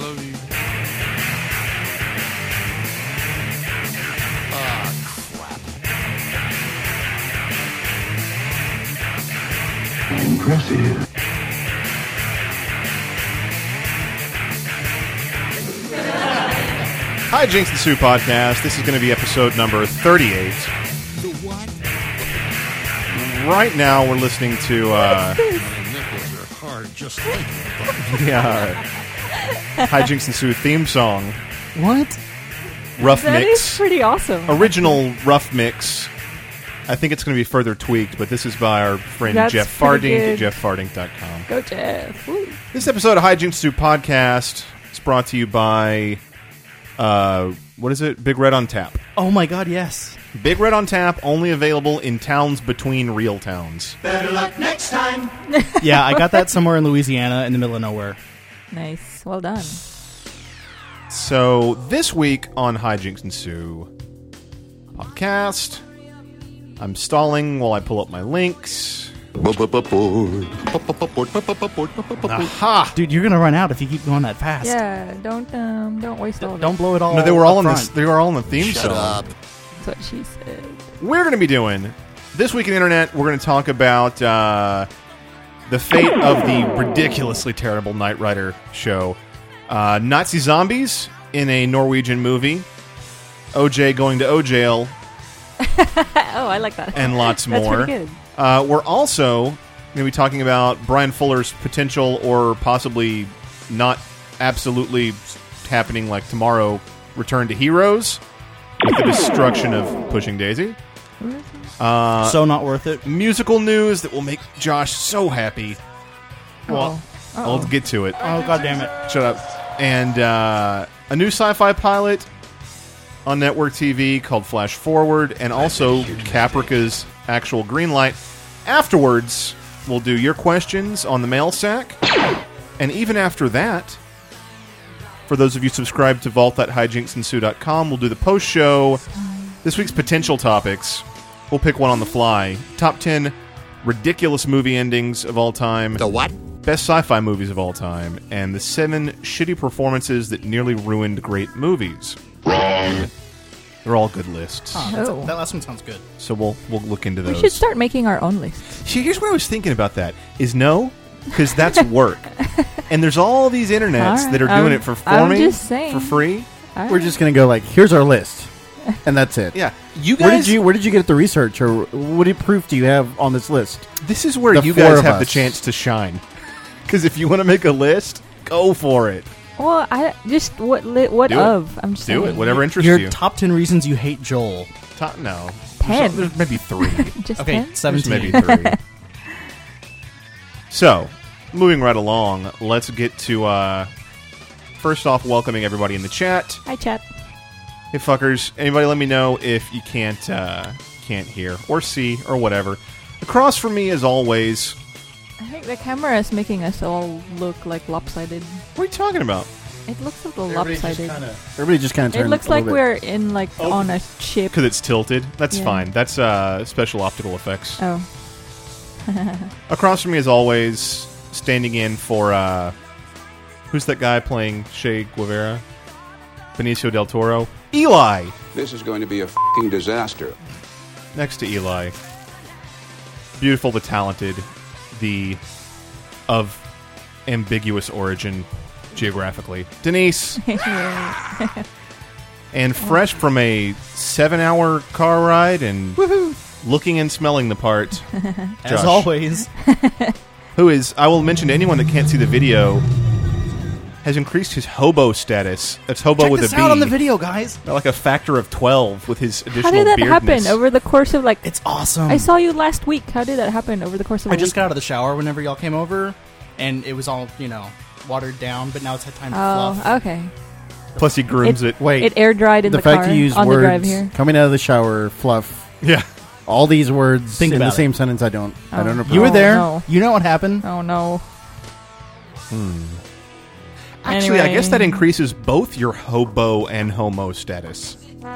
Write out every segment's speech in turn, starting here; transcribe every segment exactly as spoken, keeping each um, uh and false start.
love you. Impressive. Hi, Jinx and Sue podcast. This is going to be episode number thirty-eight. The what? Right now, we're listening to uh, My nipples are hard, just like it. the uh, Hi, Jinx and Sue theme song. What? Rough That mix. is pretty awesome. Original rough mix. I think it's going to be further tweaked, but this is by our friend That's Jeff pretty Fardink good. at jeff fardink dot com. Go Jeff. Woo. This episode of Hi, Jinx and Sue podcast is brought to you by, uh, what is it? Big Red on Tap. Oh my god, yes. Big Red on Tap, only available in towns between real towns. Better luck next time. Yeah, I got that somewhere in Louisiana in the middle of nowhere. Nice. Well done. So, this week on Hi, Jinx and Sue podcast, I'm stalling while I pull up my links. Aha! Dude, you're gonna run out if you keep going that fast. Yeah, don't um, don't waste all of Don't it. blow it all. No, they were all in up this. front. They were all in the theme Shut song. up. That's what she said. We're going to be doing this week in the internet. We're going to talk about uh, the fate of the ridiculously terrible Knight Rider show, uh, Nazi zombies in a Norwegian movie, O J going to O jail, Oh, I like that. and lots That's more. pretty good. Uh, we're also going to be talking about Brian Fuller's potential or possibly not absolutely happening like tomorrow return to Heroes with the destruction of Pushing Daisy. Uh, So not worth it. musical news that will make Josh so happy. Well, Uh-oh. I'll Uh-oh. get to it. Oh god damn it. Shut up. And uh, a new sci-fi pilot on network T V called Flash Forward, and also Caprica's actual green light. Afterwards, we'll do your questions on the mail sack. And even after that, for those of you subscribed to vault dot hi jinx and sue dot com, we'll do the post-show. This week's potential topics. We'll pick one on the fly. Top ten ridiculous movie endings of all time. The what? Best sci-fi movies of all time, and the seven shitty performances that nearly ruined great movies. Wrong. They're all good lists, Oh, that's- Oh. that last one sounds good. so we'll we'll look into We those. should start making our own list. See, here's what I was thinking about that: is no, because that's work, and there's all these internets All right. that are doing I'm- it for I'm for me just saying. for free. All We're right. just gonna go like, here's our list, and that's it. Yeah, you guys. Where did you Where did you get the research, or what proof do you have on this list? This is where The you four guys of have the us. chance to shine. Because if you want to make a list, go for it. Well, I just what li- what Do it. of? I'm just Do saying. it. Whatever interests Your you. top ten reasons you hate Joel. Top, no, Ten. There's, there's maybe three. Just Okay, ten? There's seventeen. maybe three. So, moving right along, let's get to, uh, first off, welcoming everybody in the chat. Hi, chat. Hey, fuckers. Anybody let me know if you can't, uh, can't hear or see or whatever. Across from me, as always, I think the camera is making us all look like lopsided. what are you talking about? It looks a little Everybody just lopsided. kinda- Everybody just kind of It turned. looks a like little we're in like Oh. on a ship. Because it's tilted. That's Yeah. fine. That's, uh, special optical effects. Oh, Across from me, as always, standing in for, uh, who's that guy playing Che Guevara? Benicio del Toro. Eli! This is going to be a f***ing disaster. Next to Eli. Beautiful, the talented, the of ambiguous origin geographically. Denise! And fresh from a seven-hour car ride and looking and smelling the part, As Josh. always. who is, I will mention to anyone that can't see the video, has increased his hobo status. That's hobo Check with this a B. out on the video, guys. By like a factor of twelve with his additional how did that beardness. happen over the course of like? It's awesome. I saw you last week. How did that happen over the course of a I just week? got out of the shower whenever y'all came over, and it was all, you know, watered down, but now it's had time to Oh, fluff. okay. Plus he grooms it. Wait, It air dried in the, the, fact car you use on words the drive here. coming out of the shower, fluff, Yeah. all these words Think in the about it. same sentence. I don't. I Oh. don't know. You were Oh, there. no. You know what happened. Oh no. Actually, I Anyway. guess that increases both your hobo and homo status.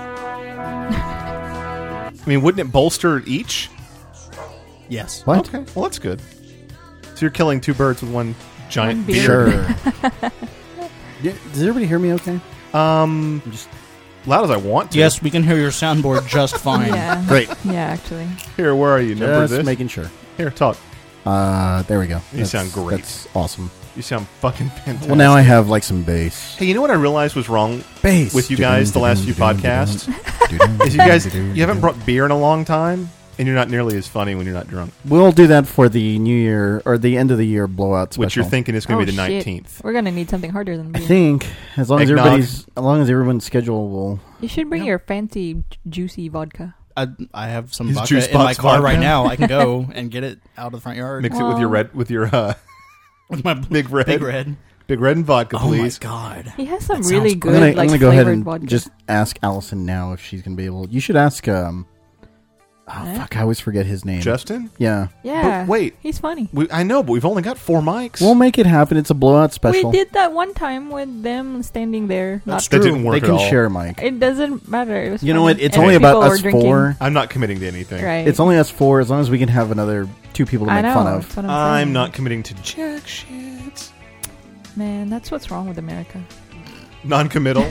I mean, wouldn't it bolster each? Yes. What? Okay, well, that's good. So you're killing two birds with one giant One beard. beard. Sure. Yeah, does everybody hear me okay? Um, I'm just loud as I want to. Yes, we can hear your soundboard just fine. Yeah. great. Yeah, actually. Here, where are you? Number Just this? making sure. Here, talk. Uh, there we go. You sound great. That's awesome. You sound fucking fantastic. Well, now I have like some bass. Hey, you know what I realized was wrong Bass with you guys the last few podcasts? Is you guys you haven't brought beer in a long time, and you're not nearly as funny when you're not drunk. We'll do that for the New Year or the end of the year blowout special. Which you're thinking is going to Oh, be the shit. nineteenth. We're gonna need something harder than I beer. think as long as Eggnog. everybody's, as long as everyone's schedule will. You should bring your fancy, ju- juicy vodka. I, I have some His vodka juice in my box car vodka? right now. I can go and get it out of the front yard. Mix it with your Well- red with your uh, with my big red, big red. big red and vodka, Oh my please. god. He has some That really sounds good, I'm gonna, like I'm gonna go ahead flavored and vodka. just ask Allison now if she's gonna be able. You should ask. Um, oh Eh? fuck! I always forget his name. Justin? Yeah, yeah. But wait. he's funny. We, I know, but we've only got four mics. we'll make it happen. It's a blowout special. We did that one time with them standing there. That's Not that didn't work They at can all. share a mic. It doesn't matter. It was You know funny. what? It's And only people about were us drinking. four. I'm not committing to anything. Right. It's only us four. As long as we can have another two people to I make know. fun That's of. what I'm, I'm saying. not committing to jack shit. Man, that's what's wrong with America. Non-committal.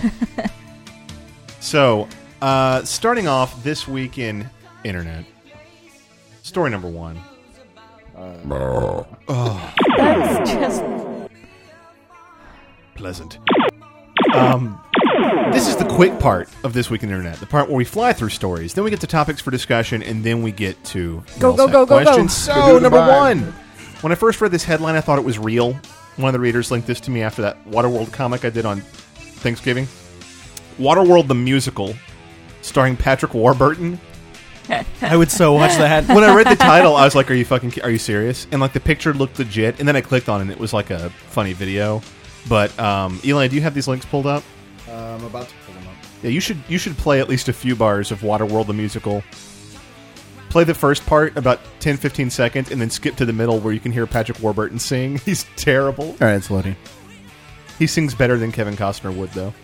So, uh, starting off this week in internet, story number one. That's just Pleasant. Um, this is the quick part of This Week in Internet, the part where we fly through stories, then we get to topics for discussion, and then we get to Go, mail go, sack go, go, go. questions. So, Go-do number goodbye. one. When I first read this headline, I thought it was real. One of the readers linked this to me after that Waterworld comic I did on Thanksgiving. Waterworld the Musical, starring Patrick Warburton. I would so watch that. When I read the title, I was like, "Are you fucking? Are you serious?" And like the picture looked legit, and then I clicked on it, and it was like a funny video. But um, Eli, do you have these links pulled up? Uh, I'm about to pull them up. Yeah, you should. You should play at least a few bars of Waterworld the Musical. Play the first part about ten, fifteen seconds, and then skip to the middle where you can hear Patrick Warburton sing. He's terrible. All right, it's loading. He sings better than Kevin Costner would, though.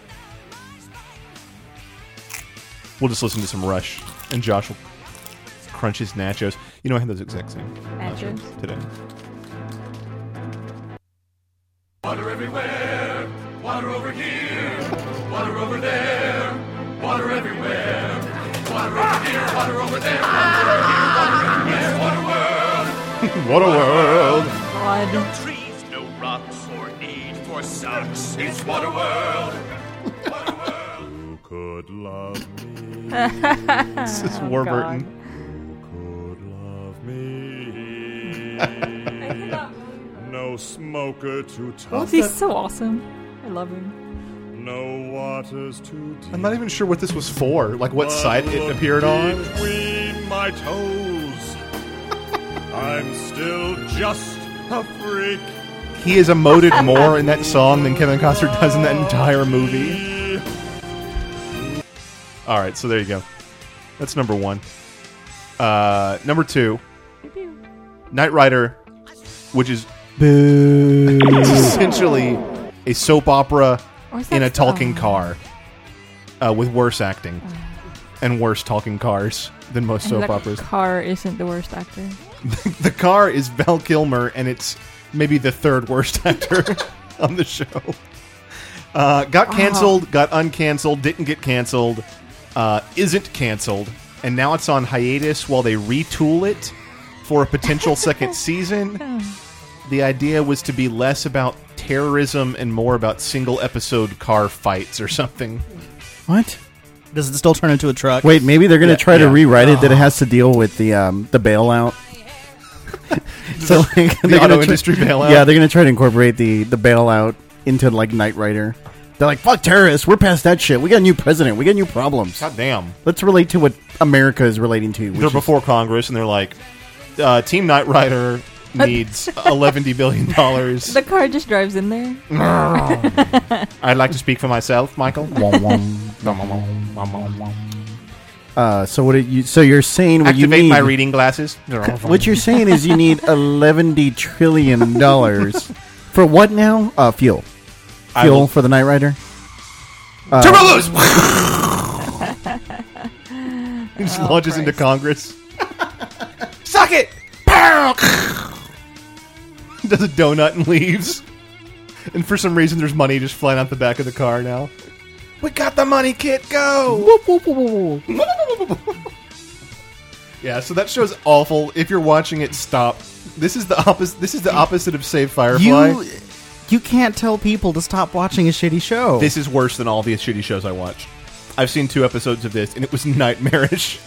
We'll just listen to some Rush, and Josh will crunch his nachos. You know, I had those exact same Nachos? today. Water everywhere, water over here, water over there, water everywhere, water over here, water over there, water over here, water everywhere, water world. What a world! God. No trees, no rocks, or need for socks. It's water world. Water world. Who could love me? This is Warburton. Who could love me? No smoker to touch. He's so awesome. I love him. No waters too deep. I'm not even sure what this was for. Like what site it appeared on. Between my toes, I'm still just a freak. He is emoted more in that song than Kevin Costner does in that entire movie. All right, so there you go. That's number one. Uh, number two, Knight Rider, which is Boo. it's essentially a soap opera Where's in that a talking song? car uh, with worse acting and worse talking cars than most And soap the operas. car isn't the worst actor. The car is Val Kilmer, and it's maybe the third worst actor on the show. Uh, got canceled, got uncanceled, didn't get canceled, uh, isn't canceled, and now it's on hiatus while they retool it for a potential second season. The idea was to be less about terrorism and more about single episode car fights or something. What? Does it still turn into a truck? Wait, maybe they're going to Yeah, try to yeah. rewrite it that it has to deal with the um, the bailout. So like, they're The gonna auto try- industry bailout. Yeah, they're going to try to incorporate the the bailout into like Knight Rider. They're like, fuck terrorists. We're past that shit. We got a new president. We got new problems. God damn. Let's relate to what America is relating to. which They're is- before Congress, and they're like, uh, Team Knight Rider needs eleven billion dollars. The car just drives in there. I'd like to speak for myself, Michael. Uh, so what? Are you, so you're saying what you Activate need? my reading glasses. What you're saying is you need eleven trillion dollars for what now? Uh, fuel. I Fuel will- for the Knight Rider. Uh, Turbo loose! He just Oh, launches into Christ. Congress. Suck it! Pow! Does a donut and leaves. And for some reason, there's money just flying out the back of the car now. We got the money, Kit. Go. Yeah, so that show's awful. If you're watching it, stop. This is the opposite. This is the opposite of Save Firefly. You, you can't tell people to stop watching a shitty show. This is worse than all the shitty shows I watched. I've seen two episodes of this, and it was nightmarish.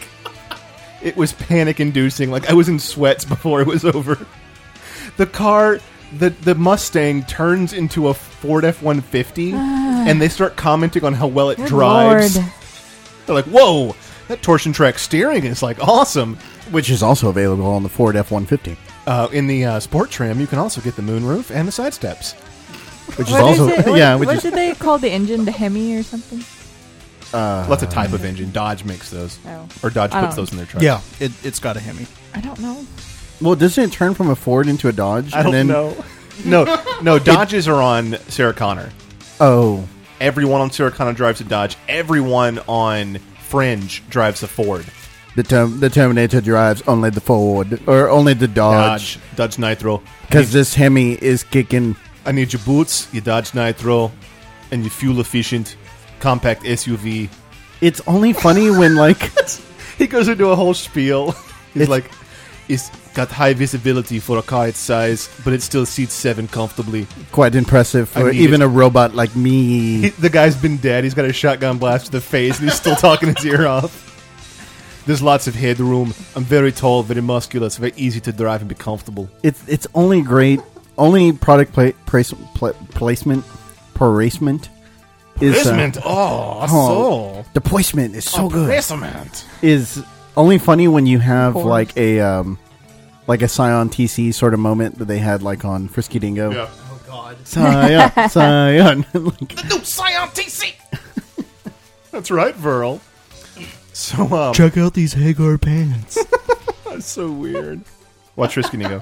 It was panic-inducing. Like, I was in sweats before it was over. The car, the the Mustang turns into a Ford F one fifty, and they start commenting on how well it Good drives. Lord. They're like, whoa, that torsion track steering is, like, awesome. Which is also available on the Ford F one fifty. Uh, in the uh, Sport Trim, you can also get the moonroof and the side steps. Which is What also... is it? What, yeah, which what is... did they call the engine? The Hemi or something? Uh, Well, that's a type of engine. Dodge makes those. Oh. Or Dodge I puts don't- those in their truck. Yeah, it, it's got a Hemi. I don't know. well, doesn't it turn from a Ford into a Dodge? I don't and then, know. No, no, Dodges are on Sarah Connor. Oh. Everyone on Sarah Connor drives a Dodge. Everyone on Fringe drives a Ford. The, term, the Terminator drives only the Ford. Or only the Dodge. Dodge. Dodge Nitro. Because this Hemi is kicking... I need your boots, your Dodge Nitro, and your fuel-efficient compact S U V. It's only funny when, like... He goes into a whole spiel. He's It's- like, it's got high visibility for a car its size, but it still seats seven comfortably. quite impressive I for need even it. a robot like me. He, the guy's been dead. He's got a shotgun blast to the face, and he's still talking his ear off. There's lots of headroom. I'm very tall, very muscular. It's very easy to drive and be comfortable. It's it's only great. Only product pla- price, pla- placement, placement is... uh, Placement. Oh, oh, so. the placement is so good. Placement. Is only funny when you have Cool. like a um, like a Scion T C sort of moment that they had like on Frisky Dingo. Yeah. Oh, God. Scion, Scion. Like, New Scion T C. That's right, Verl. So, um, Check out these Hagar pants. that's so weird. Watch Frisky Dingo.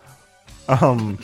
Um,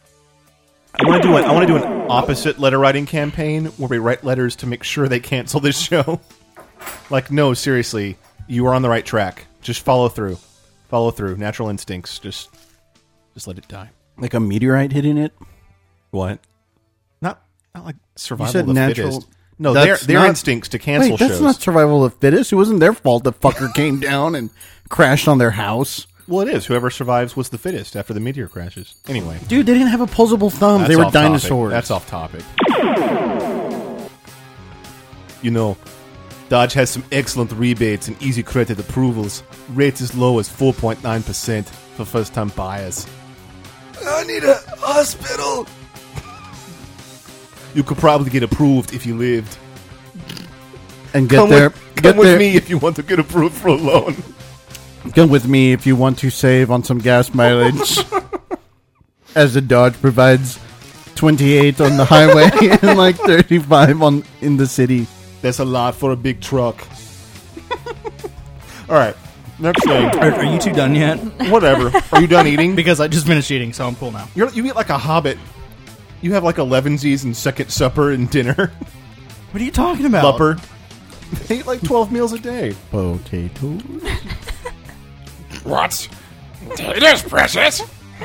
I want to do an I want to do an opposite letter writing campaign where we write letters to make sure they cancel this show. Like, no, seriously, you are on the right track. Just follow through, follow through. Natural instincts. Just, just let it die. like a meteorite hitting it. What? Not, not like survival said of the natural- fittest. No, That's their their not- instincts to cancel Wait, that's shows. not survival of the fittest. It wasn't their fault the fucker came down and crashed on their house. Well, it is. Whoever survives was the fittest after the meteor crashes. Anyway, Dude, they didn't have opposable thumbs. that's They were off topic. dinosaurs. That's off topic. You know, Dodge has some excellent rebates and easy credit approvals. Rates as low as four point nine percent for first-time buyers. I need a hospital. You could probably get approved if you lived. And get Come there. with, get come with there- me if you want to get approved for a loan. Come with me if you want to save on some gas mileage. As the Dodge provides twenty-eight on the highway and like thirty-five on in the city. That's a lot for a big truck. All right, next thing. Are, are you two done yet? Whatever. Are you done eating? Because I just finished eating, so I'm cool now. You're, you eat like a hobbit. You have like elevensies and second supper and dinner. What are you talking about? Lupper. They eat like twelve meals a day. Potato. What? Potatoes, precious?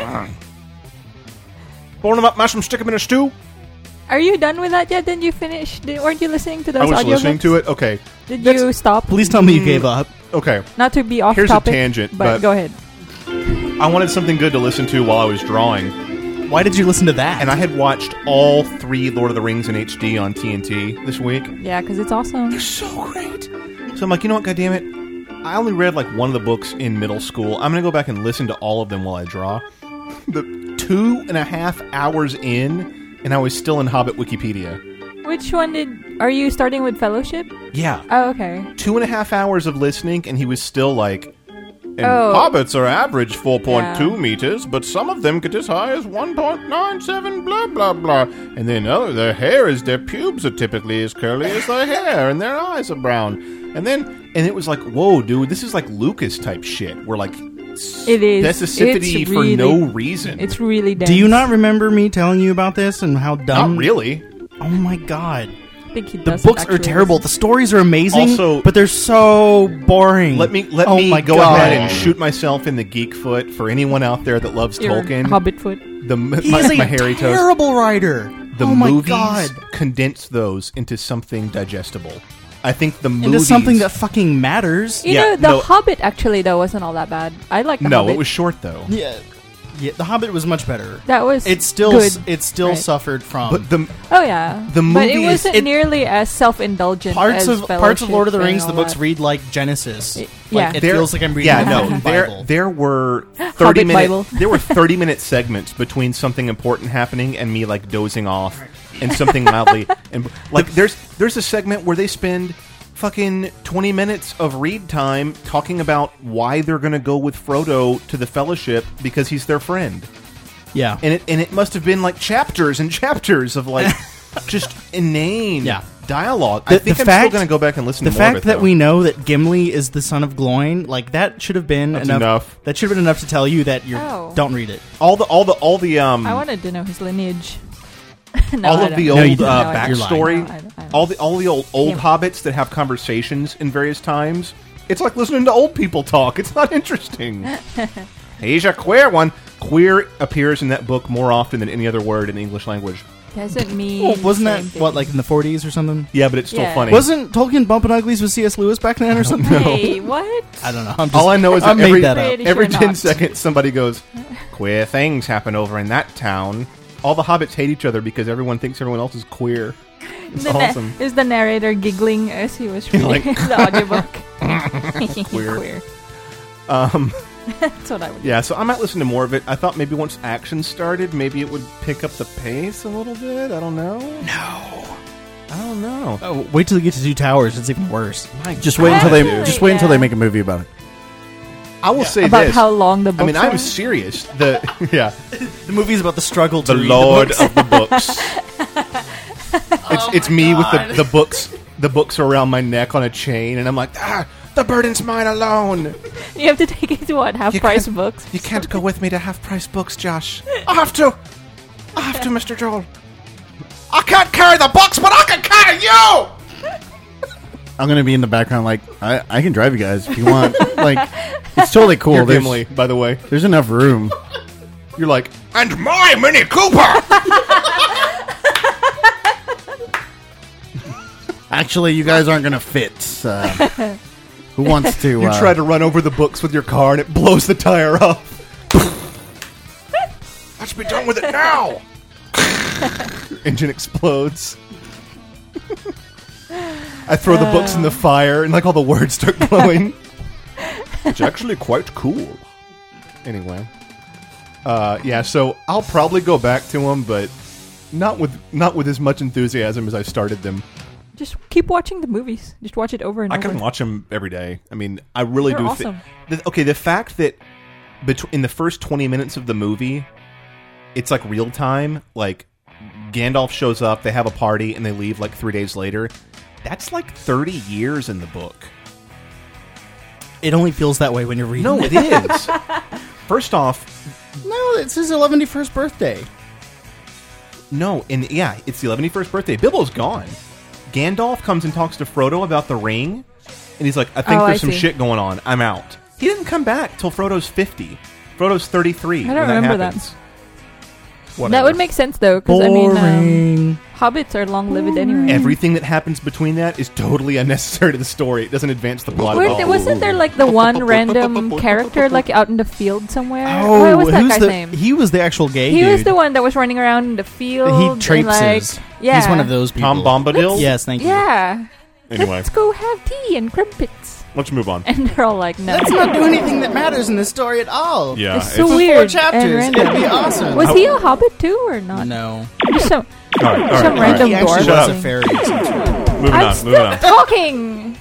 Boil them up, mash them, stick them in a stew. Are you done with that yet? Didn't you finish? Did, weren't you listening to those I was audio listening to it. Okay. Did That's- you stop? Please tell me you gave up. Okay. Not to be off Here's a topic. tangent, but, but- go ahead. I wanted something good to listen to while I was drawing. Why did you listen to that? And I had watched all three Lord of the Rings in H D on T N T this week. Yeah, because it's awesome. They're so great. So I'm like, you know what, goddammit? I only read like one of the books in middle school. I'm going to go back and listen to all of them while I draw. The two and a half hours in, and I was still in Hobbit Wikipedia. Which one did? Are you starting with Fellowship? Yeah. Oh, okay. Two and a half hours of listening, and he was still like, and Oh. hobbits are average four point two Yeah. meters, but some of them get as high as one point nine seven, blah, blah, blah. And then, oh, their hair is, their pubes are typically as curly as their hair, and their eyes are brown. And then, and it was like, whoa, dude, this is like Lucas type shit, where like, It is. specificity It's for really- no reason. It's really dense. Do you not remember me telling you about this and how dumb? Not really. Oh my god. think he The does. books are terrible. The stories are amazing, Also- but they're so boring. Let me let oh me my go God. ahead and shoot myself in the geek foot for anyone out there that loves Your Tolkien. Hobbit foot. The my, He is a my hairy toes. terrible writer. The oh my movies God. condense those into something digestible. I think the Into movies something that fucking matters. You Yeah, know, the no- Hobbit actually though wasn't all that bad. I like the no, Hobbit. it was short though. Yeah, yeah. The Hobbit was much better. That was It still, good. it still Right. suffered from But the Oh yeah, The but it movie is- wasn't it- nearly as self-indulgent. parts as of parts of Lord of the Fellowship Rings. and The all books that. read like Genesis. It- Like, yeah. it There- feels like I'm reading yeah, the no. fucking There, Bible. there were thirty Hobbit minute. Bible. There were thirty minute segments between something important happening and me like dozing off, and something mildly and like there's there's a segment where they spend fucking twenty minutes of read time talking about why they're going to go with Frodo to the Fellowship because he's their friend, yeah, and it and it must have been like chapters and chapters of like just inane Yeah. dialogue. I The- think the I'm fact- still going to go back and listen the to more fact of it, that though. we know that Gimli is the son of Gloin, like that should have been That's enough, enough. That should have been enough to tell you that you Oh. don't read it. all the all the all the um I wanted to know his lineage. no, all I of don't. the No, you old didn't. uh, No, I You're don't. backstory, No, I don't- I don't. all the all the old old Yeah. hobbits that have conversations in various times. It's like listening to old people talk. It's not interesting. He's a queer one. Queer appears in that book more often than any other word in the English language. Doesn't mean. Well, wasn't the that same thing. what like in the forties or something? Yeah, but it's still Yeah. funny. Wasn't Tolkien bumping uglies with C S Lewis back then or something? Hey, what? I don't know. I'm just, all I know is I that made every, that up. Pretty every sure ten not. seconds somebody goes, "Queer things happen over in that town." All the hobbits hate each other because everyone thinks everyone else is queer. It's The na- awesome. is the narrator giggling as he was reading Like- the audiobook? Queer. Queer. Um, That's what I would. yeah, so I might listen to more of it. I thought maybe once action started, maybe it would pick up the pace a little bit. I don't know. No, I don't know. Oh, wait till you get to Two Towers. It's even worse. My Just wait until they Actually, just wait until they yeah. make a movie about it. I will say About this. how long the books I mean, are. I'm serious. The yeah, The movie's about the struggle to the read Lord the books. of the Books. it's it's me with the, the books. The books are around my neck on a chain, and I'm like, ah, the burden's mine alone. You have to take it to what half You price can't- books. You can't go with me to half price books, Josh. I have to. I have to, Mister Joel. I can't carry the books, but I can carry you. I'm gonna be in the background like I, I can drive you guys if you want. Like it's totally cool. You're There's, Gimli, by the way. there's enough room. You're like, and my Mini Cooper. Actually, you guys aren't gonna fit. Uh, who wants to? You uh, try to run over the books with your car, and it blows the tire off. Let's be done with it now. Engine explodes. I throw the books in the fire, and like all the words start glowing. It's actually quite cool. Anyway, uh, yeah. So I'll probably go back to them, but not with not with as much enthusiasm as I started them. Just keep watching the movies. Just watch it over and I over. can watch them every day. I mean, I really They're do. awesome. Thi- the, okay, the fact that between in the first twenty minutes of the movie, it's like real time. Like Gandalf shows up, they have a party, and they leave like three days later. That's like thirty years in the book. It only feels that way when you're reading. No, it. it is. First off, No, it's his eleventy-first birthday. no, and yeah, it's the eleventy-first birthday. Bilbo's gone. Gandalf comes and talks to Frodo about the ring, and he's like, I think Oh, there's I some see. shit going on. I'm out. He didn't come back till Frodo's fifty. Frodo's thirty-three. I don't when remember that. that. happens. That Whatever. would make sense though, because I mean, um, Boring. hobbits are long-lived anyway. Everything that happens between that is totally unnecessary to the story. It doesn't advance the plot Weren't at there- all. wasn't there like the one random character like out in the field somewhere? Oh, what was that who's guy's the, name? He was the actual gay He dude. was the one that was running around in the field. He and, traipses. Like, yeah, He's one of those people. Tom Bombadil? Yes, thank you. Yeah. Anyway, Let's go have tea and crumpets. let's move on. And they're all like, no. Let's not do anything that matters in this story at all. Yeah, It's so For weird. four and chapters, random. it'd be awesome. Was he a hobbit too, or not? No. Just some, all right, all right, some all right. random He actually dwarf. Shut was up. a fairy. of some sort. Moving I'm on, still moving on. talking.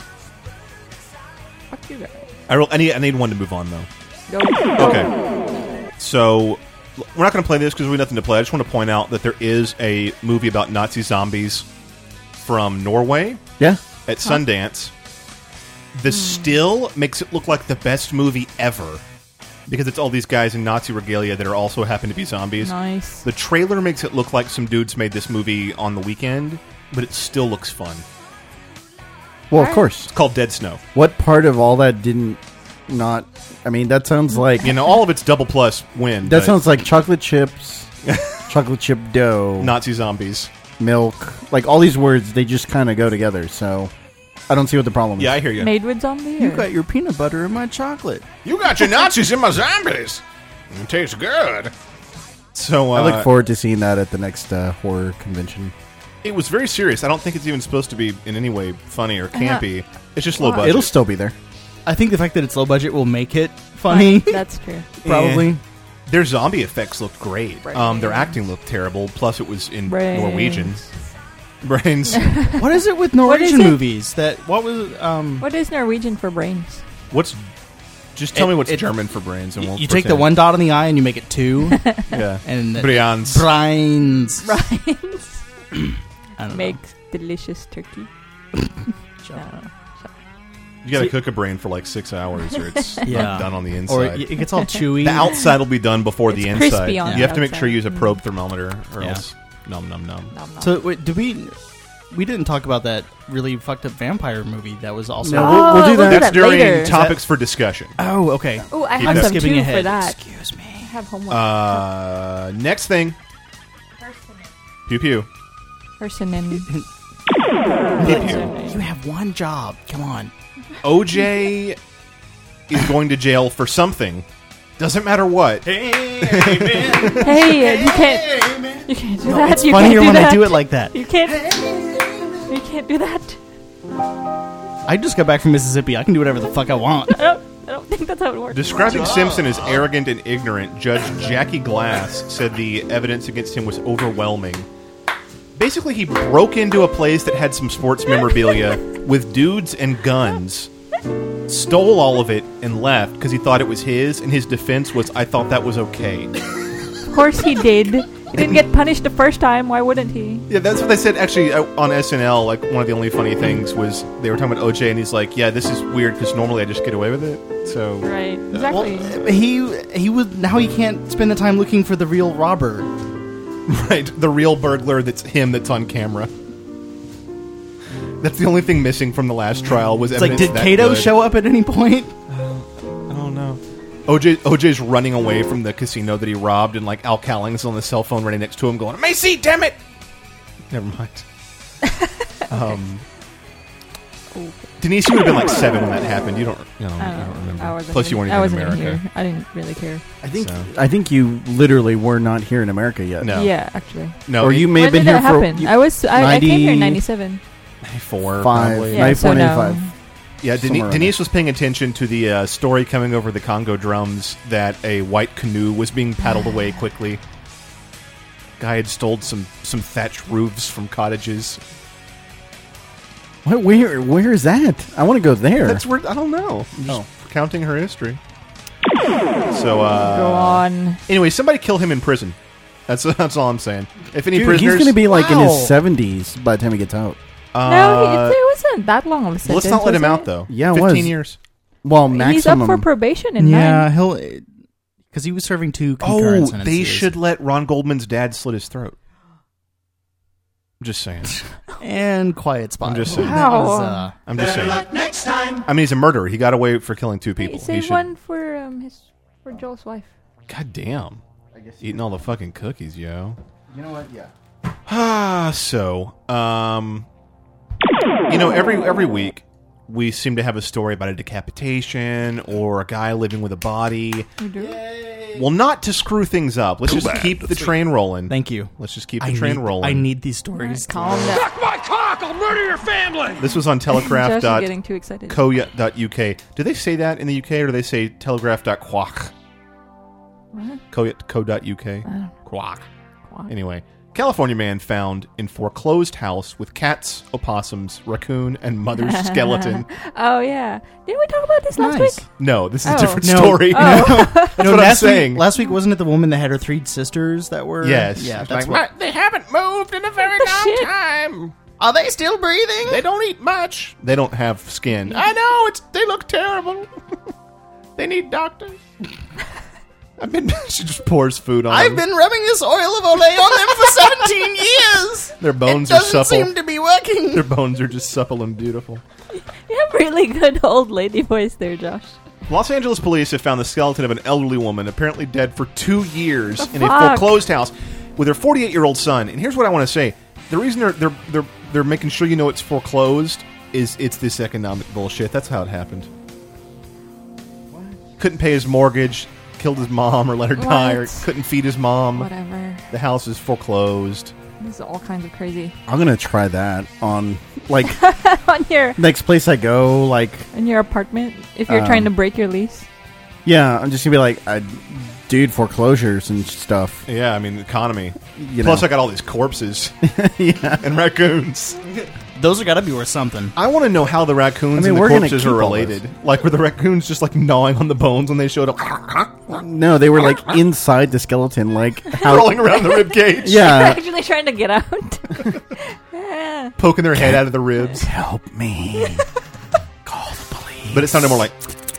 Fuck you guys. I, re- I need I need one to move on though. Go. Okay, so we're not going to play this because we have nothing to play. I just want to point out that there is a movie about Nazi zombies from Norway Yeah. at Sundance. The still makes it look like the best movie ever because it's all these guys in Nazi regalia that are also happen to be zombies. Nice. The trailer makes it look like some dudes made this movie on the weekend, but it still looks fun. Well, of course. It's called Dead Snow. What part of all that didn't not... I mean, that sounds like... You know, all of it's double plus win. That but sounds like chocolate chips, chocolate chip dough, Nazi zombies. milk. Like, all these words, they just kind of go together, so... I don't see what the problem is. Yeah, I hear you. Made with zombie? You or- got your peanut butter in my chocolate. You got your Nazis in my zombies. It tastes good. So uh, I look forward to seeing that at the next uh, horror convention. it was very serious. I don't think it's even supposed to be in any way funny or campy. It's just low Well, budget. It'll still be there. I think the fact that it's low budget will make it funny. That's true. Probably. Their zombie effects looked great. Brains. Um, their acting looked terrible. Plus, it was in Brains. Norwegian. Brains. What is it with What Norwegian is it? movies? That what was um? What is Norwegian for brains? What's? Just tell It- me what's it- German for brains, and You, we'll you take the pretend. one dot on the I and you make it two, Yeah. and Brains. brains. Brains. I don't Make delicious turkey. No. You got to See- cook a brain for like six hours, or it's Yeah. not done on the know. inside. Or it, it gets all chewy. the outside will be done before the It's inside. crispy on You the have to make sure you use a outside. probe thermometer, or Yeah. else num num num. Nom, nom. So wait, did we? We didn't talk about that really fucked up vampire movie that was also. No, we'll- we'll do that. That's that during later. topics for discussion. Oh, okay. Oh, I Keep have that- some Skipping too ahead. for that. Excuse me. I have homework. Uh, next thing, pew pew. Person in. Pew pew. You have one job. Come on. O J is going to jail for something. Doesn't matter what. Hey, you can't. You can't do that. It's you funnier can't do when that. I do it like that. You can't. You can't do that. I just got back from Mississippi. I can do whatever the fuck I want. I don't. I don't think that's how it works. Describing Simpson as arrogant and ignorant, Judge Jackie Glass said the evidence against him was overwhelming. Basically, he broke into a place that had some sports memorabilia with dudes and guns, stole all of it, and left because he thought it was his, and his defense was, I thought that was okay. Of course he did. He didn't get punished the first time. Why wouldn't he? Yeah, that's what they said, actually, uh, on S N L. Like, one of the only funny things was they were talking about O J, and he's like, yeah, this is weird because normally I just get away with it. So, Right. Exactly. Well, he he would now he can't spend the time looking for the real robber. right, the real burglar that's him that's on camera. That's the only thing missing from the last trial was It's like, evidence did that Kato good. show up at any point? I don't know. O J O J's running away from the casino that he robbed, and like Al Calling's on the cell phone right next to him, going, "Macy, damn it!" Never mind. um, Denise, you would have been like seven when that happened. You don't, you know, I you don't don't know. remember. I wasn't Plus, you even- weren't I even wasn't in even America. here. I didn't really care. I think So- I think you literally were not here in America yet. No, Yeah, actually. no, Or you may when have been did here that for happen? I was. I, I came here in ninety-seven. four, five, probably. Yeah, so no. ninety-five. Yeah, Somewhere Denise, around Denise was paying attention to the uh, story coming over the Congo drums that a white canoe was being paddled away quickly. Guy had stole some some thatched roofs from cottages. What, where where is that? I want to go there. That's where I don't know. I'm just Oh. counting her history. So, uh, Go on. anyway, somebody kill him in prison. That's that's all I'm saying. If any Dude, prisoners, he's going to be like in Wow. his seventies by the time he gets out. uh, no, he, it wasn't that long of a sentence. let's not let him was out it? though. Yeah, it fifteen was. years. Well, He's up maximum. for probation in Yeah, nine. he'll because he was serving two Oh, concurrent sentences. they should let Ron Goldman's dad slit his throat. I'm just saying. And Quiet Spot. I'm just saying. That was, Wow. uh, I'm just saying. Next time. I mean, he's a murderer. He got away for killing two people. Hey, He save should. one for um his for Joel's wife. God damn. Eating all the fucking cookies, yo. You know what? Yeah. Ah, so, um, you know, every every week we seem to have a story about a decapitation or a guy living with a body. You do? Well, not to screw things up. Let's just keep the train rolling. Thank you. Let's just keep the I train need, rolling. I need these stories. Calm down. Suck my cock! I'll murder your family! This was on telegraph Josh is dot getting too excited. co dot U K. Do they say that in the U K or do they say telegraph dot quack? What? co dot U K. I don't know. Quack. Quack. Anyway, California man found in foreclosed house with cats, opossums, raccoon, and mother's skeleton. Oh yeah. Didn't we talk about this last Nice. week? No, this is a Oh. different No. story. Oh. That's No, what I'm last saying. Week, last week wasn't it the woman that had her three sisters that were? Yes. Yeah, It's that's like, what. They haven't moved in a very the long shit? time. Are they still breathing? They don't eat much. They don't have skin. I know. It's they look terrible. They need doctors. I've been. She just pours food on. I've them. been rubbing this oil of Olay on them for seventeen years. Their bones it are doesn't supple. seem to be working. Their bones are just supple and beautiful. You have really good old lady voice there, Josh. Los Angeles police have found the skeleton of an elderly woman apparently dead for two years The in a fuck? foreclosed house with her forty-eight-year-old son. And here's what I want to say: the reason they're they're they're they're making sure you know it's foreclosed is it's this economic bullshit. That's how it happened. What? Couldn't pay his mortgage, killed his mom, or let her die, or What? couldn't feed his mom. Whatever. The house is foreclosed. This is all kinds of crazy. I'm gonna try that on like On your next place I go. Like, in your apartment, if you're Um, trying to break your lease. yeah, I'm just gonna be like, I, dude, foreclosures and stuff. Yeah, I mean, the economy. You Plus, know. I got all these corpses yeah. and raccoons. Those are got to be worth something. I want to know how the raccoons I mean, and the we're gonna corpses are keep all related. Like, were the raccoons just like gnawing on the bones when they showed up, No, they were like inside the skeleton, like how. rolling around the rib cage, They're Yeah. actually trying to get out. Yeah. poking their head out of the ribs? Help me. Call the police. But it sounded more like.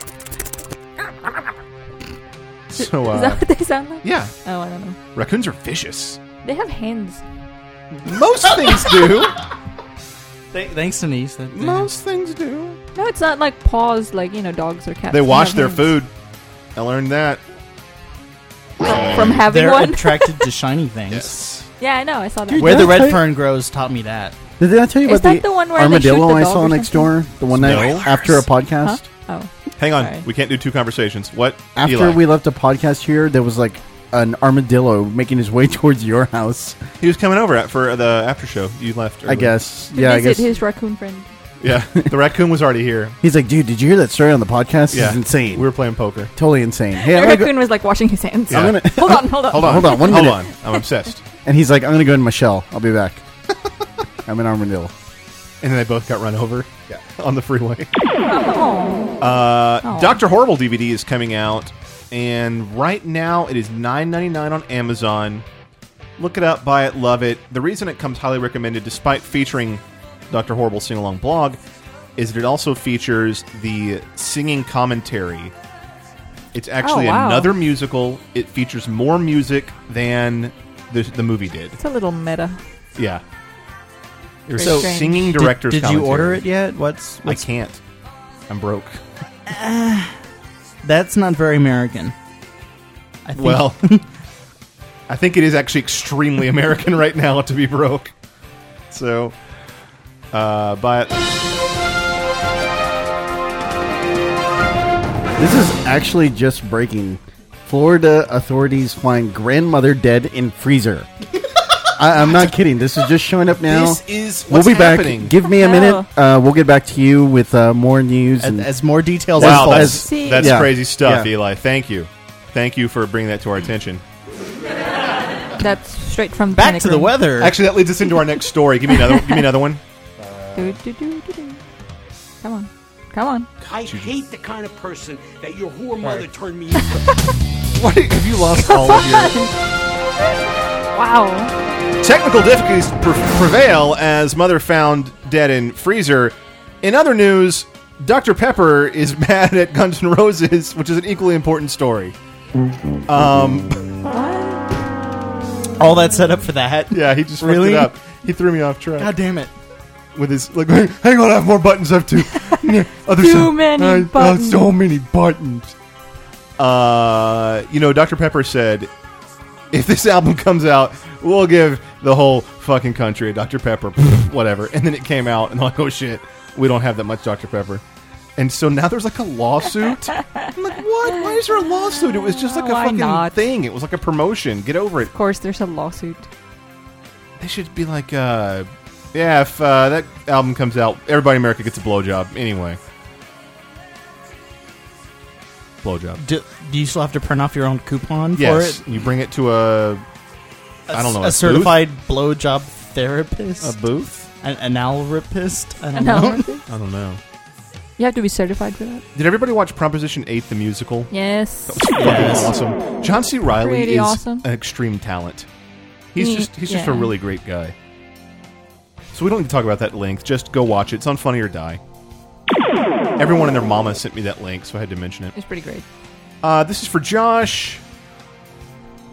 So, Is uh, that what they sound like? yeah, Oh, I don't know. raccoons are vicious. They have hands. Most things do. Th- thanks, Denise. That, uh, Most things do. No, it's not like paws like, you know, dogs or cats. They wash have their hands. food. I learned that. From, from having they're one. attracted to shiny things. Yes. Yeah, I know. I saw that. Dude, Where the Did I red tell you- fern grows taught me that. Did I tell you Is about that the one where they armadillo shoot the I dog saw or next something? door? The one that No. after a podcast. Huh? Oh. Hang on. Sorry. We can't do two conversations. What? After Eli? we left a podcast here, there was like an armadillo making his way towards your house. He was coming over at, for the after show. You left early. I guess. To Yeah, I visit guess. his raccoon friend. Yeah. The raccoon was already here. He's like, dude, did you hear that story on the podcast? Yeah. This is insane. We were playing poker. totally insane. Hey, I'm The gonna go- raccoon was like washing his hands. Yeah. I'm gonna. Hold on, hold on. Hold on. Hold on, one Hold minute. on. I'm obsessed. And he's like, I'm gonna go in my shell. I'll be back. I'm an armadillo. And then they both got run over Yeah. on the freeway. Oh. Uh, Oh. Doctor Horrible D V D is coming out, and right now it is nine ninety-nine on Amazon. Look it up, buy it, love it. The reason it comes highly recommended, despite featuring Doctor Horrible sing-along blog, is that it also features the singing commentary. It's actually Oh, wow. another musical. It features more music than the, the movie did. It's a little meta. Yeah. There's Very a strange. singing Did- director's Did, you commentary. order it yet? What's, I what's can't. I'm broke. That's not very American. I think, Well, I think it is actually extremely American right now to be broke. So, uh, buy it. This is actually just breaking. Florida authorities find grandmother dead in freezer. I, I'm not kidding. This is just showing up now. This is we'll what's be back. happening. Give me a Oh. minute. Uh, we'll get back to you with uh, more news. as, And as more details Wow, unfold. that's, See- that's Yeah. crazy stuff, Yeah. Eli. Thank you. Thank you for bringing that to our attention. That's straight from the Back panic to the room. weather. Actually, that leads us into our next story. Give me another. give me another one. Do, do, do, do, do. Come on. Come on. I hate the kind of person that your whore mother turned me into. What have you lost all of your Wow. technical difficulties pre- prevail as mother found dead in freezer? In other news, Doctor Pepper is mad at Guns N' Roses, which is an equally important story. Um, All that set up for that. yeah, he just fucked Really? it up. He threw me off track. God damn it. With his like, hang on, I have more buttons up too. Other Too side. many I- oh, buttons. so many buttons. Uh, you know, Doctor Pepper said, if this album comes out, we'll give the whole fucking country a Doctor Pepper, whatever. And then it came out, and I'm like, oh shit, we don't have that much Doctor Pepper. And so now there's like a lawsuit. I'm like, what? Why is there a lawsuit? It was just like a Why fucking not? thing. It was like a promotion. Get over it. Of course, there's a lawsuit. They should be like, uh, yeah, if uh, that album comes out, everybody in America gets a blowjob anyway. Blowjob. Do, do you still have to print off your own coupon Yes, for it? you bring it to a I don't know, A, a certified blowjob therapist? a booth. An anal rapist? I don't An know. anal I don't know. You have to be certified for that. Did everybody watch Proposition eight, the musical? Yes. Fucking Yes. awesome. John C. Reilly Pretty is awesome. an extreme talent. He's He- just he's just a yeah. really great guy. So we don't need to talk about that link. Just go watch it. It's on Funny or Die. Everyone and their mama sent me that link, so I had to mention it. It's pretty great. Uh, this is for Josh.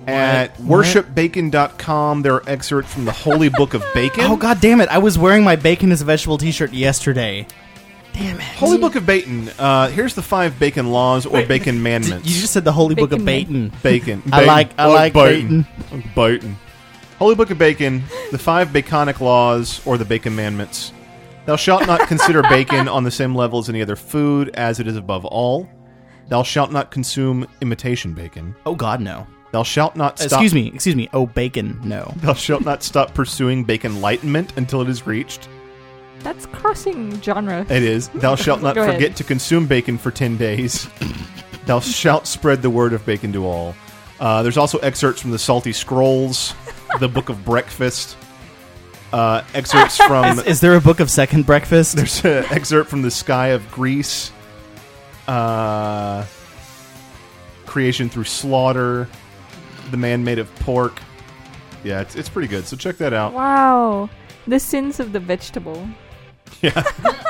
At worship bacon dot com, there are excerpts from the Holy Book of Bacon. Oh, god damn it. I was wearing my bacon is a vegetable t-shirt yesterday. Damn it. Holy Book of Bacon. Uh, here's the five bacon laws or bacon commandments. You just said the Holy Book of Bacon Bacon. Bacon. I like I like bacon. bacon. Bacon. Holy Book of Bacon, the five baconic laws or the bacon commandments. Thou shalt not consider bacon on the same level as any other food, as it is above all. Thou shalt not consume imitation bacon. Oh god, no. Thou shalt not stop. Excuse me, excuse me. Oh, bacon, no. Thou shalt not stop pursuing bacon enlightenment until it is reached. That's crossing genre. It is. Thou shalt not Go forget ahead. to consume bacon for ten days. Thou shalt spread the word of bacon to all. Uh, there's also excerpts from the Salty Scrolls, the Book of Breakfast, uh, excerpts from... Is there a book of second breakfast? There's an excerpt from the Sky of Greece, uh, Creation Through Slaughter, The Man Made of Pork. Yeah, it's, it's pretty good, so check that out. Wow. The sins of the vegetable. Yeah.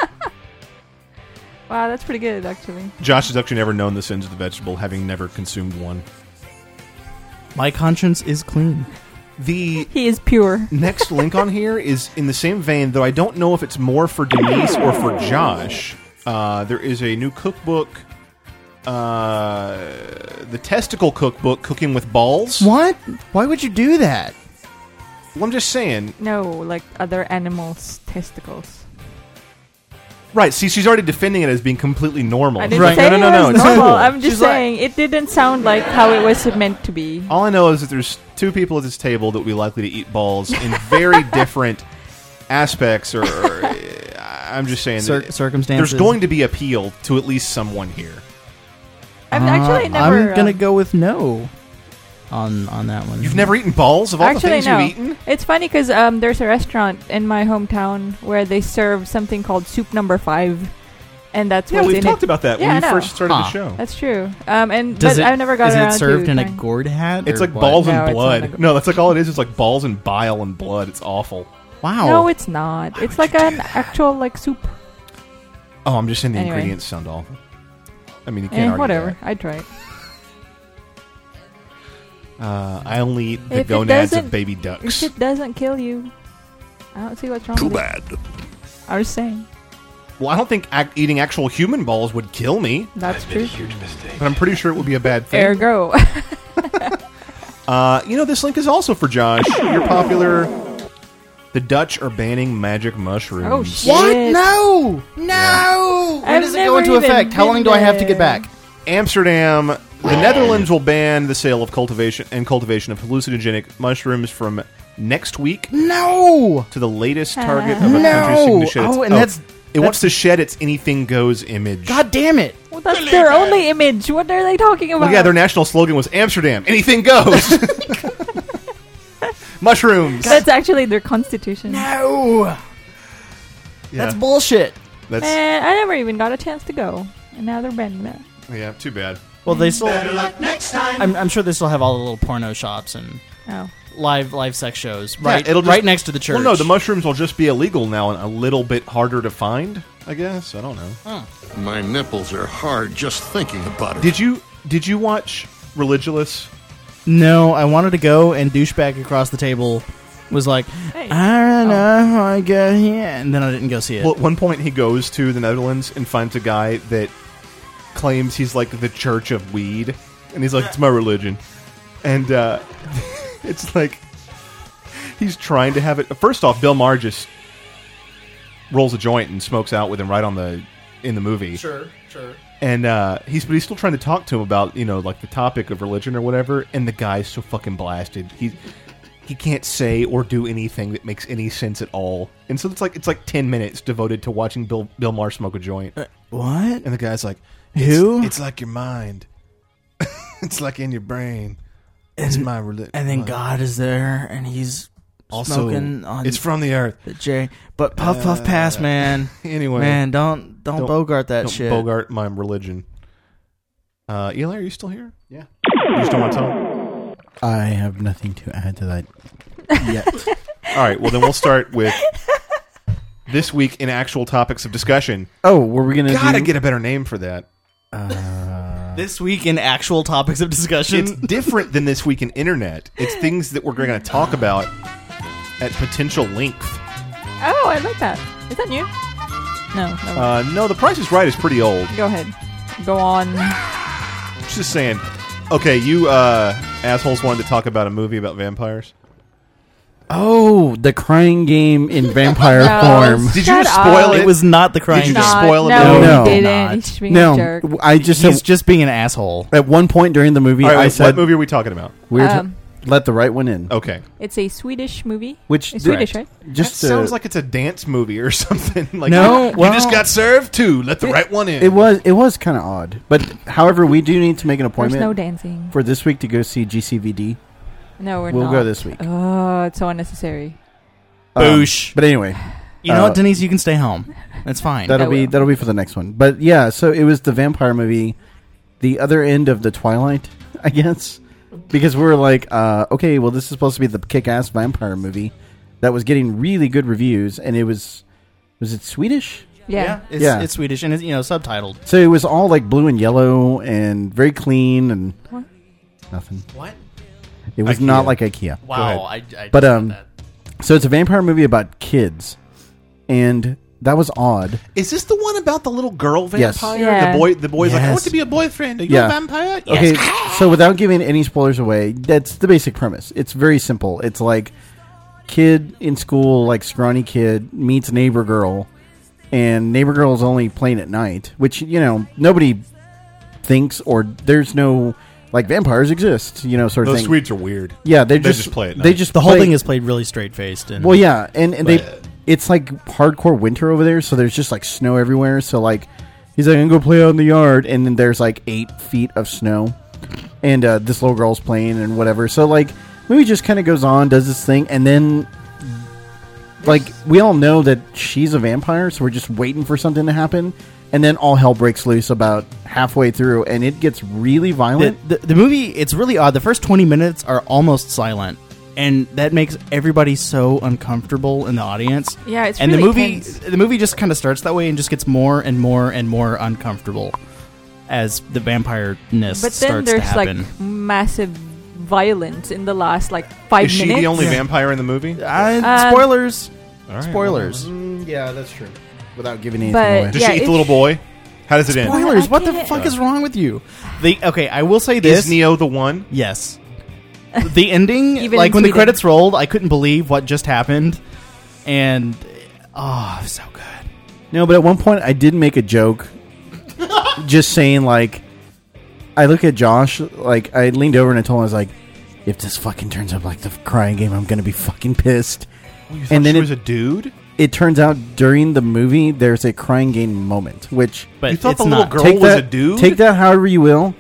Wow, that's pretty good, actually. Josh has actually never known the sins of the vegetable, having never consumed one. My conscience is clean. The He is pure. next link on here is in the same vein, though I don't know if it's more for Denise or for Josh. Uh, there is a new cookbook, uh, the Testicle Cookbook, Cooking with Balls. What? Why would you do that? Well, I'm just saying. No, like other animals' testicles. Right, see, she's already defending it as being completely normal. I didn't Right. say No, no, no, no, it was it's normal. cool. I'm just She's like- saying it didn't sound like how it was meant to be. All I know is that there's two people at this table that would be likely to eat balls in very different aspects, or, or uh, I'm just saying Cir- that circumstances. there's going to be appeal to at least someone here. I've actually Uh, never. I'm gonna um, go with no on on that one. You've never eaten balls of all Actually, the things no. you've eaten? It's funny because um, there's a restaurant in my hometown where they serve something called Soup Number Five, and that's Yeah, what's we've in talked it. about that Yeah, when I we know. first started the Huh. show. That's true. Um, and Does but it, I've never got is around it served to in a trying- gourd hat? It's or like what? balls No, and it's not blood. like- No, that's like all it is. It's like balls and bile and blood. It's awful. Wow. No, it's not. It's like an actual like soup. Oh, I'm just saying the Anyway. ingredients sound awful. I mean, you can't Eh, argue whatever. I'd try it. that. Uh, I only eat the If it gonads doesn't- of baby If ducks. it doesn't kill you, I don't see what's wrong Too with bad. it. I was saying. Well, I don't think ac- eating actual human balls would kill me, That's true. but I'm pretty sure it would be a bad thing. Ergo. Uh, you know, this link is also for Josh. Your popular... The Dutch are banning magic mushrooms. Oh, shit. What? No! No! When I've does it go never into even effect? How long been do I have to get there. back? Amsterdam, the Netherlands will ban the sale of cultivation and cultivation of hallucinogenic mushrooms from next week No! to the latest target of a No! country seeking to shed its, Oh, and that's- it wants to shed its anything goes image. God damn it! Well, that's their only image. What are they talking about? Well, yeah, their national slogan was Amsterdam, anything goes. Mushrooms. That's actually their constitution. No! Yeah, That's bullshit. that's Man, I never even got a chance to go. And now they're banning that. yeah, too bad. Well, they still. I'm, I'm sure they still have all the little porno shops and Oh. live live sex shows Yeah, right, it'll just- right next to the church. Well, no, the mushrooms will just be illegal now and a little bit harder to find, I guess. I don't know. My nipples are hard just thinking about it. Did you did you watch Religulous? No, I wanted to go, and douchebag across the table was like, Hey. I don't know how I got here, and then I didn't go see it. Well, at one point he goes to the Netherlands and finds a guy that claims he's like the Church of Weed, and he's like, "It's my religion," and uh, it's like he's trying to have it. First off, Bill Maher just rolls a joint and smokes out with him right on the in the movie. sure, sure. And uh, he's but he's still trying to talk to him about, you know, like the topic of religion or whatever. And the guy's so fucking blasted. He he can't say or do anything that makes any sense at all. And so it's like it's like ten minutes devoted to watching Bill Bill Maher smoke a joint. What? And the guy's like, Who? It's, it's like your mind. It's like in your brain. It's my religion. And then God is there, and he's also smoking on it's from the earth. the J. But puff puff pass, man. Anyway, Man, don't don't, Don't- bogart that don't shit. Bogart my religion. Uh, Eli, are you still here? Yeah. You just don't want to talk? I have nothing to add to that yet. All right, well, then we'll start with this week in actual topics of discussion. Oh, were we gonna Gotta do, get a better name for that. uh, This week in actual topics of discussion. It's different than This Week in Internet. It's things that we're going to talk about at potential length. Oh, I like that. Is that new? No. no. Uh, no, The Price is Right is pretty old. Go ahead. Go on. Just saying. Okay, you uh, assholes wanted to talk about a movie about vampires. Oh, the crying game in vampire No, form. Did you shut just spoil up. it? It was not the crying Did you game. just Not- spoil it? No, No. he didn't. Not. He's just being a No, jerk. I just He's said, just being an asshole. at one point during the movie, All right, I wait, said, what movie are we talking about? "We're t- Um, let the right one in." Okay. It's a Swedish movie. Which It's Swedish, right? just that sounds uh, like it's a dance movie or something. Like, No, you well- just got served too. Let the right one in. it was it was kind of odd. But however, we do need to make an There's appointment no dancing. for this week to go see G C V D. No, we're We'll not. go this week. Oh, it's so unnecessary. Um, Boosh. but anyway, You know uh, what, Denise? You can stay home. That's fine. that'll I be will. that'll be for the next one. But yeah, so it was the vampire movie, the other end of the Twilight, I guess, because we were like, uh, okay, well, this is supposed to be the kick-ass vampire movie that was getting really good reviews, and it was was it Swedish? Yeah. yeah, it's, Yeah. it's Swedish and it's, you know, subtitled. So it was all like blue and yellow and very clean and What? nothing. What? It was IKEA. not like IKEA. Wow. I, I But, just um, said that. So it's a vampire movie about kids, and that was odd. Is this the one about the little girl Yes. vampire? Yeah. The boy, the boy's like, I Yes. want to be a boyfriend. Are you Yeah. a vampire? Okay, so without giving any spoilers away, that's the basic premise. It's very simple. It's like kid in school, like scrawny kid, meets neighbor girl, and neighbor girl is only playing at night, which, you know, nobody thinks, or there's no, like, vampires exist, you know, sort of Those thing. Swedes are weird. Yeah, they They just, just play at They night. just The whole play- thing is played really straight faced. And Well, yeah, and, and they But- it's like hardcore winter over there, so there's just like snow everywhere. So like he's like, I'm gonna go play out in the yard, and then there's like eight feet of snow, and uh, this little girl's playing and whatever. So like movie just kind of goes on, does this thing, and then like we all know that she's a vampire, so we're just waiting for something to happen, and then all hell breaks loose about halfway through, and it gets really the, violent. the, the movie, it's really odd. The first twenty minutes are almost silent. And that makes everybody so uncomfortable in the audience. Yeah, it's and really the movie, tense. the movie just kind of starts that way and just gets more and more and more uncomfortable as the vampire-ness But then starts to there's happen. like massive violence in the last like five Is she minutes. the only Yeah. vampire in the movie? uh, Uh, spoilers, All right, spoilers, Mm, yeah, that's true. Without giving anything But- away. Does Yeah, she eat it- the little boy? How does it end? spoilers. I What the can't- fuck is wrong with you? The okay, I will say this. Is Neo the one? Yes. The ending, Even like in when the Sweden. credits rolled, I couldn't believe what just happened, and oh, so good. No, but at one point I did make a joke, just saying like, I look at Josh, like I leaned over and I told him, I was like, if this fucking turns out like the crying game, I'm gonna be fucking pissed. Oh, you And and then she it- was a dude? It turns out during the movie there's a crying game moment, which But You thought it's the little not. girl take was that a dude? take that however you will.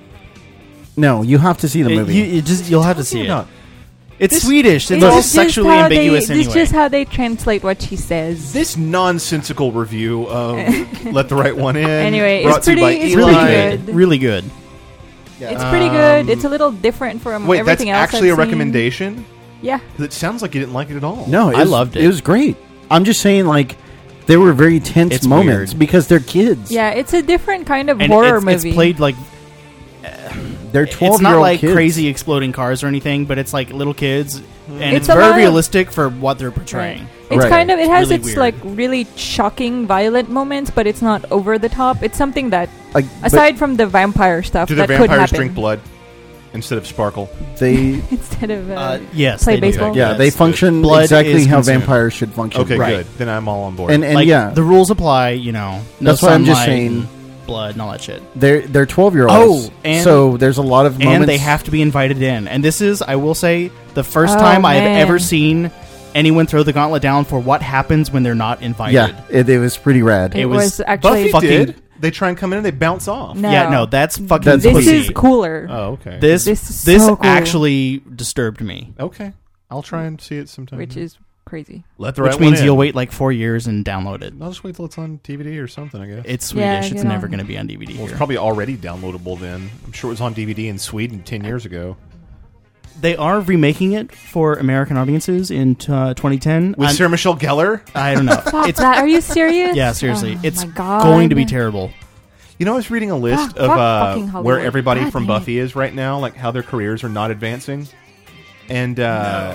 No, you have to see the It- movie. you, you just you'll have to see it. about? It's This- Swedish. It's This all is just sexually how ambiguous they, anyway. This is just how they translate what she says. This nonsensical review of Let the Right One In. Anyway, brought it's to you by pretty- it's really Eli. good. good. Really good. It's pretty good. It's a little different from Um, Wait, that's everything else actually I've a seen. recommendation? Yeah. 'Cause it sounds like you didn't like it at all. no, it I was, loved it. It was great. I'm just saying, like, there were very tense It's moments weird. because they're kids. Yeah, it's a different kind of And horror it's, movie. it's played like They're twelve it's year not old like kids. crazy exploding cars or anything, but it's like little kids, and It's it's, a very lot of- realistic for what they're portraying. It's Right. kind of it has Really its weird. like really shocking, violent moments, but it's not over the top. It's something that, Like, but aside from the vampire stuff, Do the that could vampires happen drink blood instead of sparkle? they instead of uh, Uh, yes, play they do. baseball. yeah Yes. they function Blood exactly is how consumed. vampires should function. Okay, Right. good. Then I'm all on board. And and Like, yeah, the rules apply. You know, no That's why I'm just sunlight saying- and blood and all that shit. they're they're twelve year olds. Oh, and- so there's a lot of moments. And they have to be invited in. And this is, I will say, the first Oh, time I've man. ever seen anyone throw the gauntlet down for what happens when they're not invited. yeah, it, it was pretty rad. It, It was, was actually Buffy fucking- did. They try and come in and they bounce off. no. Yeah, no, that's fucking That's This pussy. is cooler. Oh, okay. This This this, is so cool. actually disturbed me. okay. I'll try and see it sometime. Which is crazy. Let the Which right means one in. you'll wait like four years and download it. I'll just wait till it's on D V D or something, I guess. It's Yeah, Swedish. it's get never on. going to be on D V D Well, it's here. probably already downloadable then. I'm sure it was on D V D in Sweden ten years ago. They are remaking it for American audiences in uh, twenty ten. With I'm- Sarah Michelle Gellar? I don't know. Stop it's that. Are you serious? yeah, seriously, Oh it's my God. going to be terrible. You know, I was reading a list Fuck, of fuck uh, fucking where Hollywood. everybody God from dang it. Buffy is right now, like how their careers are not advancing. And uh,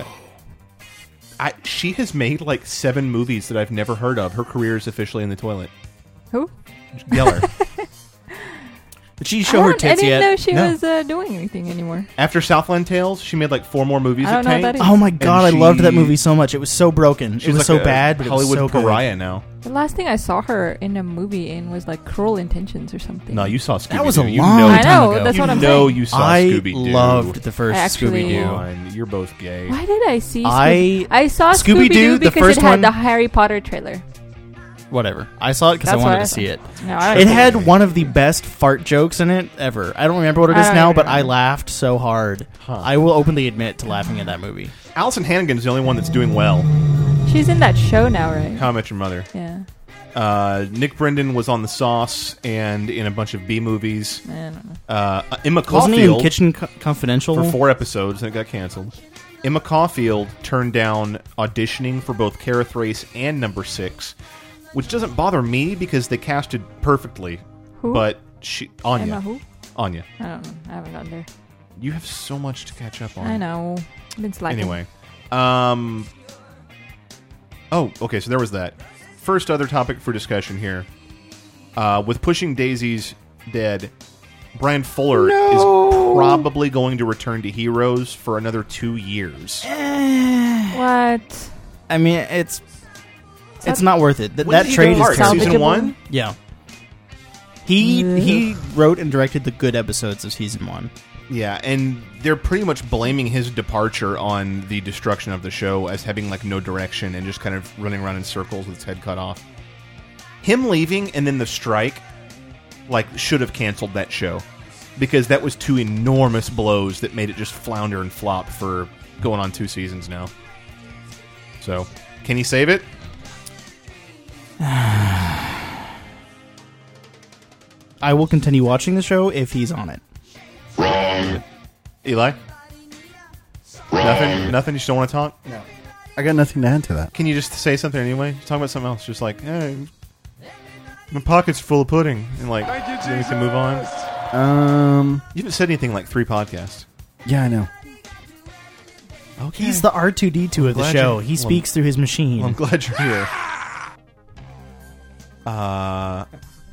I, she has made like seven movies that I've never heard of. Her career is officially in the toilet. Who? Geller. Did she I, show her don't- I tits didn't yet? know she No. was uh, doing anything anymore. After Southland Tales, she made like four more movies. I don't at know what Tank. that is. Oh my god, And I loved that she- movie so much. It was so broken. She's It was like so a bad, but Hollywood it was so pariah good. now. The last thing I saw her in a movie in was like Cruel Intentions or something. No, you saw Scooby Doo. That was a you long know, I time know. ago. That's you what I'm know saying. you saw I Scooby Doo. loved the first I actually- Scooby Doo. Come on, you're both gay. Why did I see? I- Scooby- I saw Scooby-Doo, Scooby Doo the because first it had one- the Harry Potter trailer. Whatever. I saw it because I That's wanted what to I see saw. it. No, I don't It think had so. one of the best fart jokes in it ever. I don't remember what it I is don't now, even but I remember. laughed so hard. Huh. I will openly admit to laughing at that movie. Allison Hannigan's the only one that's doing well. She's in that show now, right? How I Met Your Mother. Yeah. Uh, Nick Brendan was on The Sauce and in a bunch of B movies. I don't know. Uh, Emma Wasn't he in Caulfield Kitchen Co- Confidential? for four episodes and it got canceled. Emma Caulfield turned down auditioning for both Kara Thrace and Number Six, which doesn't bother me because they casted perfectly. Who? But she Anya, Emma who? Anya, I don't know. I haven't gotten there. you have so much to catch up on. I know. I've been slacking. Anyway, um, oh, okay. So there was that. First other topic for discussion here. Uh, with Pushing Daisies dead, Brian Fuller is probably going to return to Heroes for another two years. What? I mean, it's it's not worth it. Th- When that did he trade depart? is terrible. Season salvageable? one. Yeah. He he wrote and directed the good episodes of season one. Yeah, and they're pretty much blaming his departure on the destruction of the show as having like no direction and just kind of running around in circles with its head cut off. Him leaving and then the strike, like, should have canceled that show because that was two enormous blows that made it just flounder and flop for going on two seasons now. So, can he save it? I will continue watching the show if he's on it. Eli? Nothing? Nothing? You just don't want to talk? No. I got nothing to add to that. Can you just say something anyway? Talk about something else. Just like, hey, my pocket's full of pudding. And like, then we can move on. Um. You haven't said anything like three podcasts. Yeah, I know. Okay. He's the R two D two of the glad show. you- He speaks through his machine. Well, I'm glad you're here. Uh,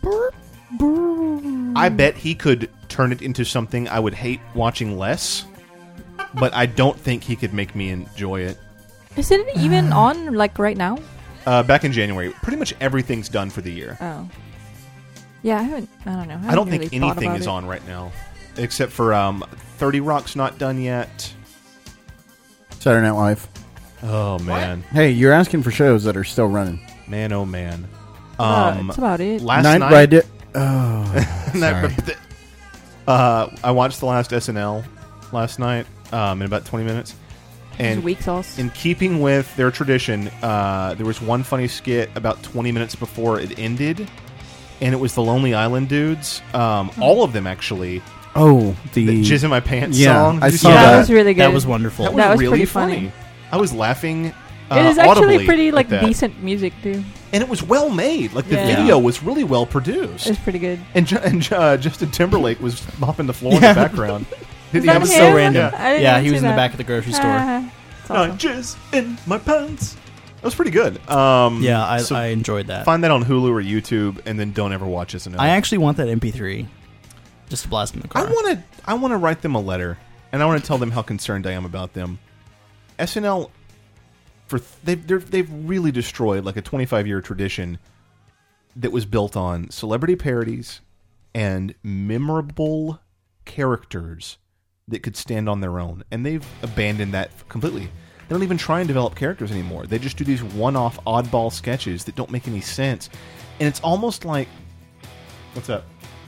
I bet he could turn it into something I would hate watching less, but I don't think he could make me enjoy it. Is it even on like right now? Uh, back in January, pretty much everything's done for the year. Oh. Yeah, I haven't. I don't know. I, I don't haven't think really thought anything about is it. on right now, except for um, thirty Rock's not done yet. Saturday Night Live. Oh man, Hey, you're asking for shows that are still running. man, oh man. Uh, Um, that's about it. last Night night, Ride. Oh, that- sorry. uh, I watched the last S N L last night um, in about twenty minutes, and weak sauce. in keeping with their tradition, uh, there was one funny skit about twenty minutes before it ended, and it was the Lonely Island dudes. Um, all of them actually. Oh, the, The Jizz in My Pants Yeah, song. I Did you saw see that, that. was really good. That was wonderful. That was, That was really pretty funny. funny. I was laughing. Uh, it is actually audibly pretty like at that. decent music too. And it was well made. Like the Yeah. video was really well produced. It's pretty good. And, Ju- and uh, Justin Timberlake was mopping the floor Yeah. in the background. Did Is he that have a was him? so random. I didn't Yeah, even he see was in the that. back of the grocery store. Uh, it's awesome. Uh, jizz in my pants. That was pretty good. Um, Yeah, I, so I enjoyed that. find that on Hulu or YouTube, and then don't ever watch S N L. I actually want that M P three just to blast in the I car. want to. I want to write them a letter, and I want to tell them how concerned I am about them. S N L, for they've they're, they've really destroyed like a twenty-five year tradition that was built on celebrity parodies and memorable characters that could stand on their own, and they've abandoned that completely. They don't even try and develop characters anymore. They just do these one-off oddball sketches that don't make any sense, and it's almost like, what's up?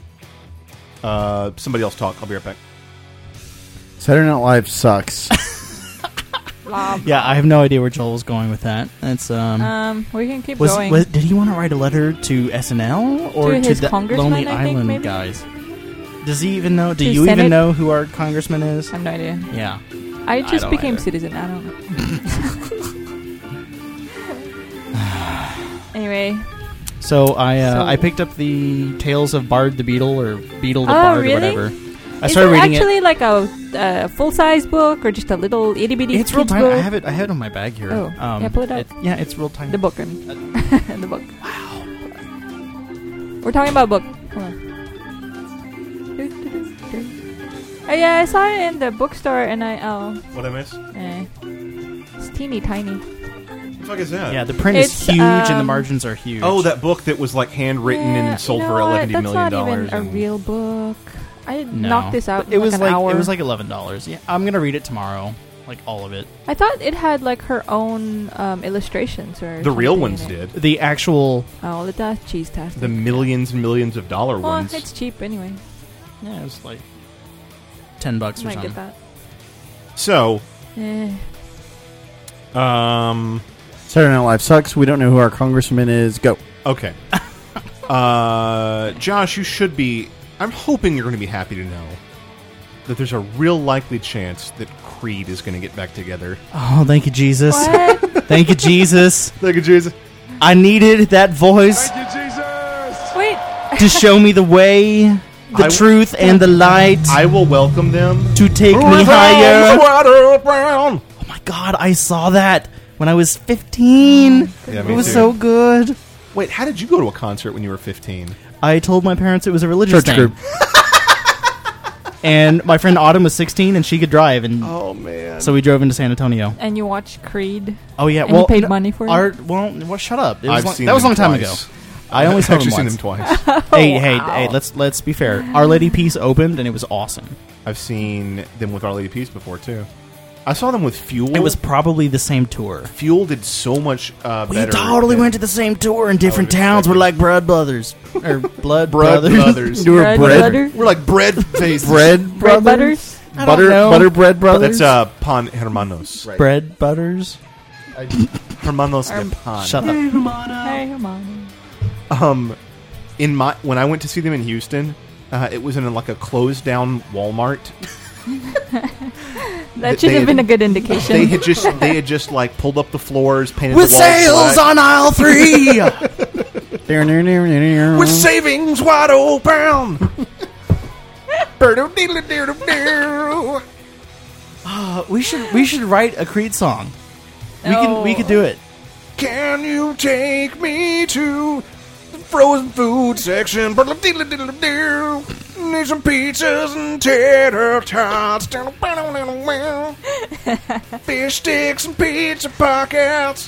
Uh, somebody else talk. I'll be right back. Saturday Night Live sucks. Yeah, I have no idea where Joel was going with that. That's um. Um, we can keep was, going. was did he want to write a letter to S N L or To to, his the congressman, Lonely I think, Island maybe? guys? Does he even know? Do To you Senate? even know who our congressman is? I have no idea. Yeah. I just don't became either. citizen. I don't know. Anyway, So I uh, So- I picked up the Tales of Bard the Beetle or Beetle the Oh, Bard really? or whatever. I Is started it reading actually it. like a, a full-size book or just a little itty-bitty It's real kid's tiny. book? I have it. I have it on my bag here. Oh, yeah, pull it out. yeah, it's real tiny. The book. I mean. the book. Wow. We're talking about book. Hold on. Oh, yeah, I saw it in the bookstore and I, oh, What I miss? eh. It's teeny tiny. What the fuck is that? Yeah, the print It's, is huge and the um, margins are huge. Oh, that book that was like handwritten Yeah, and sold you know for what? eleven million That's dollars. not even a real book. I no. knocked this out It in was like like an hour. it was like eleven dollars. Yeah, I'm gonna read it tomorrow, like all of it. I thought it had like her own um, illustrations or The real something ones in it. did. The actual Oh, the that's cheese tastic. The millions and millions of dollar Well, ones. it's cheap anyway. yeah, it was like ten bucks I or might something. get that. So, Eh. um, Saturday Night Live sucks. We don't know who our congressman is. Go. okay. uh, Josh, you should be. I'm hoping you're going to be happy to know that there's a real likely chance that Creed is going to get back together. Oh, thank you, Jesus! What? Thank you, Jesus! Thank you, Jesus. I needed that voice Wait. to show me the way, the I- truth, and the light I will welcome them to take me Revolve higher. water around. Oh my God, I saw that when I was fifteen. Yeah, It me was too. so good. Wait, how did you go to a concert when you were fifteen? I told my parents it was a religious Church thing. group. And my friend Autumn was sixteen and she could drive, and Oh man. so we drove into San Antonio. And you watched Creed? Oh yeah, And well, you paid no, money for it? our, well, well, shut up. It was I've long, seen that was a them long time twice. ago. I only I've saw them actually seen once. them twice. Hey, Oh, hey, wow. hey! Let's let's be fair. Our Lady Peace opened and it was awesome. I've seen them with Our Lady Peace before too. I saw them with Fuel. It was probably the same tour. Fuel did so much uh, We better. towally than- went to the same tour in different would've towns. We're expected. like Blood Brothers or Blood Blood Brothers. Brothers. You were Bread bread, butter? We're like bread faces. bread, Bread brothers? butters? I don't butter, know. butter bread brothers. That's uh, Pan Hermanos. Bread Butters. Hermanos Or- de Pan. Shut up. Hey, come on. Um, in my when I went to see them in Houston, uh, it was in like a closed down Walmart. That They should have had- been a good indication. They had just they had just like pulled up the floors, painted With the walls sales black. on aisle three. with savings wide open. Uh, we should we should write a Creed song. We can we could do it. Can you take me to the frozen food section? Need some pizzas and tater tots. Fish sticks and pizza pockets.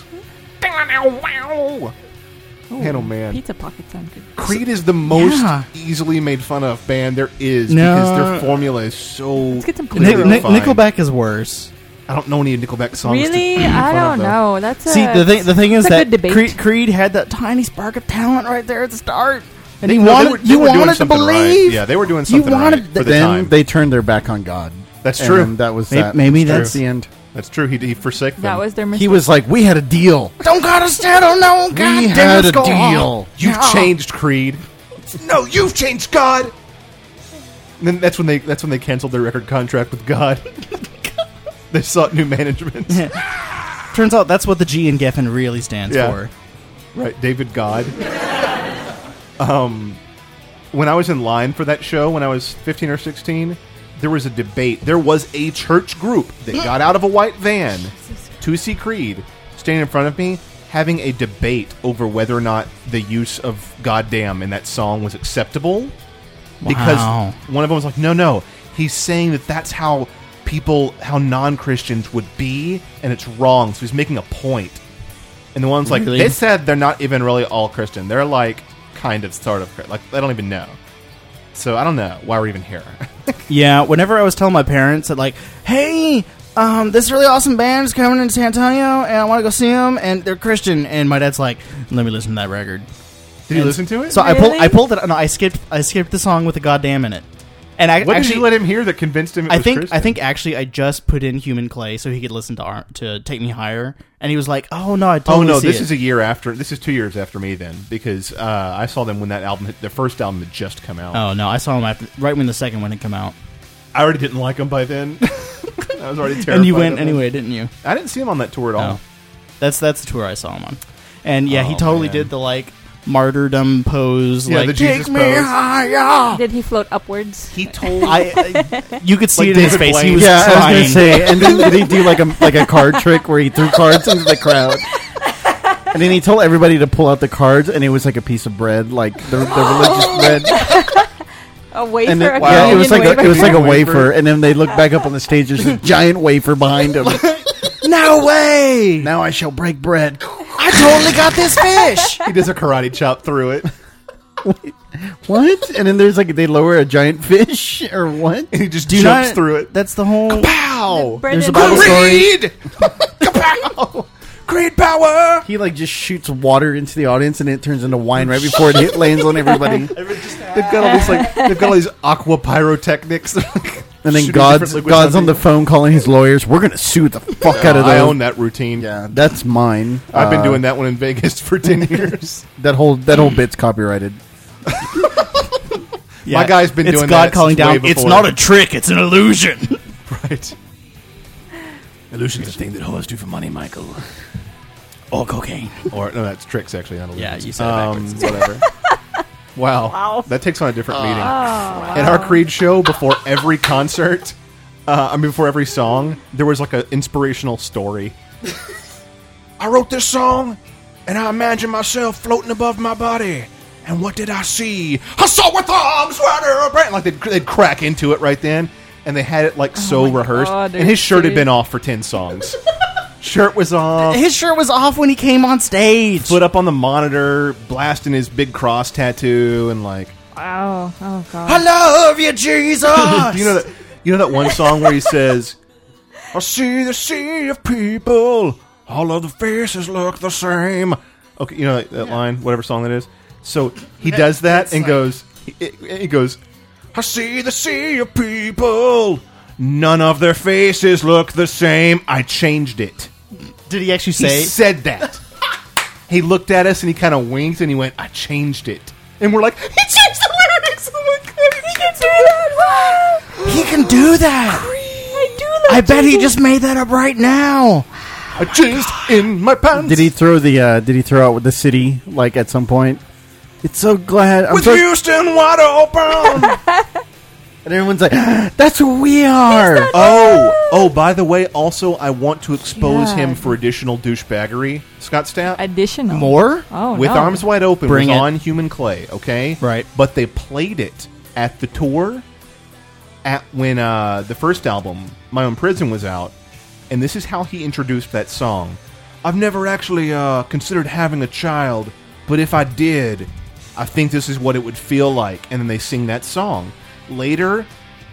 Man, oh man. Pizza pockets sound good. Creed is the most Yeah. easily made fun of band there is No. because their formula is so Let's get some clearly Nick, Nick, defined. Nickelback is worse. I don't know any Nickelback songs. to Really? make I fun don't of, though. know. That's a, See, the thing the thing is it's a that good debate. Creed, Creed had that tiny spark of talent right there at the start, and They- he no, they wanted were- they you were doing wanted to something right. believe. Yeah, they were doing You something wanted right for the Then time. they turned their back on God. That's And true. that was Maybe- that. maybe that's that's- the end. That's true. He, he forsook them. that was their mistake. He was like, "We had a deal. Don't gotta settle no We goddamn had a score. deal." You've changed, Creed. No, you've changed, God. And then that's when they that's when they canceled their record contract with God. They sought new management. Turns out that's what the G in Geffen really stands Yeah. for. Right, David God. um, when I was in line for that show when I was fifteen or sixteen, there was a debate. There was a church group that got out of a white van to see Creed, standing in front of me, having a debate over whether or not the use of "goddamn" in that song was acceptable. Because Wow. one of them was like, "No, no, he's saying that that's how people, how non-Christians would be, and it's wrong." So he's making a point. And the one's like, Really? they said they're not even really all Christian. They're like kind of, sort of, like they don't even know. So I don't know why we're even here. Yeah, whenever I was telling my parents that, like, hey, um, this really awesome band is coming into San Antonio, and I want to go see them, and they're Christian, and my dad's like, let me listen to that record. Did you And listen to it? So I pulled, I Really? pulled it. No, I skipped, I skipped the song with the goddamn in it, and I what actually, did you let him hear that convinced him? It I was think, Christian? I think actually, I just put in Human Clay so he could listen to Ar- to Take Me Higher, and he was like, oh no, I Oh totally no, see this it. is a year after. This is two years after me then, because uh, I saw them when that album, their first album had just come out. Oh no, I saw him after, right when the second one had come out, I already didn't like them by then. I was already terrified. and you went of them. anyway, didn't you? I didn't see him on that tour at all. No. That's that's the tour I saw him on, and yeah, he Oh, totally man. did the like. martyrdom pose. Yeah, like, the take Jesus me pose. higher. Did he float upwards? He told I, I, you could see Like it in his David face. Blaine. He was Yeah, I was trying. gonna say. And then did he do like a like a card trick where he threw cards into the crowd? And then he told everybody to pull out the cards, and it was like a piece of bread, like the, the religious bread. A wafer? And then, a yeah, it was like communion a, it was like a Wafer. wafer. And then they look back up on the stage. There's a giant wafer behind him. No way! Now I shall break bread. I totally got this fish. he does a karate chop through it. What? And then there's like they lower a giant fish or what? And he just Do you jumps not- through it. That's the whole. Pow! There's a Brendan- Bible story. Creed! Kapow! Creed power! He like just shoots water into the audience, and it turns into wine right before it hit, lands on everybody. They've got all these like they've got all these aqua pyrotechnics. And then Shooting God's different liquids God's on the people. phone calling his lawyers. We're gonna sue the fuck out of I those. own that routine. Yeah, that's mine. I've been Uh, doing that one in Vegas for ten years. that whole that whole bit's copyrighted. Yeah. My guy's been it's doing God that calling since way down. It's before. not a trick. It's an illusion. Right. Illusion's a thing that whores do for money, Michael. Or cocaine. Or no, that's tricks actually. Not Yeah, illusions. you said it um, backwards. whatever. Wow. Wow. That takes on a different meaning. Oh, In our Creed show, before every concert, uh, I mean, before every song, there was like an inspirational story. I wrote this song, and I imagined myself floating above my body. And what did I see? I saw with arms wide open. Like they'd, they'd crack into it right then, and they had it like so my rehearsed. God, and his shirt had dude. been off for ten songs. Shirt was off. His shirt was off when he came on stage. Foot up on the monitor, blasting his big cross tattoo, and like, wow. Oh, God. I love you, Jesus. do you know that? You know that one song where he says, I see the sea of people. All of the faces look the same. "Okay," you know that, that line, whatever song that is. So he does that and goes, he, he goes, I see the sea of people. "None of their faces look the same. I changed it." Did he actually He say? said that. He looked at us and he kind of winked and he went, "I changed it." And we're like, "He changed the lyrics!" Oh my God, he can do that! Wow. He can do that. I do that. I bet he just made that up right now. I jizzed in my pants. Did he throw the? Uh, did he throw out with the city like at some point? It's so glad. I'm With so, Houston wide open. and everyone's like, "That's who we are." Oh, oh, by the way, also, I want to expose God. him for additional douchebaggery. Scott Stapp, Additional. More? Oh, with no. Arms Wide Open, Bring was it. on Human Clay, okay? Right. But they played it at the tour at when uh, the first album, My Own Prison, was out. And this is how he introduced that song. I've never actually uh, considered having a child, but if I did, I think this is what it would feel like. And then they sing that song. Later,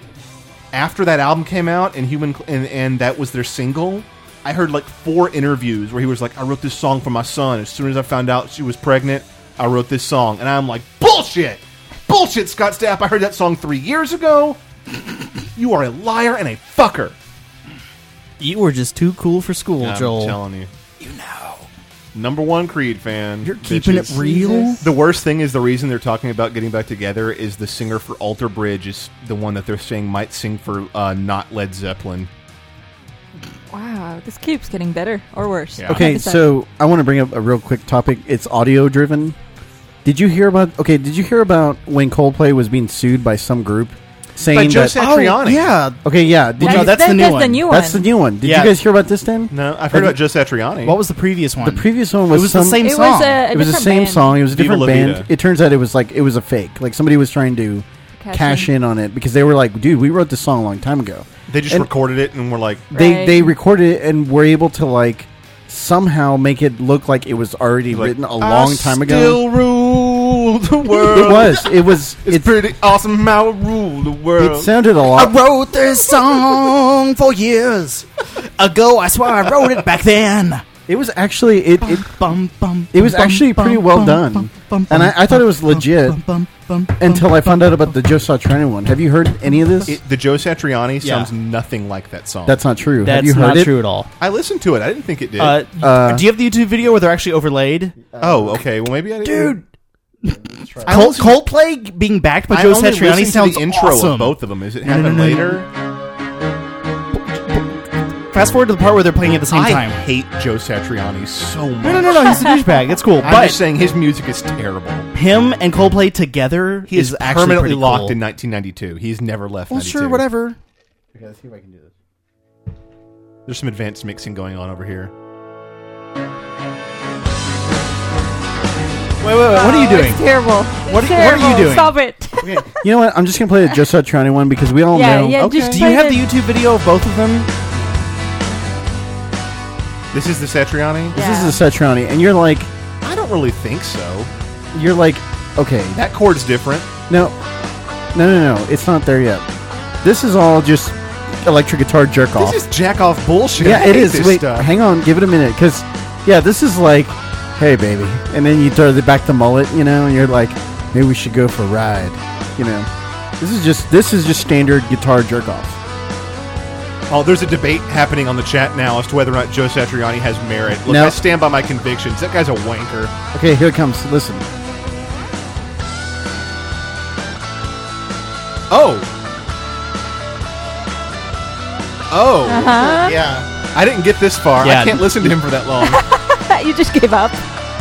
after that album came out and Human Cl- and, and that was their single, I heard like four interviews where he was like, I wrote this song for my son. As soon as I found out she was pregnant, I wrote this song. And I'm like, bullshit! Bullshit, Scott Stapp. I heard that song three years ago. You are a liar and a fucker. You were just too cool for school, I'm Joel. telling you. You know. Number one Creed fan. You're keeping it bitches. real? The worst thing is the reason they're talking about getting back together is the singer for Alter Bridge is the one that they're saying might sing for uh, not Led Zeppelin. Wow, this keeps getting better or worse. Yeah. Okay, Can't decide. so I want to bring up a real quick topic. It's audio driven. Did you hear about? Okay, did you hear about when Coldplay was being sued by some group saying By Joe that? Satriani. Oh, yeah. Okay, yeah. Did Well, you, no, that's that- the new that's one. the new one. that's the new one. Did Yeah. you guys hear about this then? No, I've heard Have about Joe Satriani. What was the previous one? The previous one was, It was some, the same It song. was a, a It was the different same band. song. It was a Viva different La band. Vida. It turns out it was like it was a fake. Like somebody was trying to Cash cash in. in on it because they were like, "Dude, we wrote this song a long time ago." They just And- recorded it and were like, They Right. they recorded it and were able to like somehow make it look like it was already like, written a long I time ago. Still rule the world. It was. It was. It's It, pretty awesome how I rule the world. it sounded a I lot. wrote this song for years ago. I swear I wrote it back then. It was actually it. it Bum, bum, It was bum, actually bum, pretty well bum, done. bum, bum, And I- I thought it was bum, legit bum, bum, bum, bum, until I bum, found out about the Joe Satriani one. Have you heard any of this? It, the Joe Satriani Yeah. sounds nothing like that song. That's not true. That's Have you heard not it? true at all. I listened to it. I didn't think it did. Uh, Uh, do you have the YouTube video where they're actually overlaid? oh, okay. Well, maybe I didn't. Dude, I Col- listened- Coldplay being backed by I Joe only Satriani listened sounds to the intro awesome. of both of them. Is it No, no, happened no, no, later? Fast forward to the part where they're playing at the same I time. hate Joe Satriani so much. No, no, no, no. He's a douchebag. It's cool. I'm But just saying his music is terrible. him and Coldplay together He is, is actually permanently pretty locked cool. in nineteen ninety-two. He's never left Well, ninety-two. sure, whatever. Okay, let's see if I can do this. There's some advanced mixing going on over here. Wait, wait, wait. What are you doing? It's terrible. What It's are- what are you terrible. doing? Stop it. Okay, you know what? I'm just gonna play the Joe Satriani one because we all Yeah, know. yeah, Okay. just Do you play have the- the YouTube video of both of them? This is the Satriani? This Yeah. is the Satriani, and you're like, I don't really think so. you're like, okay, That chord's different. no, no, no, no, it's not there yet. This is all just electric guitar jerk off. This is jack off bullshit. Yeah, I it hate is. this Wait, stuff. hang on, give it a minute, because yeah, this is like, hey baby, and then you throw the back the mullet, you know, and you're like, maybe we should go for a ride, you know. This is just this is just standard guitar jerk off. Oh, there's a debate happening on the chat now as to whether or not Joe Satriani has merit. Look, No. I stand by my convictions. That guy's a wanker. Okay, here it comes. Listen. Oh. Oh. Uh-huh. Yeah. I didn't get this far. Yeah. I can't listen to him for that long. You just gave up.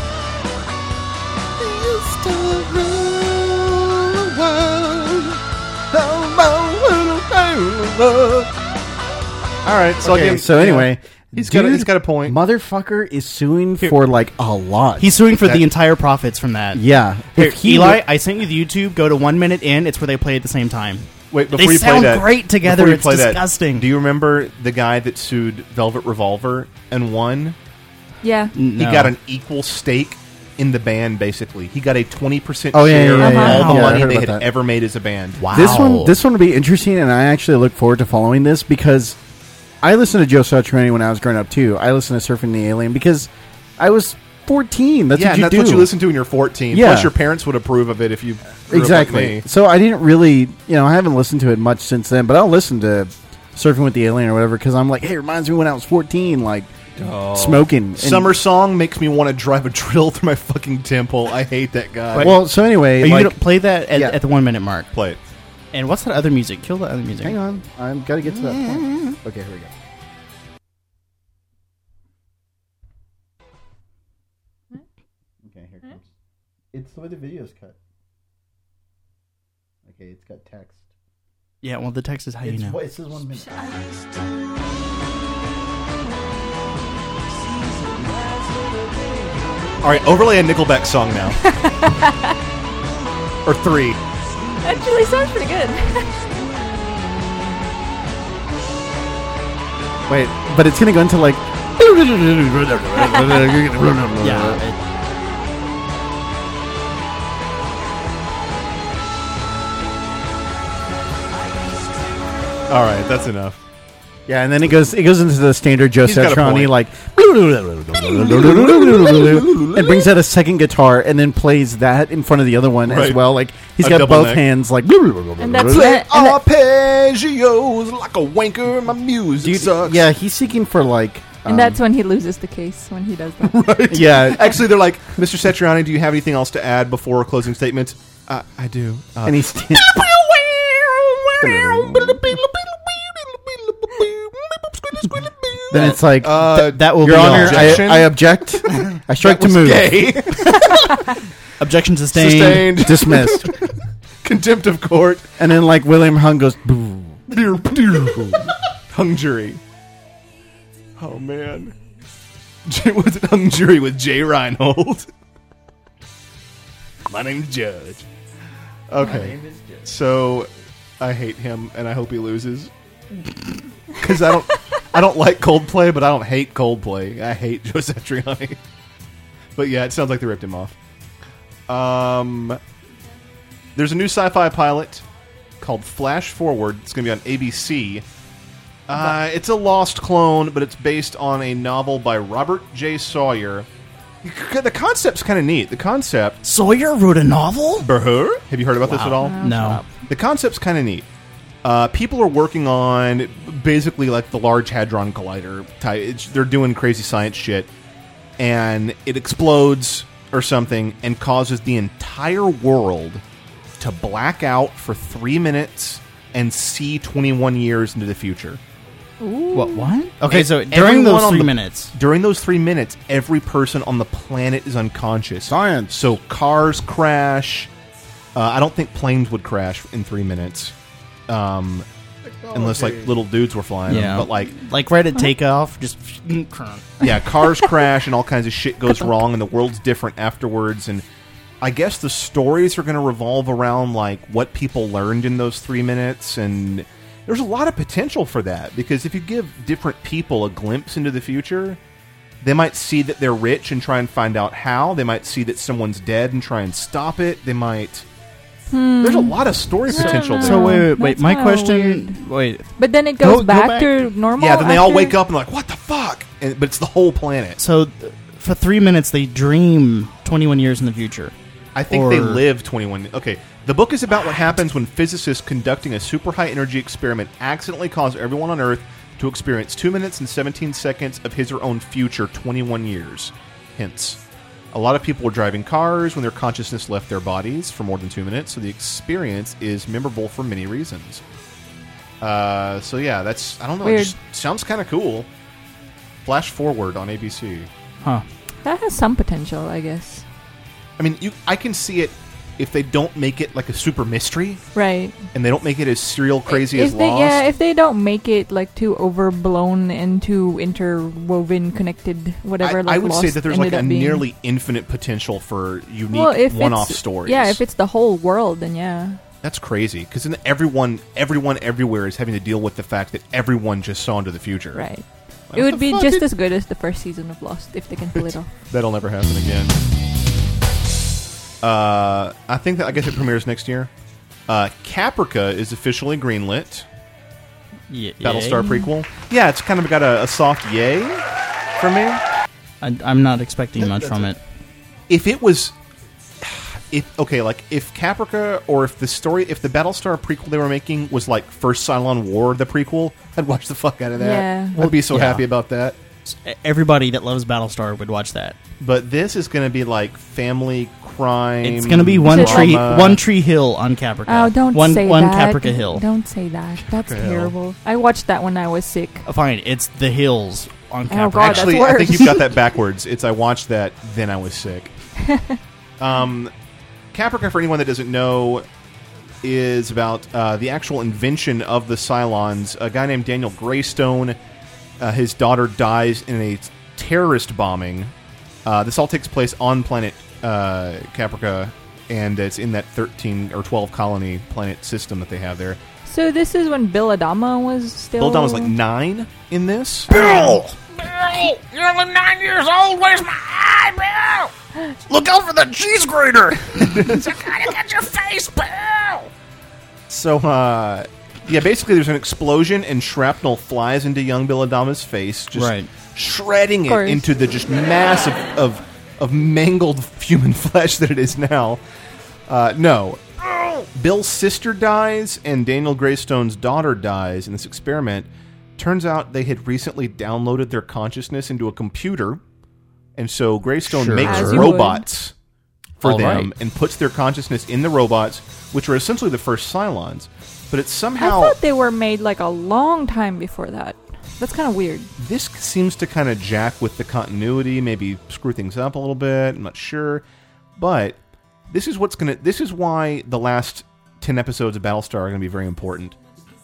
All right, so Okay, again, so anyway, he's got a, dude, he's got a point. Motherfucker is suing for like a lot. He's suing for That- the entire profits from that. yeah. Here, If he Eli, were- I sent you the YouTube. Go to one minute in. It's where they play at the same time. Wait, before They you play sound that, great together. before you It's play that, disgusting. do you remember the guy that sued Velvet Revolver and won? Yeah. No. He got an equal stake in the band. Basically, he got a twenty percent Oh, yeah, share yeah, of yeah, all yeah. the Yeah, I money heard they about had that. ever made as a band. Wow. This one, this one will be interesting, and I actually look forward to following this because I listened to Joe Satriani when I was growing up too. I listened to Surfing the Alien because I was fourteen. That's yeah, what and you that's do. what you listen to when you're fourteen. Yeah. Plus, your parents would approve of it if you grew up Exactly. like me. So I didn't really, you know, I haven't listened to it much since then, but I'll listen to Surfing with the Alien or whatever because I'm like, hey, it reminds me when I was fourteen, like smoking. And- Summer Song makes me want to drive a drill through my fucking temple. I hate that guy. Well, so anyway, Are you like, gonna play that at, yeah. at the one minute mark? Play it. And what's that other music? Kill the other music. hang on, I've got to get to that point. Okay, here we go. Okay, here it comes. It's the way the video's cut. Okay, it's got text. Yeah, well, the text is how you It's, know. what- it says one minute. All right, overlay a Nickelback song now. Or three. Actually, sounds pretty good. Wait, but it's gonna go into like. Yeah. it- All right, that's enough. Yeah, and then it goes it goes into the standard Joe He's got a Satriani point. like and brings out a second guitar and then plays that in front of the other one as Right. well. Like he's A got double both neck. hands like And that's Play and that- arpeggios like a wanker. My music Dude, sucks. yeah, he's seeking for like and um, that's when he loses the case when he does that. yeah, Actually, they're like, Mister Satriani, do you have anything else to add before closing statements? Uh, I do. Uh, and he's then it's like uh, Th- that will Your be Honor, all. I, Objection? I object. I strike that to was move. gay. Objection sustained. Sustained. Dismissed. Contempt of court. And then like William Hung goes. Boo. Hung jury. Oh man, was it hung jury with Jay Reinhold? My name's Judge. Okay, so I hate him, and I hope he loses because I don't. I don't like Coldplay, but I don't hate Coldplay. I hate Joe Satriani. But yeah, it sounds like they ripped him off. Um, there's a new sci-fi pilot called Flash Forward. It's going to be on A B C. Uh, it's a lost clone, but it's based on a novel by Robert J. Sawyer. The concept's kind of neat. The concept... Sawyer wrote a novel? Burr? Have you heard about this at all? No. The concept's kind of neat. Uh, people are working on basically like the Large Hadron Collider type. It's, they're doing crazy science shit, and it explodes or something and causes the entire world to black out for three minutes and see twenty-one years into the future. What? What? Okay, so during Everyone those on three the- minutes. During those three minutes, every person on the planet is unconscious. Science. So cars crash. Uh, I don't think planes would crash in three minutes, um, unless like little dudes were flying Yeah. them. But like, Like right at takeoff, just. yeah, cars crash and all kinds of shit goes wrong, and the world's different afterwards. And I guess the stories are going to revolve around like what people learned in those three minutes, and there's a lot of potential for that, because if you give different people a glimpse into the future, they might see that they're rich and try and find out how. They might see that someone's dead and try and stop it. They might. There's a lot of story potential there. So wait, wait, wait. That's My kinda question. weird. Wait. But then it Go- goes go back, back. to normal. yeah, then they all after? wake up and they're like, "What the fuck?" And, but it's the whole planet. So th- for three minutes, they dream twenty-one years in the future. I think they Or- live twenty-one. Okay, the book is about what happens when physicists conducting a super high energy experiment accidentally cause everyone on Earth to experience two minutes and seventeen seconds of his or own future twenty-one years. Hence, a lot of people were driving cars when their consciousness left their bodies for more than two minutes, so the experience is memorable for many reasons. Uh, so yeah, that's I don't know. It Weird. just sounds kind of cool. Flash Forward on A B C. Huh. That has some potential, I guess. I mean, you I can see it if they don't make it like a super mystery. Right. And they don't make it as serial crazy if as they, Lost. Yeah, if they don't make it like too overblown and too interwoven, connected, whatever. I, like I would say Lost that there's like ended a up being. nearly infinite potential for unique well, if one-off it's- stories. Yeah, if it's the whole world, then yeah. That's crazy because then everyone, everyone everywhere is having to deal with the fact that everyone just saw into the future. Right. Like, It what would the be fuck? just It- as good as the first season of Lost if they can pull it off. That'll never happen again. Uh, I think that I guess it premieres next year. Uh, Caprica is officially greenlit. Y- Battlestar yay? prequel. Yeah, it's kind of got a, a soft yay for me. I, I'm not expecting much from it. If it was, if okay, like if Caprica or if the story, if the Battlestar prequel they were making was like First Cylon War, the prequel, I'd watch the fuck out of that. Yeah. I'd be so yeah. happy about that. Everybody that loves Battlestar would watch that. But this is going to be like family crime. It's going to be one Is it tree, drama. one tree hill on Caprica. Oh, don't one, say one that. Caprica Hill. Don't say that. That's Caprica Hill. terrible. I watched that when I was sick. Oh, fine, it's the hills on Caprica. Oh, God, that's Actually, I think worse. you've got that backwards. It's I watched that, then I was sick. um, Caprica, for anyone that doesn't know, is about uh, the actual invention of the Cylons. A guy named Daniel Greystone, uh, his daughter dies in a terrorist bombing. Uh, this all takes place on planet uh, Caprica, and it's in that thirteen or twelve colony planet system that they have there. So this is when Bill Adama was still. Bill Dunn was like nine in this. Bill! Bill! You're only nine years old. Where's my eye, Bill? Look out for the cheese grater! I gotta get your face, Bill! So, uh, yeah, basically there's an explosion and shrapnel flies into young Bill Adama's face, just Right. shredding it course. into the just mass of, of, of mangled human flesh that it is now. Uh, no. Bill's sister dies and Daniel Greystone's daughter dies in this experiment. Turns out they had recently downloaded their consciousness into a computer, and so Greystone Sure. makes As you robots for All them right. and puts their consciousness in the robots, which are essentially the first Cylons. But it's I somehow thought they were made like a long time before that. That's kind of weird. this seems to kind of jack with the continuity, maybe screw things up a little bit. I'm not sure, but this is what's gonna. This is why the last ten episodes of Battlestar are going to be very important.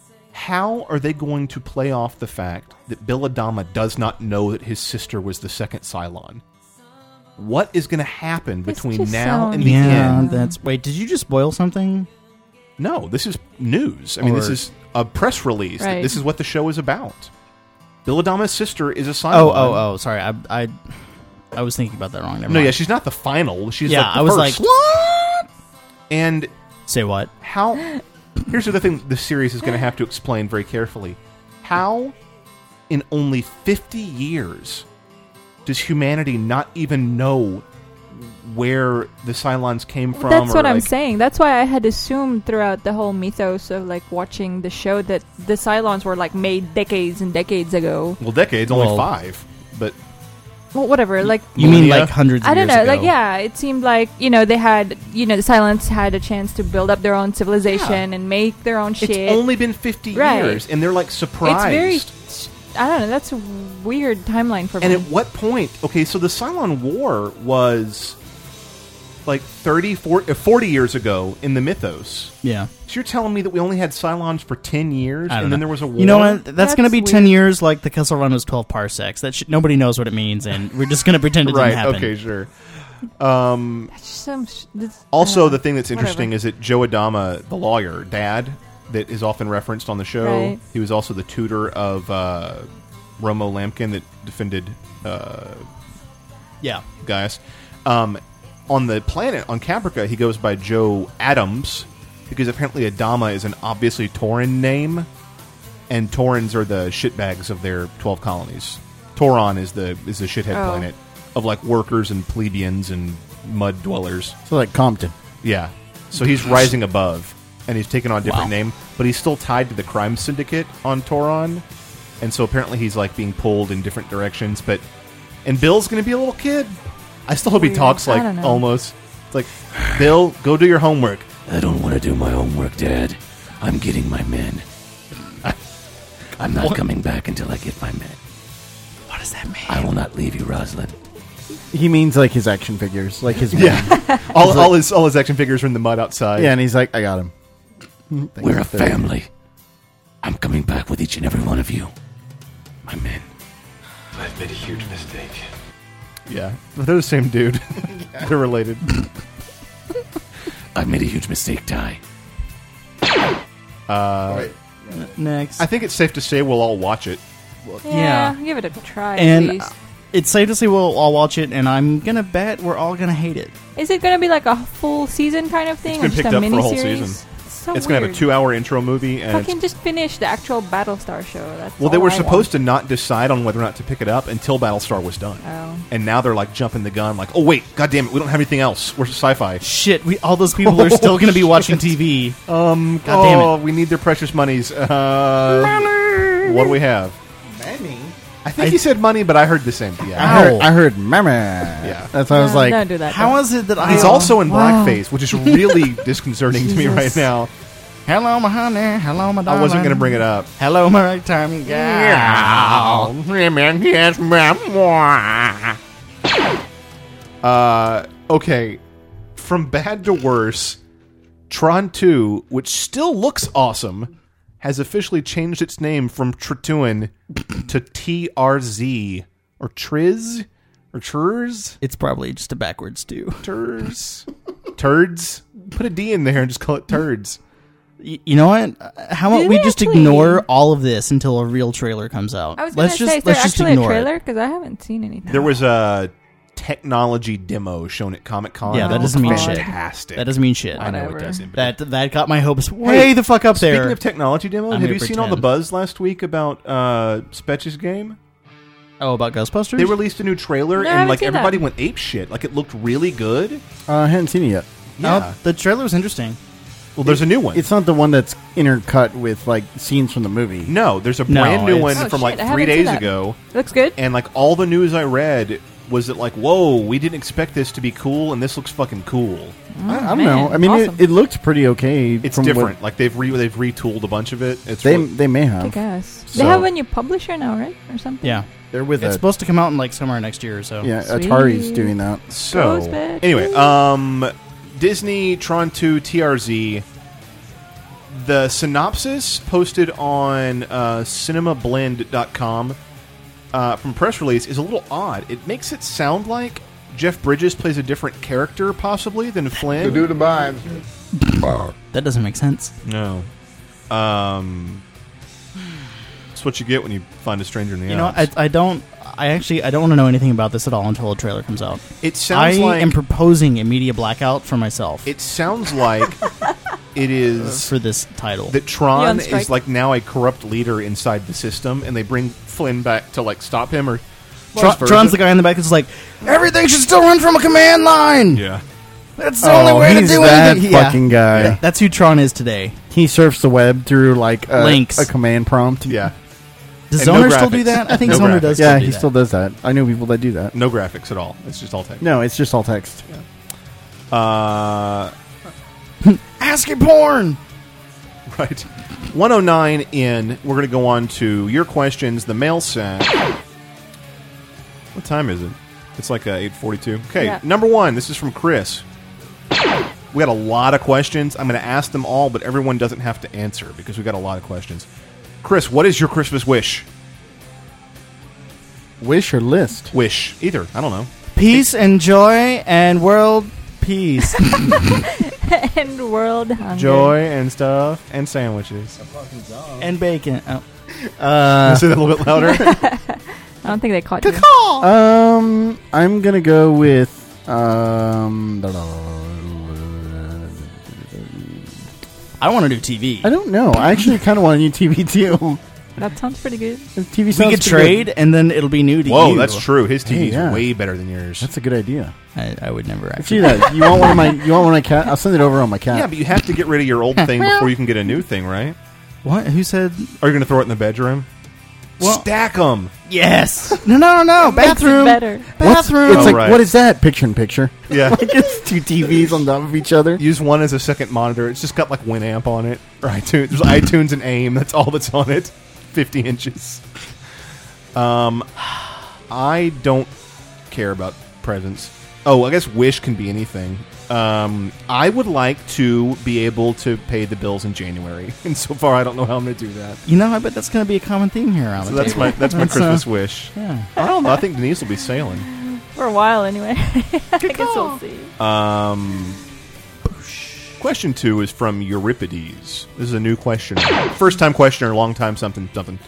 How are they going to play off the fact that Bill Adama does not know that his sister was the second Cylon? What is going to happen This between just now and sounds- the Yeah, end? that's. Wait, did you just spoil something? No, this is news. I mean, this Or- is a press release. that Right. This is what the show is about. Bill Adama's sister is a Cylon. Oh, oh, oh. Sorry, I, I, I was thinking about that wrong. Never No, mind. yeah, she's not the final. She's Yeah, like the I was first. like, what? And Say what? how? Here's the other thing: the series is going to have to explain very carefully. How, in only fifty years, does humanity not even know where the Cylons came from? That's or, what I'm like- saying. That's why I had assumed throughout the whole mythos of like watching the show that the Cylons were like made decades and decades ago. Well, decades, Well- only five, but well, whatever. Like You mean Millennia? like hundreds of I don't years know. ago? Like yeah, it seemed like you know they had you know the Cylons had a chance to build up their own civilization and make their own shit. It's only been fifty Right. years, and they're like surprised. It's very. I don't know. That's a weird timeline for And me. at what point? Okay, so the Cylon War was like thirty, forty, uh, forty years ago in the mythos. Yeah. So you're telling me that we only had Cylons for ten years, I don't and then know. there was a war? You know what? That's, That's going to be ten weird. years like the Kessel Run was twelve parsecs. That sh- nobody knows what it means, and we're just going to pretend it Right, didn't happen. okay, sure. Um, That's just some. sh- This, also, I don't the know. thing that's interesting Whatever. is that Joe Adama, the lawyer, dad, that is often referenced on the show, Right. he was also the tutor of uh, Romo Lampkin that defended uh, Yeah. Gaius. Um, on the planet, on Caprica, he goes by Joe Adams, because apparently Adama is an obviously Tauran name, and Taurans are the shitbags of their twelve colonies. Tauron is the is the shithead Oh. planet of like workers and plebeians and mud dwellers. So like Compton. Yeah. So he's rising above, and he's taken on a different Wow. name, but he's still tied to the crime syndicate on Tauron, and so apparently he's like being pulled in different directions. But and Bill's going to be a little kid. I still hope he Weird. talks I like don't know. almost. It's like, Bill, go do your homework. I don't want to do my homework, Dad. I'm getting my men. I'm not coming back until I get my men. What does that mean? I will not leave you, Rosalind. He means like his action figures, like his Yeah, all, all his all his action figures are in the mud outside. yeah, and he's like, I got him. Thanks, We're a Dad. family. I'm coming back with each and every one of you. My men. I've made a huge mistake. yeah, but they're the same dude. They're related. I've made a huge mistake, Ty. Uh, Next. I think it's safe to say we'll all watch it. Yeah, Yeah. give it a try. and at least. it's safe to say we'll all watch it, and I'm going to bet we're all going to hate it. Is it going to be like a full season kind of thing, It's been or just picked a up for a mini whole series? season. So It's going to have a two-hour intro movie, and Fucking it's, just finish the actual Battlestar show. That's well, they all were I supposed to not decide on whether or not to pick it up until Battlestar was done. Oh. And now they're like jumping the gun, like, oh wait, god damn it, we don't have anything else. We're sci-fi. Shit, we all those people are still going to be watching T V. Um, God damn oh, it. we need their precious monies. Uh, what do we have? Money. I think he said money, but I heard the same. I Yeah, heard, I heard mama. Yeah. That's why I was No, like, don't do that. How don't. is it that I... he's also in Wow. blackface, which is really disconcerting to me right Jesus. now. Hello, my honey. Hello, my darling. I wasn't going to bring it up. Hello, my right time. Yeah. Uh, okay, from bad to worse, Tron two, which still looks awesome, has officially changed its name from Trituin to T R Z or Triz or Turs It's probably just a backwards too. Turs Turds. Put a D in there and just call it Turds. Y- You know what? Uh, How about Did we they just actually- ignore all of this until a real trailer comes out? I was going to let's say, just is there let's just actually a ignore trailer? it. Because I haven't seen anything. There was a technology demo shown at Comic Con. Yeah, that doesn't mean shit. Fantastic. That doesn't mean shit. I know it Whatever. doesn't. but- That that got my hopes way the fuck up Speaking there. of technology demo, I'm have gonna you seen all the pretend. buzz last week about uh, Spetch's game? oh, about Ghostbusters? They released a new trailer, No, I and haven't like seen everybody that. went ape shit. Like it looked really good. uh, I hadn't seen it yet. Yeah. Oh, the trailer was interesting. Well, there's a new one. It's not the one that's intercut with like scenes from the movie. no, there's a No, brand new it's- one Oh, from shit, like I three haven't seen days that. ago, Looks good. and like all the news I read was that like, whoa, we didn't expect this to be cool, and this looks fucking cool. I, I don't man, know. I mean, awesome. it, it looked pretty okay. It's from what- different. Like they've re- they've retooled a bunch of it. It's they really- they may I have. guess. So- They have a new publisher now, right? Or something? Yeah, They're with it's a, supposed to come out in like summer next year or so. yeah. Sweet. Atari's doing that. so. Goes back. Anyway, um, Disney Tron two T R Z. The synopsis posted on uh, cinema blend dot com uh, from press release is a little odd. It makes it sound like Jeff Bridges plays a different character, possibly, than Flynn. That doesn't make sense. No. Um, that's what you get when you find a stranger in the You know, Alps. I, I don't. I actually I don't want to know anything about this at all until a trailer comes out. it I sounds like am proposing a media blackout for myself it sounds like it is for this title. that You Tron on strike? is like now a corrupt leader inside the system, and they bring Flynn back to like stop him or Tron, vice versa. Tron's the guy in the back that's like, everything should still run from a command line. Yeah. That's the only way to he's do that anything. Yeah. fucking guy. Yeah, that's who Tron is today. He surfs the web through like a, Links. a command prompt. Yeah. Does And no Zoner still do graphics. that? I think No Zoner graphics. does. Yeah, still do he that. still does that. I know people that do that. No graphics at all. It's just all text. No, it's just all text. Uh, ASCII porn. right. one oh nine in. We're going to go on to your questions, the mail sack. What time is it? It's like uh, eight forty-two. Okay, Yeah. number one. This is from Chris. We got a lot of questions. I'm going to ask them all, but everyone doesn't have to answer because we got a lot of questions. Chris, what is your Christmas wish? Wish or list? Wish. Either. I don't know. Peace and joy and world peace. And world hunger. Joy and stuff and sandwiches. and bacon. Oh. Uh, Say that a little bit louder. I don't think they caught you. um, I'm gonna go with um. I want to do T V. I don't know. I actually kind of want a new T V too. That sounds pretty good. T V We sounds could pretty trade, good. and then it'll be new to Whoa, you. that's true. His T V's Hey, yeah. way better than yours. That's a good idea. I, I would never Let's actually. do that. You want one of my? You want one of my cat? I'll send it over on my cat. Yeah, but you have to get rid of your old thing before you can get a new thing, right? What? Who said? Are you going to throw it in the bedroom? Well- Stack them. Yes. No, no, no, no. Makes it Bathroom. better. What's- Bathroom. It's Oh, like right. what is that? Picture in picture. Yeah. Like it's two T Vs on top of each other. Use one as a second monitor. It's just got like Winamp on it. Or iTunes. There's iTunes and AIM. That's all that's on it. fifty inches. Um, I don't care about presents. Oh, I guess wish can be anything. Um, I would like to be able to pay the bills in January, and so far I don't know how I'm going to do that. You know, I bet that's going to be a common theme here around So the that's table. my that's my That's, uh, Christmas wish. Yeah. I don't know. I think Denise will be sailing. For a while, anyway. I guess we'll see. Um, question two is from Euripides. This is a new question. First time questioner, long time something something.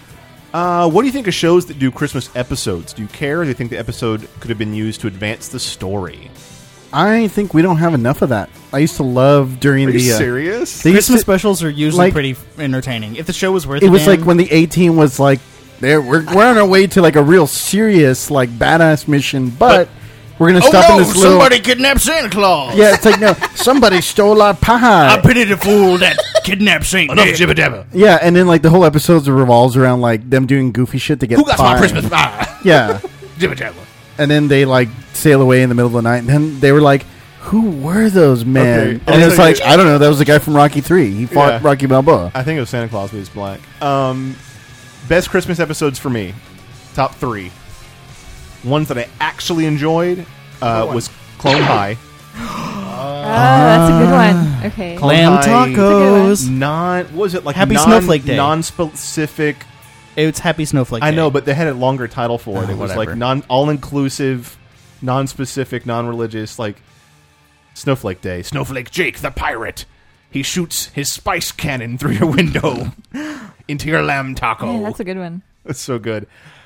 Uh, what do you think of shows that do Christmas episodes? Do you care? Or do you think the episode could have been used to advance the story? I think we don't have enough of that. I used to love during Are the. you uh, serious? They used Christmas to- specials are usually like- pretty entertaining. If the show was worth It it, was man, like when the A-Team was like, there we're we're on our way to like a real serious like badass mission, but, we're gonna oh stop no, in this little. somebody kidnapped Santa Claus. Yeah, it's like no, somebody stole our pie. I pity the fool that kidnapped Saint Enough Nick. jibba jabba. Yeah, and then like the whole episode revolves around like them doing goofy shit to get Who got pie. my Christmas pie? Yeah, Jibba jabba. and then they like sail away in the middle of the night, and then they were like, "Who were those men?" Okay, And I'll it's tell you- like, I don't know. That was the guy from Rocky Three. He fought Yeah. Rocky Balboa. I think it was Santa Claus, but he's black. Um, best Christmas episodes for me, top three. Ones that I actually enjoyed uh, was Clone High. Ah, that's a good one. Okay. Clone Lamb High, tacos. Non, what was it like? Happy non, Snowflake Day. Non-specific. It's Happy Snowflake I Day. know, but they had a longer title for it. Oh, it was whatever. like non, all-inclusive, non-specific, non-religious, like Snowflake Day. Snowflake Jake, the pirate. He shoots his spice cannon through your window into your lamb taco. Yeah, that's a good one. That's so good.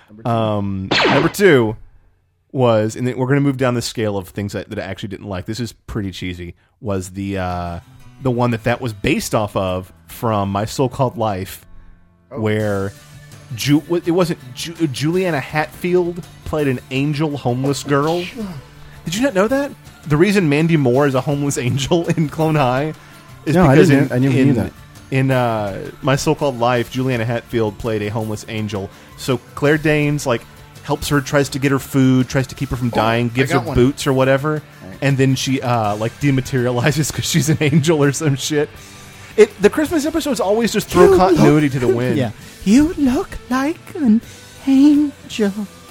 Um, number two was, and then we're going to move down the scale of things that, that I actually didn't like. This is pretty cheesy. Was the uh, the one that that was based off of from My So-Called Life, where Ju- it wasn't Ju- Juliana Hatfield played an angel homeless girl. Did you not know that? The reason Mandy Moore is a homeless angel in Clone High is No, I because didn't- in, I never in, knew that. in uh, My So-Called Life, Juliana Hatfield played a homeless angel. So Claire Danes like helps her, tries to get her food, tries to keep her from dying, gives her got one. boots or whatever, and then she uh, like dematerializes because she's an angel or some shit. It the Christmas episodes always just throw You continuity to the wind. Yeah. You look like an angel.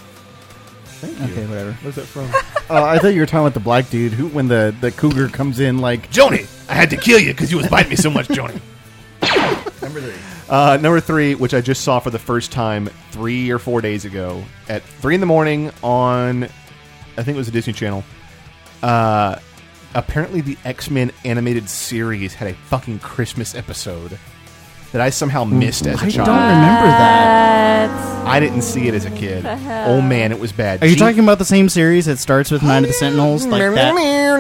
Thank you. Okay, whatever. Where's that from? Uh, I thought you were talking about the black dude who, when the, the cougar comes in, like Joni, I had to kill you because you was biting me so much, Joni. number three. Uh, number three, which I just saw for the first time three or four days ago at three in the morning on, I think it was a Disney Channel. Uh, apparently, the X-Men animated series had a fucking Christmas episode that I somehow missed as a I child. don't remember that. That's I didn't see it as a kid. the hell? Oh man, it was bad. Are you Gene- talking about the same series that starts with Night of the Sentinels? Like that?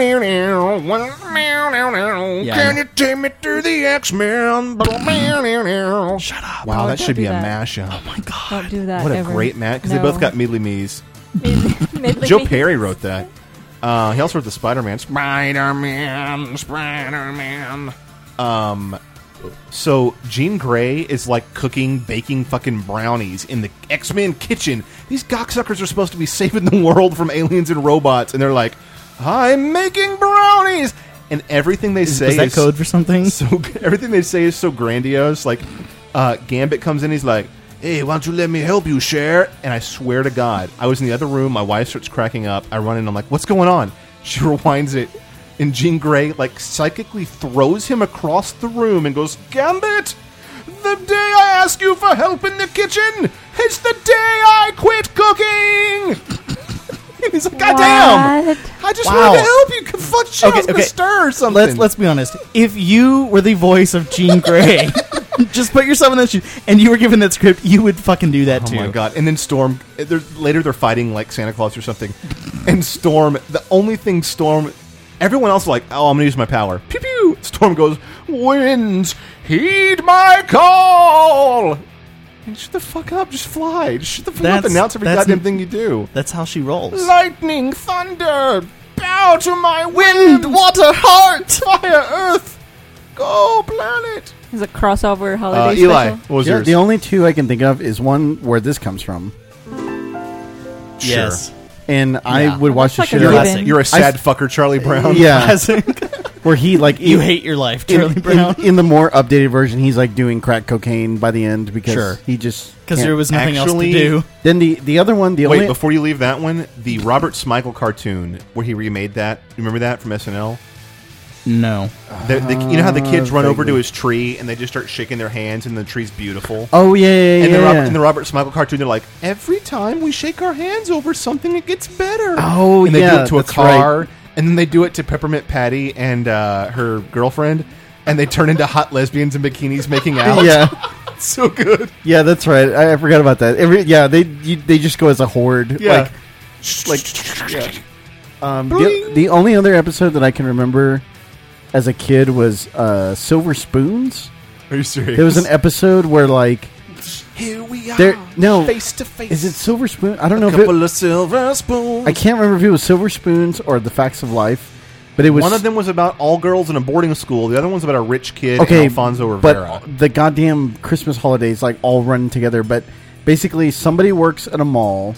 Yeah. Can you take me to the X-Men? Shut up. Wow, Oh, that don't should do be a that. mashup. Oh my god. Don't do that. What a ever. great match, because No. they both got mealy me's. Midley Joe Mees. Perry wrote that. Uh, he also wrote the Spider-Man. Spider-Man, Spider-Man. Um, So Jean Grey is like cooking, baking fucking brownies in the X-Men kitchen. These cocksuckers are supposed to be saving the world from aliens and robots, and they're like, "I'm making brownies," and everything they Is, say is that is code for something? So everything they say is so grandiose. Like uh, Gambit comes in, he's like, "Hey, why don't you let me help you, Cher?" And I swear to God, I was in the other room. My wife starts cracking up. I run in. I'm like, "What's going on?" She rewinds it. And Jean Grey, like, psychically throws him across the room and goes, "Gambit, the day I ask you for help in the kitchen, it's the day I quit cooking!" And he's like, "God damn! I just Wow. wanted to help you. Fuck shit, I was gonna stir or something." Let's let's be honest. If you were the voice of Jean Grey, just put yourself in that shoe, and you were given that script, you would fucking do that Oh too. my God. And then Storm, they're, later they're fighting like Santa Claus or something. And Storm, the only thing Storm... Everyone else is like, "Oh, I'm going to use my power." Pew pew. Storm goes, "Winds, heed my call." And shut the fuck up. Just fly. Just shut the fuck up. That's- Announce every that's goddamn n- thing you do. That's how she rolls. Lightning, thunder, bow to my wind, water, heart, fire, earth. Go, planet. It's a crossover Uh, holiday Eli, special. what was Yeah, yours? the only two I can think of is one where this comes from, Yes. and I Yeah. would watch the That's like shit a out of given. You're a I sad s- fucker, Charlie Brown. Yeah, Classic. where he like You hate your life, in, Charlie in- Brown. In, the more updated version, he's like doing crack cocaine by the end because Sure. he just Because can't- there was nothing Actually- else to do. Then the the other one, the Wait, only before you leave that one, the Robert Smigel cartoon where he remade that. You remember that from S N L? No. The, the, you know how the kids run over to vaguely. his tree and they just start shaking their hands and the tree's beautiful? oh yeah, yeah, yeah, And the, yeah. Robert, in the Robert Smigel cartoon, they're like, every time we shake our hands over something, it gets better. Oh, and they do yeah, it to a that's car, right. and then they do it to Peppermint Patty and uh, her girlfriend, and they turn into hot lesbians in bikinis making out. yeah, It's so good. yeah, that's right. I, I forgot about that. Every yeah, they you, they just go as a horde. Yeah. Like, like yeah. Um, the, the only other episode that I can remember as a kid was uh, Silver Spoons. Are you serious? There was an episode where like Here we are, there no face to face. is it Silver Spoon? I don't A know if couple it, of silver spoons. I can't remember if it was Silver Spoons or The Facts of Life, but it was One of them was about all girls in a boarding school. The other one's about a rich kid okay, and Alfonso Rivera. but the goddamn Christmas holidays like all run together. But basically, somebody works at a mall.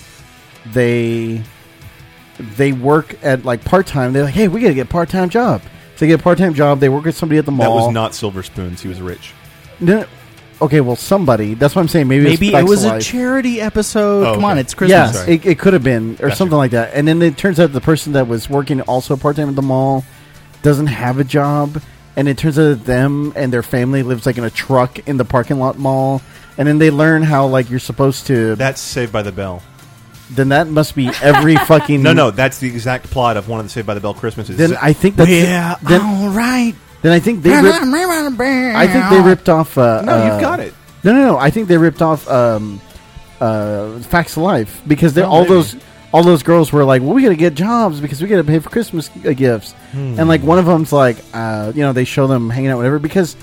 They they work at like part time. They're like, hey, we gotta get a part time job. So they get a part time job. They work with somebody at the that mall. was not Silver Spoons. He was rich. No, okay, well, somebody. That's what I'm saying. Maybe Maybe it it was, was Facts of a Life. charity episode. Oh, Come on, okay. it's Christmas. Yeah, Sorry. it, it could have been or Gotcha. something like that. And then it turns out the person that was working also part time at the mall doesn't have a job, and it turns out that them and their family lives like in a truck in the parking lot mall. And then they learn how like you're supposed to. That's Saved by the Bell. Then that must be every fucking. No, no, that's the exact plot of one of the Saved by the Bell Christmases. Then I think that's Yeah, Then, all right. then I think they. Rip, I think they ripped off. Uh, no, uh, you've got it. No, no, no. I think they ripped off um, uh, Facts of Life because they're Oh, all maybe. those all those girls were like, well, we got to get jobs because we got to pay for Christmas uh, gifts, Hmm. and like one of them's like, uh, you know, they show them hanging out whatever because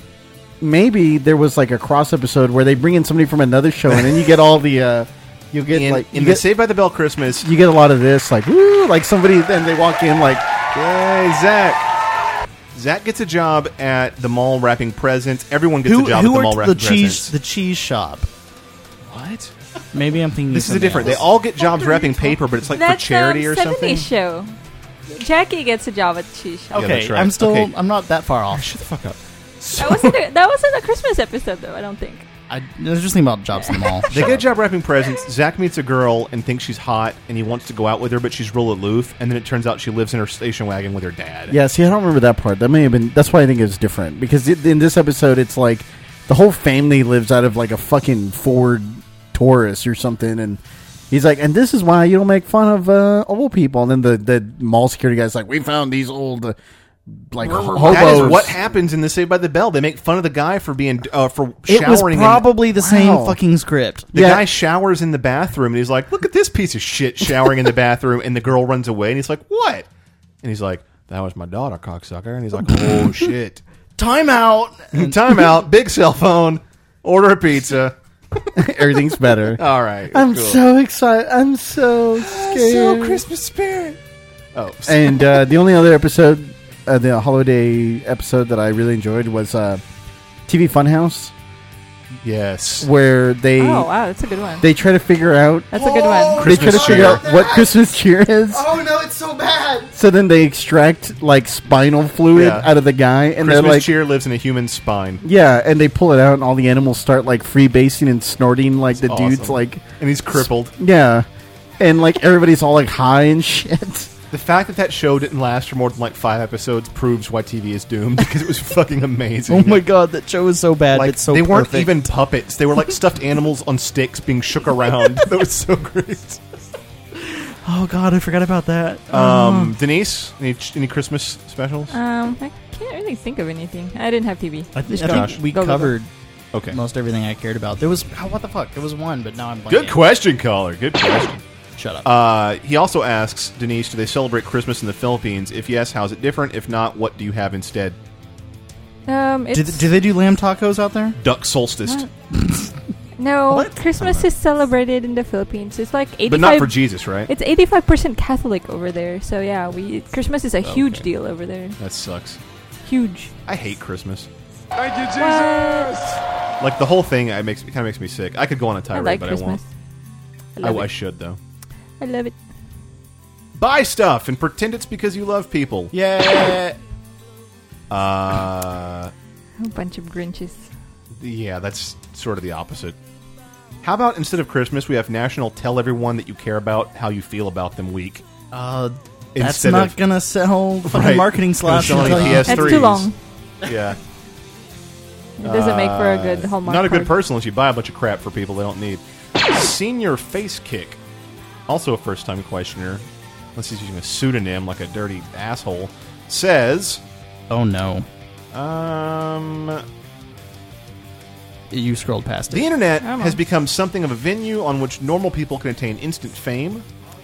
maybe there was like a cross episode where they bring in somebody from another show and then you get all the uh, you get In, like in you the get, Saved by the Bell Christmas, you get a lot of this like woo like somebody then they walk in like hey, Zach. Zach gets a job at the mall wrapping presents. Everyone gets Who, a job who at the mall worked wrapping the cheese presents. the cheese shop? What? Maybe I'm thinking This is a something different. They else. all get jobs wrapping paper, but it's like That's for charity um, or something. seventies show. Jackie gets a job at the cheese shop. Yeah, Okay, that's right. I'm still Okay. I'm not that far off. Shut the fuck up. That wasn't a, that wasn't a Christmas episode though. I don't think. I, I was just thinking about jobs in the mall. They get a job wrapping presents. Zach meets a girl and thinks she's hot, and he wants to go out with her, but she's real aloof. And then it turns out she lives in her station wagon with her dad. yeah. See, I don't remember that part. That may have been. That's why I think it's different because it, in this episode, it's like the whole family lives out of like a fucking Ford Taurus or something, and he's like, and this is why you don't make fun of uh, old people. And then the the mall security guy's like, we found these old. Uh, like hobos. That is what happens in the Saved by the Bell. They make fun of the guy for being uh, for It was showering. in- probably the same Wow. fucking script. The Yeah. guy showers in the bathroom, and he's like, "Look at this piece of shit showering in the bathroom." And the girl runs away, and he's like, "What?" And he's like, "That was my daughter, cocksucker." And he's like, "Oh shit!" Time out. Time out. Big cell phone. Order a pizza. Everything's better. All right. I'm cool. so excited. I'm so scared. Christmas spirit. Oh, And uh, the only other episode, uh, the holiday episode that I really enjoyed was uh, T V Funhouse, Yes. where they Oh wow, that's a good one. they try to figure out That's a good one. they try to Christmas figure cheer. out what Christmas cheer is. Oh no, it's so bad. So then they extract like spinal fluid Yeah. out of the guy, and Christmas they're like, cheer lives in a human spine. yeah, and they pull it out, and all the animals start like freebasing and snorting like the Awesome. dudes like, And he's crippled. yeah, and like everybody's all like high and shit. The fact that that show didn't last for more than like five episodes proves why T V is doomed, because it was fucking amazing. Oh my god, that show is so bad. Like, it's so they weren't perfect. even puppets. They were like stuffed animals on sticks being shook around. That was so great. Oh god, I forgot about that. Um, Denise, any, any Christmas specials? Um, I can't really think of anything. I didn't have T V. I, th- Just I Josh. think we Go, go, go. covered Okay. most everything I cared about. There was oh, what the fuck? There was one, but now I'm blanking. Good question, caller. Good question. Shut up. Uh, he also asks, Denise, do they celebrate Christmas in the Philippines? If yes, how is it different? If not, what do you have instead? Um, it's do, th- do they do lamb tacos out there? Duck solstice. What? no. What? Christmas is celebrated in the Philippines. It's like eighty-five. But not for Jesus, right? It's eighty-five percent Catholic over there. So yeah, we Christmas is a huge Okay. deal over there. That sucks. Huge. I hate Christmas. Thank you, Jesus. What? Like, the whole thing I makes, it kind of makes me sick. I could go on a I tirade, like but Christmas. I I won't. I, love I it. should, though. I love it. Buy stuff and pretend it's because you love people. Yeah. Uh, A bunch of Grinches. yeah, that's sort of the opposite. How about instead of Christmas, we have National Tell Everyone That You Care About How You Feel About Them Week? Uh, that's Instead not of- gonna sell fucking Right. marketing slots. Gonna sell I'll tell any you. P S That's threes. too long. Yeah. It doesn't make for a good Uh, Hallmark Not a good card. person unless you buy a bunch of crap for people they don't need. Senior Face Kick, also a first-time questioner, unless he's using a pseudonym like a dirty asshole, says, Oh no, um, you scrolled past it. the internet Come has on. become something of a venue on which normal people can attain instant fame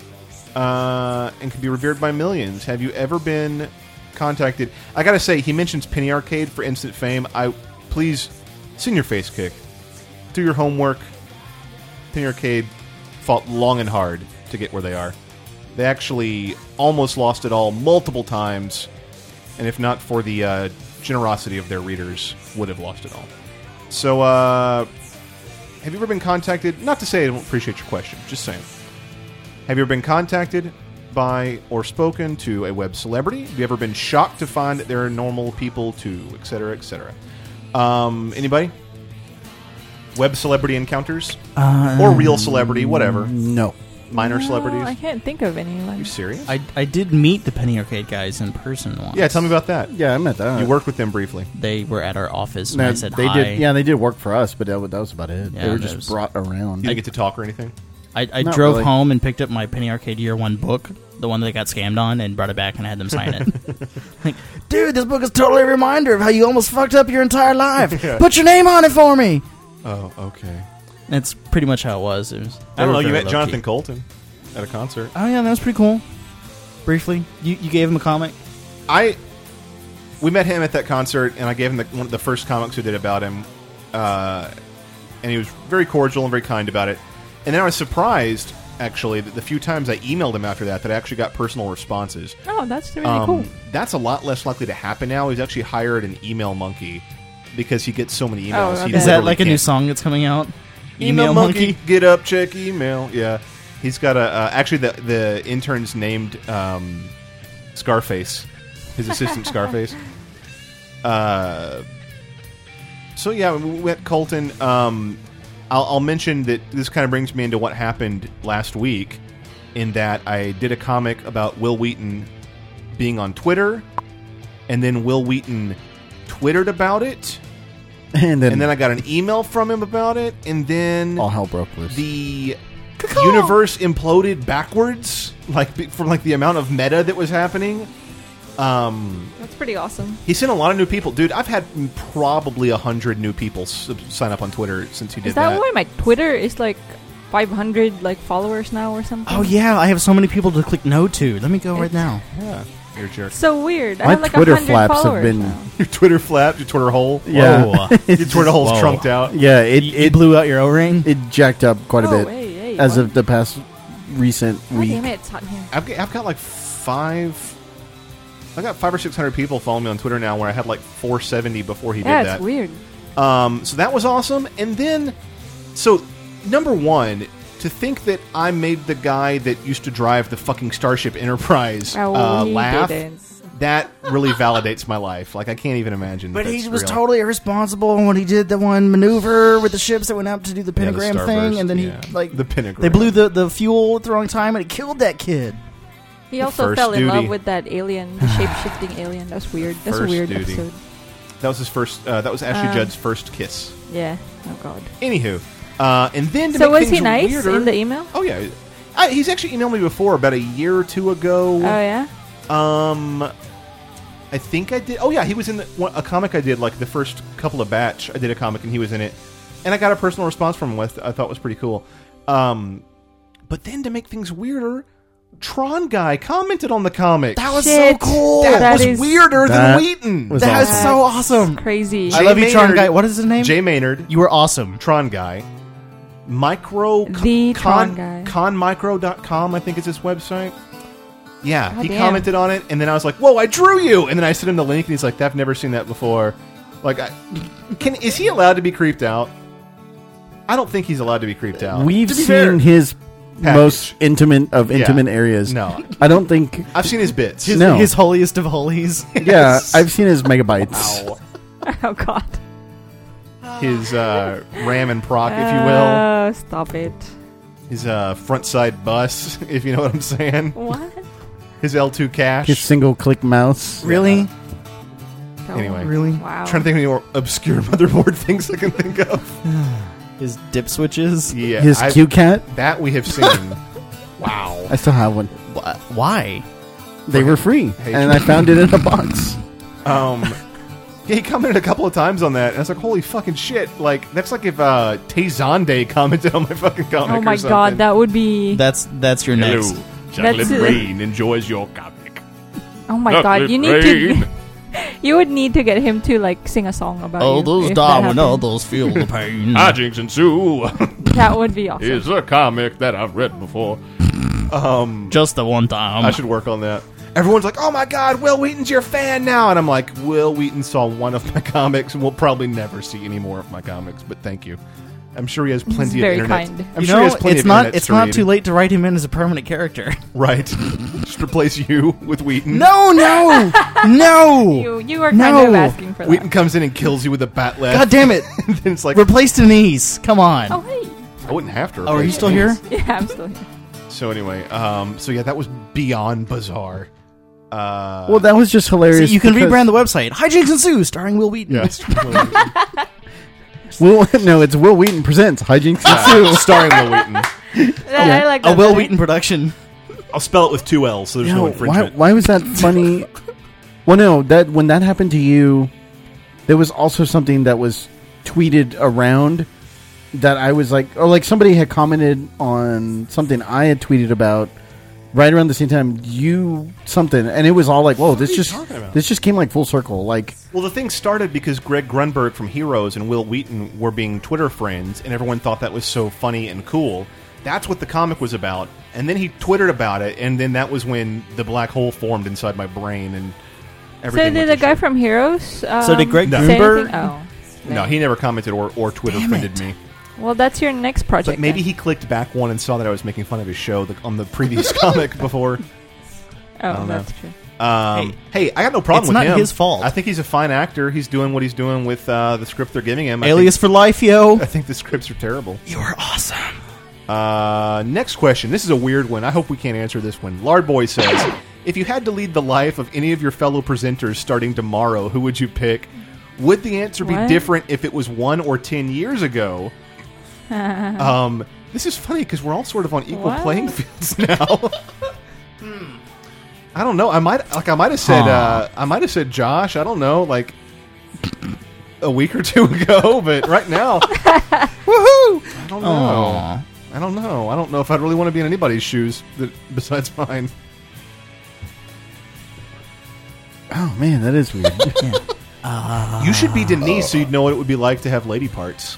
uh, and can be revered by millions. Have you ever been contacted? I gotta say, he mentions Penny Arcade for instant fame. I please, Senior Face Kick, do your homework. Penny Arcade fought long and hard to get where they are. They actually almost lost it all multiple times, and if not for the uh, generosity of their readers, would have lost it all. So, uh, have you ever been contacted? Not to say I don't appreciate your question, just saying. Have you ever been contacted by or spoken to a web celebrity? Have you ever been shocked to find that there are normal people too, et cetera, et cetera? Um, anybody? Web celebrity encounters? Uh, Or real celebrity, whatever. No. Minor No, celebrities? I can't think of anyone. you serious? I I did meet the Penny Arcade guys in person once. yeah, tell me about that. Yeah, I met that. You worked with them briefly. They were at our office and No, I said they hi. did. Yeah, they did work for us, but that, wa- that was about it. Yeah, they were that just was- brought around. You didn't get to talk or anything? I, I Not drove really. home and picked up my Penny Arcade Year One book, the one that I got scammed on, and brought it back and had them sign it. Like, dude, this book is totally a reminder of how you almost fucked up your entire life. Yeah. Put your name on it for me. Oh, okay. That's pretty much how it was. It was I don't they know. were You very met Jonathan low-key. Colton at a concert. Oh yeah, that was pretty cool. Briefly, you you gave him a comic. I we met him at that concert, and I gave him the, one of the first comics we did about him, uh, and he was very cordial and very kind about it. And then I was surprised, actually, that the few times I emailed him after that, that I actually got personal responses. Oh, that's really Um, cool. That's a lot less likely to happen now. He's actually hired an email monkey because he gets so many Oh, emails. okay. He Is that literally like a new can't- song that's coming out? Email, monkey, get up, check email. Yeah, he's got a. Uh, actually, the the intern's named um, Scarface, his assistant Scarface. Uh, so yeah, we met Colton. Um, I'll, I'll mention that this kind of brings me into what happened last week, in that I did a comic about Will Wheaton being on Twitter, and then Will Wheaton twittered about it. and then, And then I got an email from him about it, and then all hell broke loose. the universe imploded backwards, like be- from like the amount of meta that was happening. Um, That's pretty awesome. he sent a lot of new people, dude. I've had probably a hundred new people s- sign up on Twitter since he did Is that, that. why my Twitter is like five hundred like followers now or something? Oh yeah, I have so many people to click no to. Let me go right now. Yeah, you're a jerk. So weird. I My have like Twitter a hundred flaps have followers been- now. Your Twitter flap, your Twitter hole. Yeah. Whoa. Your Twitter hole's Whoa. trunked out. yeah, it It, it blew out your O-ring. it jacked up quite a Oh, bit hey, hey, as what? of the past recent God week. damn it, it's hot in here. I've got, I've got like five. I got five or six hundred people following me on Twitter now, where I had like four seventy before he Yeah, did it's that. weird. Um, so that was awesome. And then, so number one, to think that I made the guy that used to drive the fucking Starship Enterprise Oh, uh, he laugh. didn't. That really validates my life. Like I can't even imagine. But that he that's was real. totally irresponsible when he did the one maneuver with the ships that went out to do the Yeah, the pentagram Starburst, thing, and then yeah. he like The pentagram. They blew the, the fuel at the wrong time, and it killed that kid. He also first fell in duty. love with that alien, the shape-shifting alien. That's weird. That's First a weird duty. episode. That was his first. Uh, that was Ashley Uh, Judd's first kiss. Yeah. Oh god. Anywho, uh, and then to So make was he things nice weirder, in the email? Oh yeah, I, he's actually emailed me before about a year or two ago. Oh yeah. Um, I think I did. Oh yeah, he was in the, one, a comic I did like the first couple of batch. I did a comic and he was in it, and I got a personal response from him. With I thought was pretty cool. Um, but then to make things weirder, Tron guy commented on the comic. That was Shit. so cool. That, That was is- weirder That than Wheaton. was That is awesome. so awesome. Crazy. I Jay love you, Tron Maynard- guy. What is his name? Jay Maynard, You were awesome. Tron guy. Micro The con, Tron guy. conmicro dot com I think is his website. Yeah, God he damn. commented on it, and then I was like, "Whoa, I drew you!" And then I sent him the link, and he's like, "I've never seen that before." Like, I, can is he allowed to be creeped out? I don't think he's allowed to be creeped out. We've To be seen fair. his Package. most intimate of Yeah. intimate areas. No. I don't think. I've seen his bits. His, No. his holiest of holies. Yeah, I've seen his megabytes. Ow. Oh god. His uh, ram and proc, if you will. Oh, stop it. His uh, front side bus, if you know what I'm saying. What? His L two cache. His single click mouse. Really? Oh, Anyway. Really? Wow. trying to think of any more obscure motherboard things I can think of. His dip switches? Yeah, His I- Q cat. that we have seen. Wow. I still have one. Wh- Why? They were free, Hey, and I found it in a box. Um, yeah, he commented a couple of times on that, and I was like, "Holy fucking shit!" Like that's like if uh, Tay Zonde commented on my fucking comic. Oh my or something. god, that would be. That's that's your next. Chocolate That's it. Rain enjoys your comic. Oh my god, you need to. You would need to get him to like sing a song about Oh, you. those if that Darwin, happened. all those feel the pain. Hijinks and Sue That would be awesome. is a comic that I've read before. Um, Just the one time. I should work on that. Everyone's like, "Oh my god, Will Wheaton's your fan now," and I'm like, "Will Wheaton saw one of my comics, and we'll probably never see any more of my comics." But thank you. I'm sure he has He's plenty very of internet. kind. I'm you sure know, he has plenty it's of not internet it's not to too read. late to write him in as a permanent character. Right. Just replace you with Wheaton. No, no, no. You you are kind No. of asking for Wheaton that. comes in and kills you with a bat left. God damn it! And then it's like, Replace Denise. Come on. Oh hey. I wouldn't have to. Oh, are you replace still Denise. here? Yeah, I'm still here. So anyway, um, so yeah, that was beyond bizarre. Uh, Well, that was just hilarious. See, you can because- rebrand the website. Hijinks and Sue, starring Will Wheaton. yes, Will, no, it's Will Wheaton presents Hijinks and Sue. starring Will Wheaton. I like that A Will better. Wheaton production. I'll spell it with two L's, so there's You no know, why, infringement. why was that funny? Well, no, that when that happened to you, there was also something that was tweeted around that I was like, or like somebody had commented on something I had tweeted about right around the same time. You something, and it was all like, "Whoa, this are you just talking about? this just came like full circle." Like, Well, the thing started because Greg Grunberg from Heroes and Will Wheaton were being Twitter friends, and everyone thought that was so funny and cool. That's what the comic was about. And then he Twittered about it, and then that was when the black hole formed inside my brain, and So everything. did went the to guy shit. from Heroes? Um, So did Greg No. say Grunberg? anything? Oh. No, he never commented or, or Twitter Damn friended it. me. Well, that's your next project. But maybe then. he clicked back one and saw that I was making fun of his show the, on the previous comic before. Oh, don't know. that's true. Um, hey, I got no problem it's with not him. his fault. I think he's a fine actor. He's doing what he's doing with uh, the script they're giving him. I Alias for life, yo. think, I think the scripts are terrible. You're awesome. Uh, next question. This is a weird one. I hope we can't answer this one. Lardboy says, if you had to lead the life of any of your fellow presenters starting tomorrow, who would you pick? Would the answer be What? different if it was one or ten years ago? um, this is funny because we're all sort of on equal What? playing fields now. Hmm. I don't know. I might like. I might have said. Huh. Uh, I might have said Josh. I don't know. Like a week or two ago, but right now, woohoo! I don't know. Aw. I don't know. I don't know if I'd really want to be in anybody's shoes that, besides mine. oh man, that is weird. You should be Denise so you'd know what it would be like to have lady parts.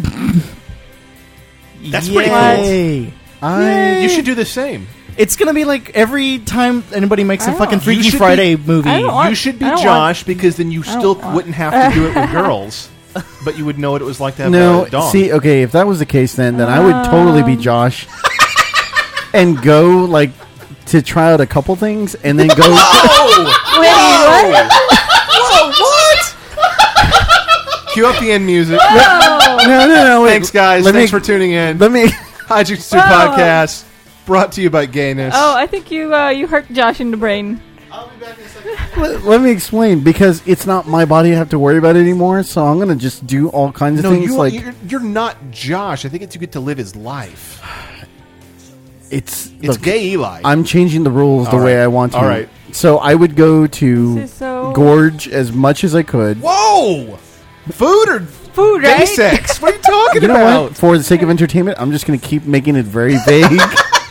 That's pretty cool. Yay. I You should do the same. It's gonna be like every time anybody makes I a don't- fucking You Freaky should Friday be- movie. I don't want- You should be I don't Josh because then you I don't still want- wouldn't have to do it with girls. but you would know what it was like to have No, a dong. see, okay, if that was the case, then then I would totally be Josh and go like to try out a couple things and then go. Whoa! Wait, what? Whoa, what? Cue up the end music. No, no, no. Wait. Thanks, guys. Let Thanks me, for tuning in. Let me. Hijinks two Whoa. podcast brought to you by Gayness. Oh, I think you uh, you hurt Josh in the brain. let, let me explain because it's not my body I have to worry about anymore. So I'm gonna just do all kinds of no, things you, like you're, you're not Josh. I think it's you get to live his life. it's It's look, gay Eli. I'm changing the rules the All way right. I want to. All right. So I would go to This is so- gorge as much as I could. Whoa! Food or Food, gay right? sex? What are you talking You know about? what? For the sake of entertainment, I'm just going to keep making it very vague.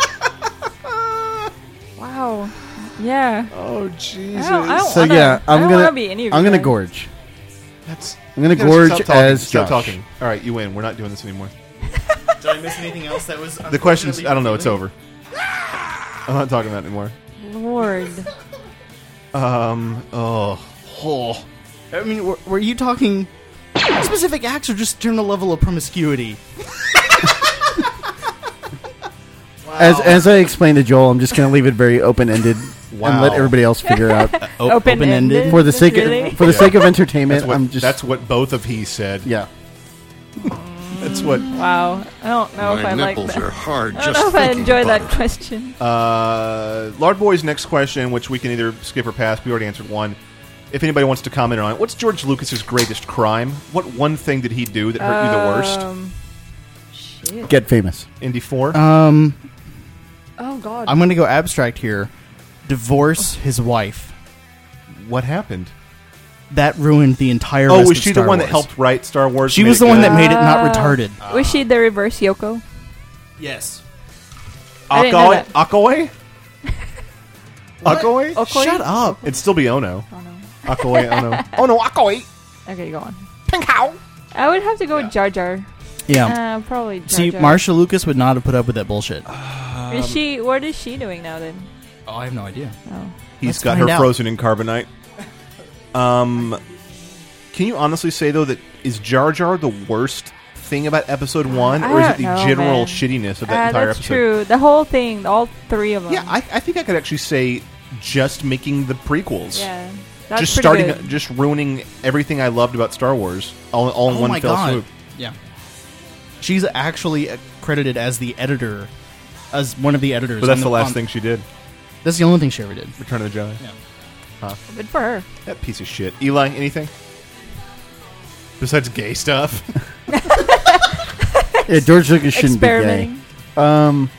Wow. Yeah. Oh Jesus! I don't, I don't so wanna, yeah, I I'm don't gonna wanna be any of I'm you gonna guys. gorge. That's I'm gonna You gotta gorge stop talking. as Stop Josh. talking. All right, you win. We're not doing this anymore. Did I miss anything else that was? The questions. I don't know. It's over. I'm not talking about it anymore. Lord. Um. Oh. Oh. I mean, were, were you talking specific acts or just general level of promiscuity? As as I explained to Joel, I'm just gonna leave it very open ended and Wow. let everybody else figure out. O- Open-ended? For the sake Really? of, for the sake of entertainment, That's what, I'm just that's what both of he said. yeah. That's what. Wow. I don't know if I like that. hard I don't know if I enjoy that question. Uh, Lard Boy's next question, which we can either skip or pass. We already answered one. If anybody wants to comment on it, what's George Lucas's greatest crime? What one thing did he do that hurt you the worst? Um, shit. Get famous. Indy four. Um, Oh, God. I'm gonna go abstract here. Divorce his wife. What happened? That ruined the entire. Oh, rest was of she Star the one Wars. that helped write Star Wars? She and was made the it one good? that made it not Ah. retarded. Was she the reverse Yoko? Yes. I didn't know Akoi? that. Akoi? Akoi? Okoye? Shut up. It'd still be Ono. Oh, no. Akoi, Ono. Oh no, Akoi! Okay, go on. Pink How! I would have to go with Jar Jar. Yeah. Uh, probably Jar See, Jar. Marsha Lucas would not have put up with that bullshit. Is she? What is she doing now then? Oh, I have no idea. Oh, He's Let's got her find out. frozen in carbonite. Um, can you honestly say though that is Jar Jar the worst thing about Episode One, I or is it don't the know, general man. shittiness of that uh, entire that's episode? true. The whole thing, all three of them. Yeah, I, I think I could actually say just making the prequels, yeah. That's just pretty starting, good. just ruining everything I loved about Star Wars, all, all in Oh one my fell god. swoop. Yeah. She's actually credited as the editor, as one of the editors. But that's on the last on- thing she did. That's the only thing she ever did. Return of the Jedi. Yeah. Good for her. That piece of shit. Eli, anything besides gay stuff? Yeah, George Lucas shouldn't be gay. Experimenting. Um,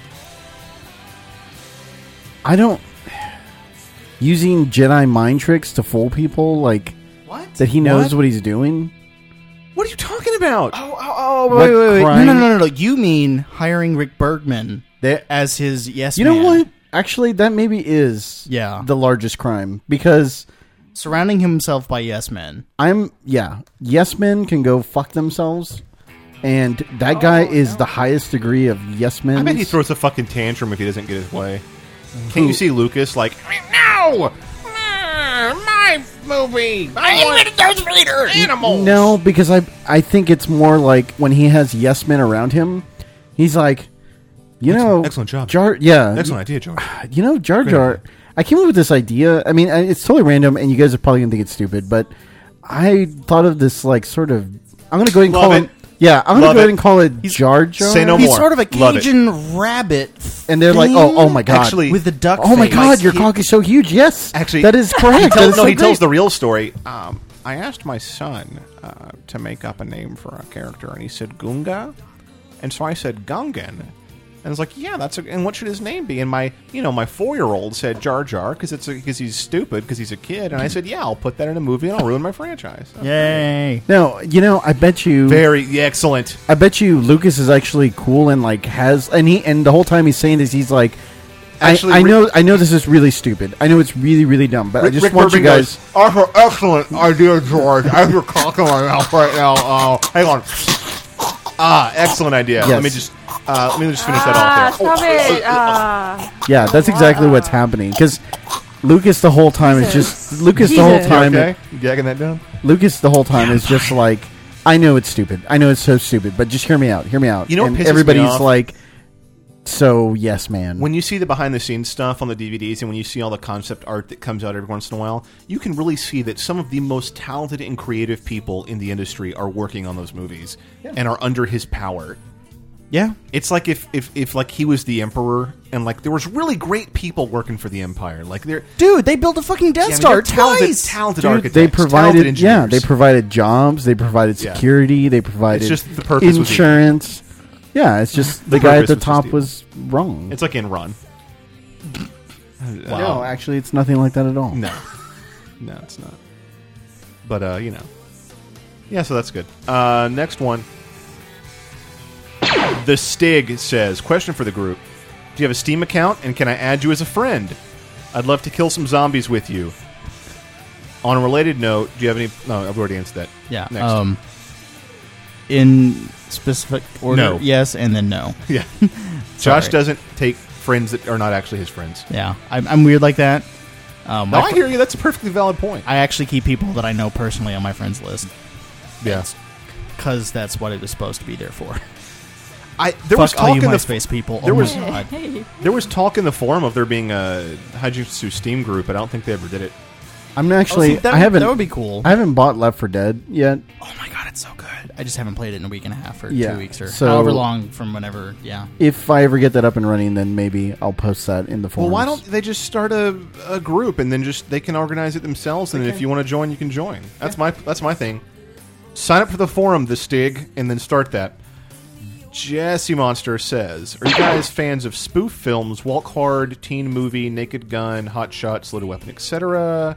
I don't using Jedi mind tricks to fool people like What? that. He knows What? what he's doing. What are you talking about? Oh, oh, oh, What wait, wait, wait. No, crime? no, no, no, no. You mean hiring Rick Bergman That as his yes you man. know what? Actually, that maybe is Yeah. the largest crime because Surrounding himself by yes men. I'm yeah. Yes men can go fuck themselves, and that guy is the highest degree of yes men. I bet he throws a fucking tantrum if he doesn't get his way. Can you see Lucas like, no, Mm, my movie? I want those Vader animals. No, because I I think it's more like when he has yes men around him, he's like, you Excellent- know, excellent job. Jar. Yeah, Excellent idea, George. You know, Jar Great Jar. idea. I came up with this idea. I mean, I- it's totally random, and you guys are probably gonna think it's stupid, but I thought of this like sort of. I'm gonna go ahead and Love call it. him. Yeah, I'm gonna Love go ahead it. and call it Jar Jar. Say no He's more. sort of a Love it. Cajun rabbit. And they're like, oh, oh my god, Actually, with the duck oh my face. god, your he- cock is so huge. Yes, Actually, that is correct. He That tells, is no, so he tells great. the real story. Um, I asked my son uh, to make up a name for a character, and he said Gunga, and so I said Gungan, and I was like, yeah, that's a, and what should his name be? And my, you know, my four year old said Jar Jar because it's because he's stupid because he's a kid, and I said, yeah, I'll put that in a movie and I'll ruin my franchise. Yay. No, you know, I bet you. Very yeah, excellent. I bet you Lucas is actually cool and like has and he and the whole time he's saying this, he's like. Actually, I, I Rick- know, I know this is really stupid. I know it's really, really dumb, but I Rick- just Rick want you Berman guys. goes, "I have an excellent idea, George. I have your cock in my mouth right now. Oh, hang on. Ah, excellent idea. Yes. Let me just uh, let me just finish that Ah, off there. stop it. Ah. Yeah, that's exactly what's happening. Because Lucas the whole time is just Lucas the whole Jesus. You time. okay? You gagging that down? Lucas the whole time is just like I know it's stupid. I know it's so stupid, but just hear me out. Hear me out. You know what and pisses me everybody's off? like, so yes, man. When you see the behind the scenes stuff on the D V Ds, and when you see all the concept art that comes out every once in a while, you can really see that some of the most talented and creative people in the industry are working on those movies and are under his power. Yeah, it's like if, if if like he was the emperor, and like there was really great people working for the empire. Like they're dude, they built a fucking Death Yeah, I mean, Star they're talented, twice. talented Dude, architects. they talented provided, engineers. yeah, they provided jobs, they provided Yeah. security, they provided It's just the purpose was insurance. Yeah, it's just the, The guy at purpose the was top just was wrong. It's like Enron. No, actually, it's nothing like that at all. No, no, it's not. But uh, you know, yeah. So that's good. Uh, next one. The Stig says, question for the group. Do you have a Steam account, and can I add you as a friend? I'd love to kill some zombies with you. On a related note, do you have any... No, I've already answered that. Yeah. Next. Um, in specific order, No. yes, and then no. Yeah. Sorry. Josh doesn't take friends that are not actually his friends. Yeah, I'm, I'm weird like that. Um, No, my I fr- hear you. That's a perfectly valid point. I actually keep people that I know personally on my friends list. Yeah. Because that's what it was supposed to be there for. I there Fuck was all talk you in the MySpace people. There Oh was my God. there was talk in the forum of there being a Haijutsu Steam group, but I don't think they ever did it. I'm actually. Oh, see, that I would- haven't. that would be cool. I haven't bought Left four Dead yet. Oh my god, it's so good. I just haven't played it in a week and a half or Yeah, two weeks or so- however long from whenever. Yeah. If I ever get that up and running, then maybe I'll post that in the Well, forums. why don't they just start a, a group and then just they can organize it themselves, and if you want to join, you can join. That's my that's my thing. Sign up for the forum, the Stig, and then start that. Jesse Monster says, "Are you guys fans of spoof films, Walk Hard, Teen Movie, Naked Gun, Hot Shots, Loaded Weapon, et cetera?"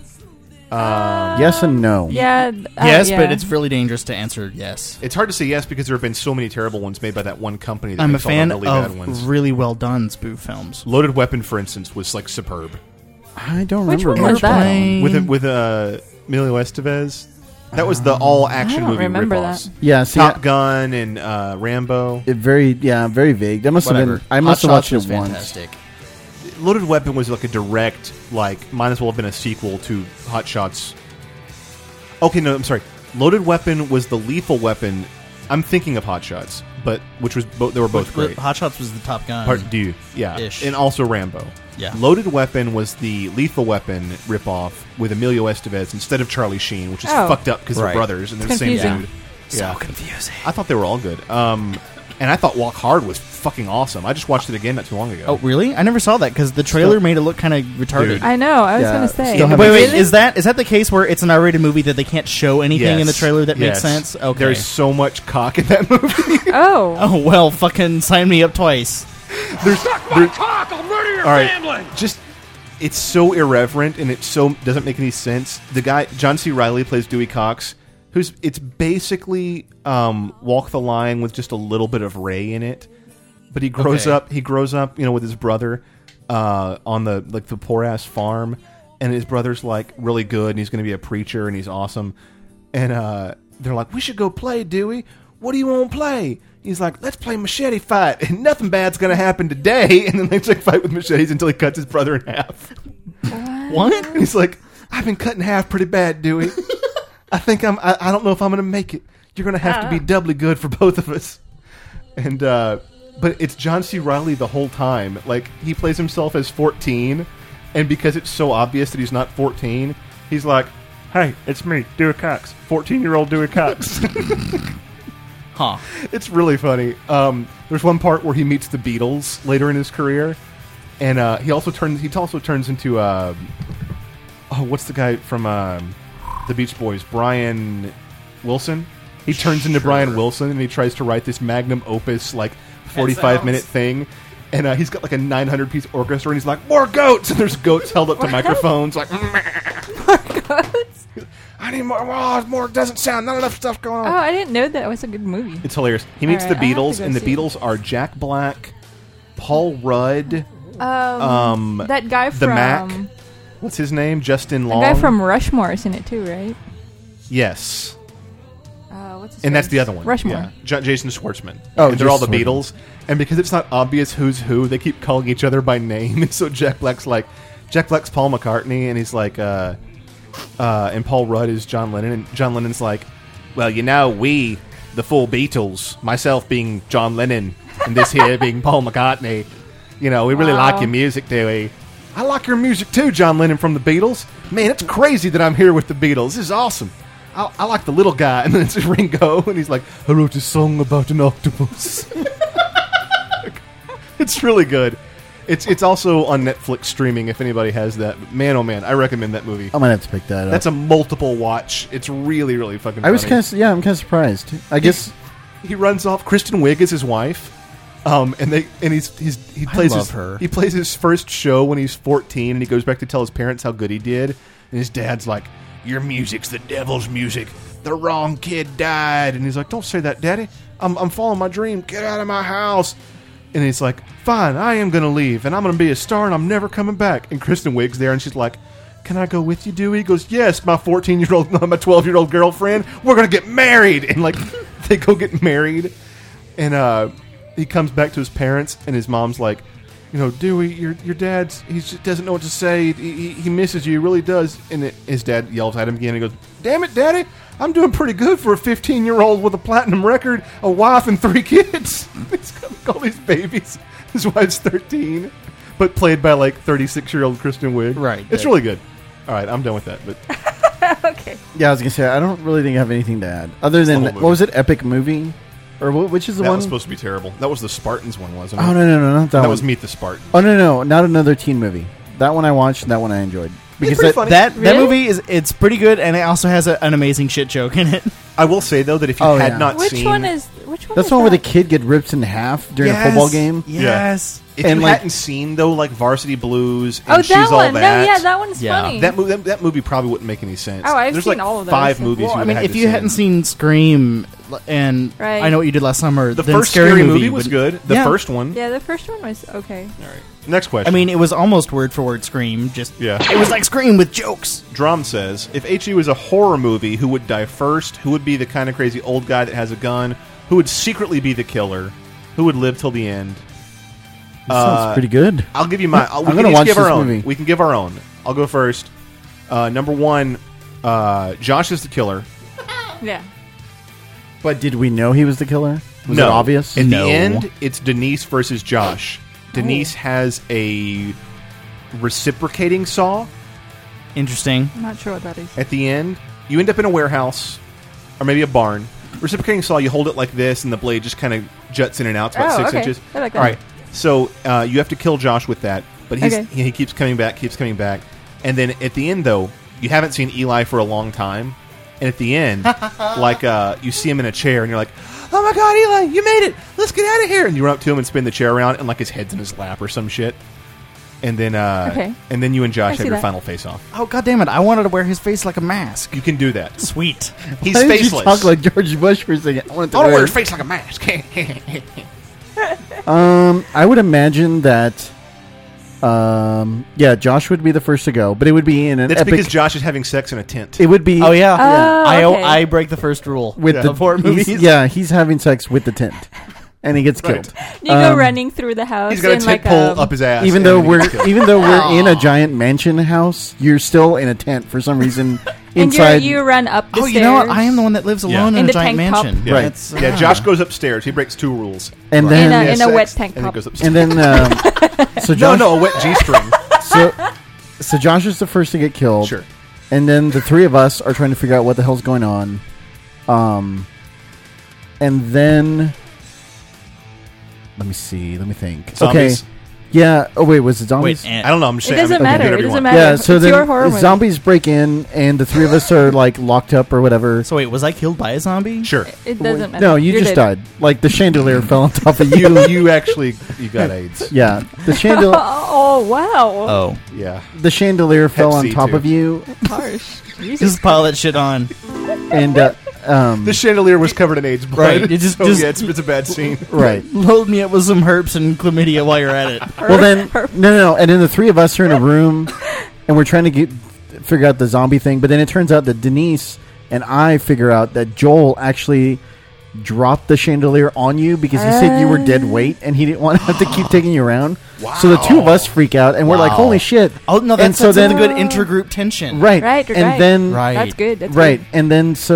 Um, Yes and no. Yeah. th- uh, yes, yeah. but it's really dangerous to answer yes. It's hard to say yes because there have been so many terrible ones made by that one company. That I'm a makes all the fan really bad of ones. really well done spoof films. Loaded Weapon, for instance, was like superb. I don't Which remember. one was much about that? it. with with uh, Emilio Estevez. That was the all action I don't movie remember ripoffs. that. Yeah, see, Top I- Gun and uh, Rambo. It very, yeah, very vague. That must Whatever. have been. I must Hot have watched Shots it was once. fantastic. Loaded Weapon was like a direct, like, might as well have been a sequel to Hot Shots. Okay, no, I'm sorry. Loaded Weapon was the Lethal Weapon. I'm thinking of Hot Shots, but which was bo- they were both But great. Hot Shots was the Top Gun. Part two, yeah, Ish. and also Rambo. Yeah. Loaded Weapon was the Lethal Weapon ripoff with Emilio Estevez instead of Charlie Sheen, which is Oh. fucked up because Right. they're brothers and they're the same Confusing. dude. So Yeah. confusing. I thought they were all good. Um, and I thought Walk Hard was fucking awesome. I just watched it again not too long ago. Oh, really? I never saw that because the trailer made it look kind of retarded. Dude. I know. I was Yeah, gonna say. still Wait, haven't- wait, is that is that the case where it's an R-rated movie that they can't show anything in the Yes. trailer that makes Yes. sense? Okay. There's so much cock in that movie. Oh. Oh well, fucking sign me up twice. There's, there- Talk, I'll murder your all right, family! just it's so irreverent and it so doesn't make any sense. The guy John C. Reilly plays Dewey Cox, who's it's basically um, Walk the Line with just a little bit of Ray in it. But he grows Okay. up. He grows up, you know, with his brother uh, on the like the poor ass farm, and his brother's like really good, and he's going to be a preacher, and he's awesome. And uh, they're like, "We should go play, Dewey. What do you want to play?" He's like, "Let's play machete fight, and nothing bad's going to happen today." And then they like fight with machetes until he cuts his brother in half. What? And he's like, "I've been cut in half pretty bad, Dewey. I think I'm. I, I don't know if I'm going to make it. You're going to have to be doubly good for both of us." And uh, but it's John C. Reilly the whole time. Like he plays himself as fourteen, and because it's so obvious that he's not fourteen, he's like, "Hey, it's me, Dewey Cox, fourteen-year-old Dewey Cox." Huh. It's really funny. Um, there's one part where he meets the Beatles later in his career, and uh, he also turns. He also turns into uh, oh, what's the guy from um, the Beach Boys? Brian Wilson. He turns into Brian Wilson, and he tries to write this magnum opus, like forty-five minute thing. And uh, he's got like a nine hundred piece orchestra, and he's like, "More goats!" And there's goats held up to microphones, like, Goats? "I need more. Oh, more doesn't sound. Not enough stuff going Oh, on." I didn't know that was a good movie. It's hilarious. He meets All the right, I'll have Beatles, to go and the see it. Beatles are Jack Black, Paul Rudd, Um, um, that guy the from Mac. What's his name? Justin the Long. guy from Rushmore is in it too, right? yes, Uh, what's his and that's face? the other one. Rushmore. Yeah. J- Jason Schwartzman. Oh, and they're all the Jason Beatles. And because it's not obvious who's who, they keep calling each other by name. And so Jack Black's like, Jack Black's Paul McCartney, and he's like, uh, uh, and Paul Rudd is John Lennon, and John Lennon's like, well, you know, we, the full Beatles, myself being John Lennon, and this here being Paul McCartney, you know, we really Wow. like your music, do we? I like your music too, John Lennon from the Beatles. Man, it's crazy that I'm here with the Beatles. This is awesome. I, I like the little guy, and then it's Ringo, and he's like, I wrote a song about an octopus. It's really good. It's it's also on Netflix streaming if anybody has that. But man, oh man, I recommend that movie. I might have to pick that up. That's a multiple watch. It's really, really fucking funny. I was kind of yeah, I'm kind of surprised. I guess he runs off. Kristen Wiig is his wife, um, and they and he's he's he plays love his, her. He plays his first show when he's fourteen, and he goes back to tell his parents how good he did. And his dad's like, "Your music's the devil's music. The wrong kid died." And he's like, "Don't say that, Daddy. I'm I'm following my dream. Get out of my house." And he's like, "Fine, I am going to leave, and I'm going to be a star, and I'm never coming back." And Kristen Wiig's there, and she's like, "Can I go with you, Dewey?" He goes, "Yes, my fourteen-year-old, my twelve-year-old girlfriend. We're going to get married." And, like, they go get married. And uh, he comes back to his parents, and his mom's like, you know, "Dewey, your your dad's, he just doesn't know what to say. He, he, he misses you. He really does." And it, his dad yells at him again, and he goes, "Damn it, Daddy. I'm doing pretty good for a fifteen-year-old with a platinum record, a wife, and three kids." He's got like, all these babies. His wife's thirteen, but played by like thirty-six-year-old Kristen Wiig. Right. It's really good. All right, I'm done with that. But Okay. yeah, I was gonna say I don't really think I have anything to add other than the whole what movie. was it, Epic Movie, or wh- which is the that one? was supposed to be terrible. That was the Spartans one, wasn't it? Oh no no no not that, that one. was Meet the Spartans. Oh no no not another teen movie. That one I watched. And that one I enjoyed because pretty that, funny. That that Really? movie is it's pretty good, and it also has a, an amazing shit joke in it. I will say though that if you Oh, had yeah. not Which seen, one is which one? that's is the one where the that? kid get ripped in half during a football game. Yes. if and, you like- hadn't seen though, like Varsity Blues and Oh, She's that All one. That, No, yeah, that one's Yeah. funny. that movie that, that movie probably wouldn't make any sense. Oh, I've There's seen like all of those. five movies. Well, you I would mean, have if to you see. hadn't seen Scream and Right. I Know What You Did Last Summer, the then first Scary, movie was good. The Yeah. first one. yeah, the first one was okay. All right. Next question. I mean, it was almost word for word Scream. Just Yeah. it was like Scream with jokes. Drum says, if H E was a horror movie, who would die first? Who would be the kind of crazy old guy that has a gun? Who would secretly be the killer? Who would live till the end? That sounds Uh, pretty good. I'll give you my. I'll, we I'm can gonna each watch give our this own. movie. We can give our own. I'll go first. Uh, number one, uh, Josh is the killer. Yeah. But did we know he was the killer? Was no. it obvious? At No. the end, it's Denise versus Josh. Denise has a reciprocating saw. Interesting. I'm not sure what that is. At the end, you end up in a warehouse or maybe a barn. Reciprocating saw, you hold it like this, and the blade just kind of juts in and out. It's about Oh, six okay. inches. I like that. All right, so uh, you have to kill Josh with that, but he's, Okay. he, he keeps coming back, keeps coming back, and then at the end, though, you haven't seen Eli for a long time, and at the end, like uh, you see him in a chair, and you're like, "Oh my God, Eli, you made it! Let's get out of here!" And you run up to him and spin the chair around, and like his head's in his lap or some shit. And then, uh, Okay. and then you and I Josh have see your that. final face-off. Oh god damn it! I wanted to wear his face like a mask. You can do that. Sweet. He's Why did you faceless. talk like George Bush for a second? I wanted to I want to wear wear- his face like a mask. Um, I would imagine that. Um, yeah, Josh would be the first to go, but it would be in an That's epic. because Josh is having sex in a tent. it would be. Oh yeah. Oh, I okay. I break the first rule with the of horror he's- movies. Yeah, he's having sex with the tent, and he gets Right. killed. You go Um, running through the house He's got a in tent like pole um, up his ass. Even and though then he we're gets killed. even though we're in a giant mansion house, you're still in a tent for some reason and inside. you you run up the Oh, stairs. you know what? I am the one that lives Yeah. alone in, In a the giant tank top. mansion. Yeah. Right. That's- Yeah, ah. Josh goes upstairs. He breaks two rules. and in then a, He has in a wet sex, tank and then top. goes upstairs. and then um, so no, Josh, no, a wet G-string. so so Josh is the first to get killed. Sure. And then the three of us are trying to figure out what the hell's going on. Um, and then let me see. Let me think. Zombies? Okay. Yeah. Oh wait, was it zombies? Wait, and I don't know. I'm just It saying. doesn't I mean, matter. do whatever It you doesn't want. matter. yeah. It's So your then horror movie. zombies break in, and the three of us are like locked up or whatever. so wait, was I killed by a zombie? Sure. It doesn't matter. No, you You're just dead. died. Like the chandelier fell on top of You, you. you actually, you got AIDS. Yeah, the chandelier. Oh wow, Oh, Yeah. The chandelier fell Hep on C, top too. of you, harsh. just pile that shit on. and uh, um, The chandelier was covered in AIDS blood. Right, you just- so, just- yeah, it's, it's a bad scene. right. Load me up with some herpes and chlamydia while you're at it. Well then, no, no, no, and then the three of us are in a room, and we're trying to get figure out the zombie thing. But then it turns out that Denise and I figure out that Joel actually dropped the chandelier on you because he said you were dead weight, and he didn't want to have to keep taking you around. So the two of us freak out, and we're like, Wow. "Holy shit!" Oh no, And that's, so that's then- a good intergroup tension. Right, Right, and right. then Right. That's good. That's right, Good. and then so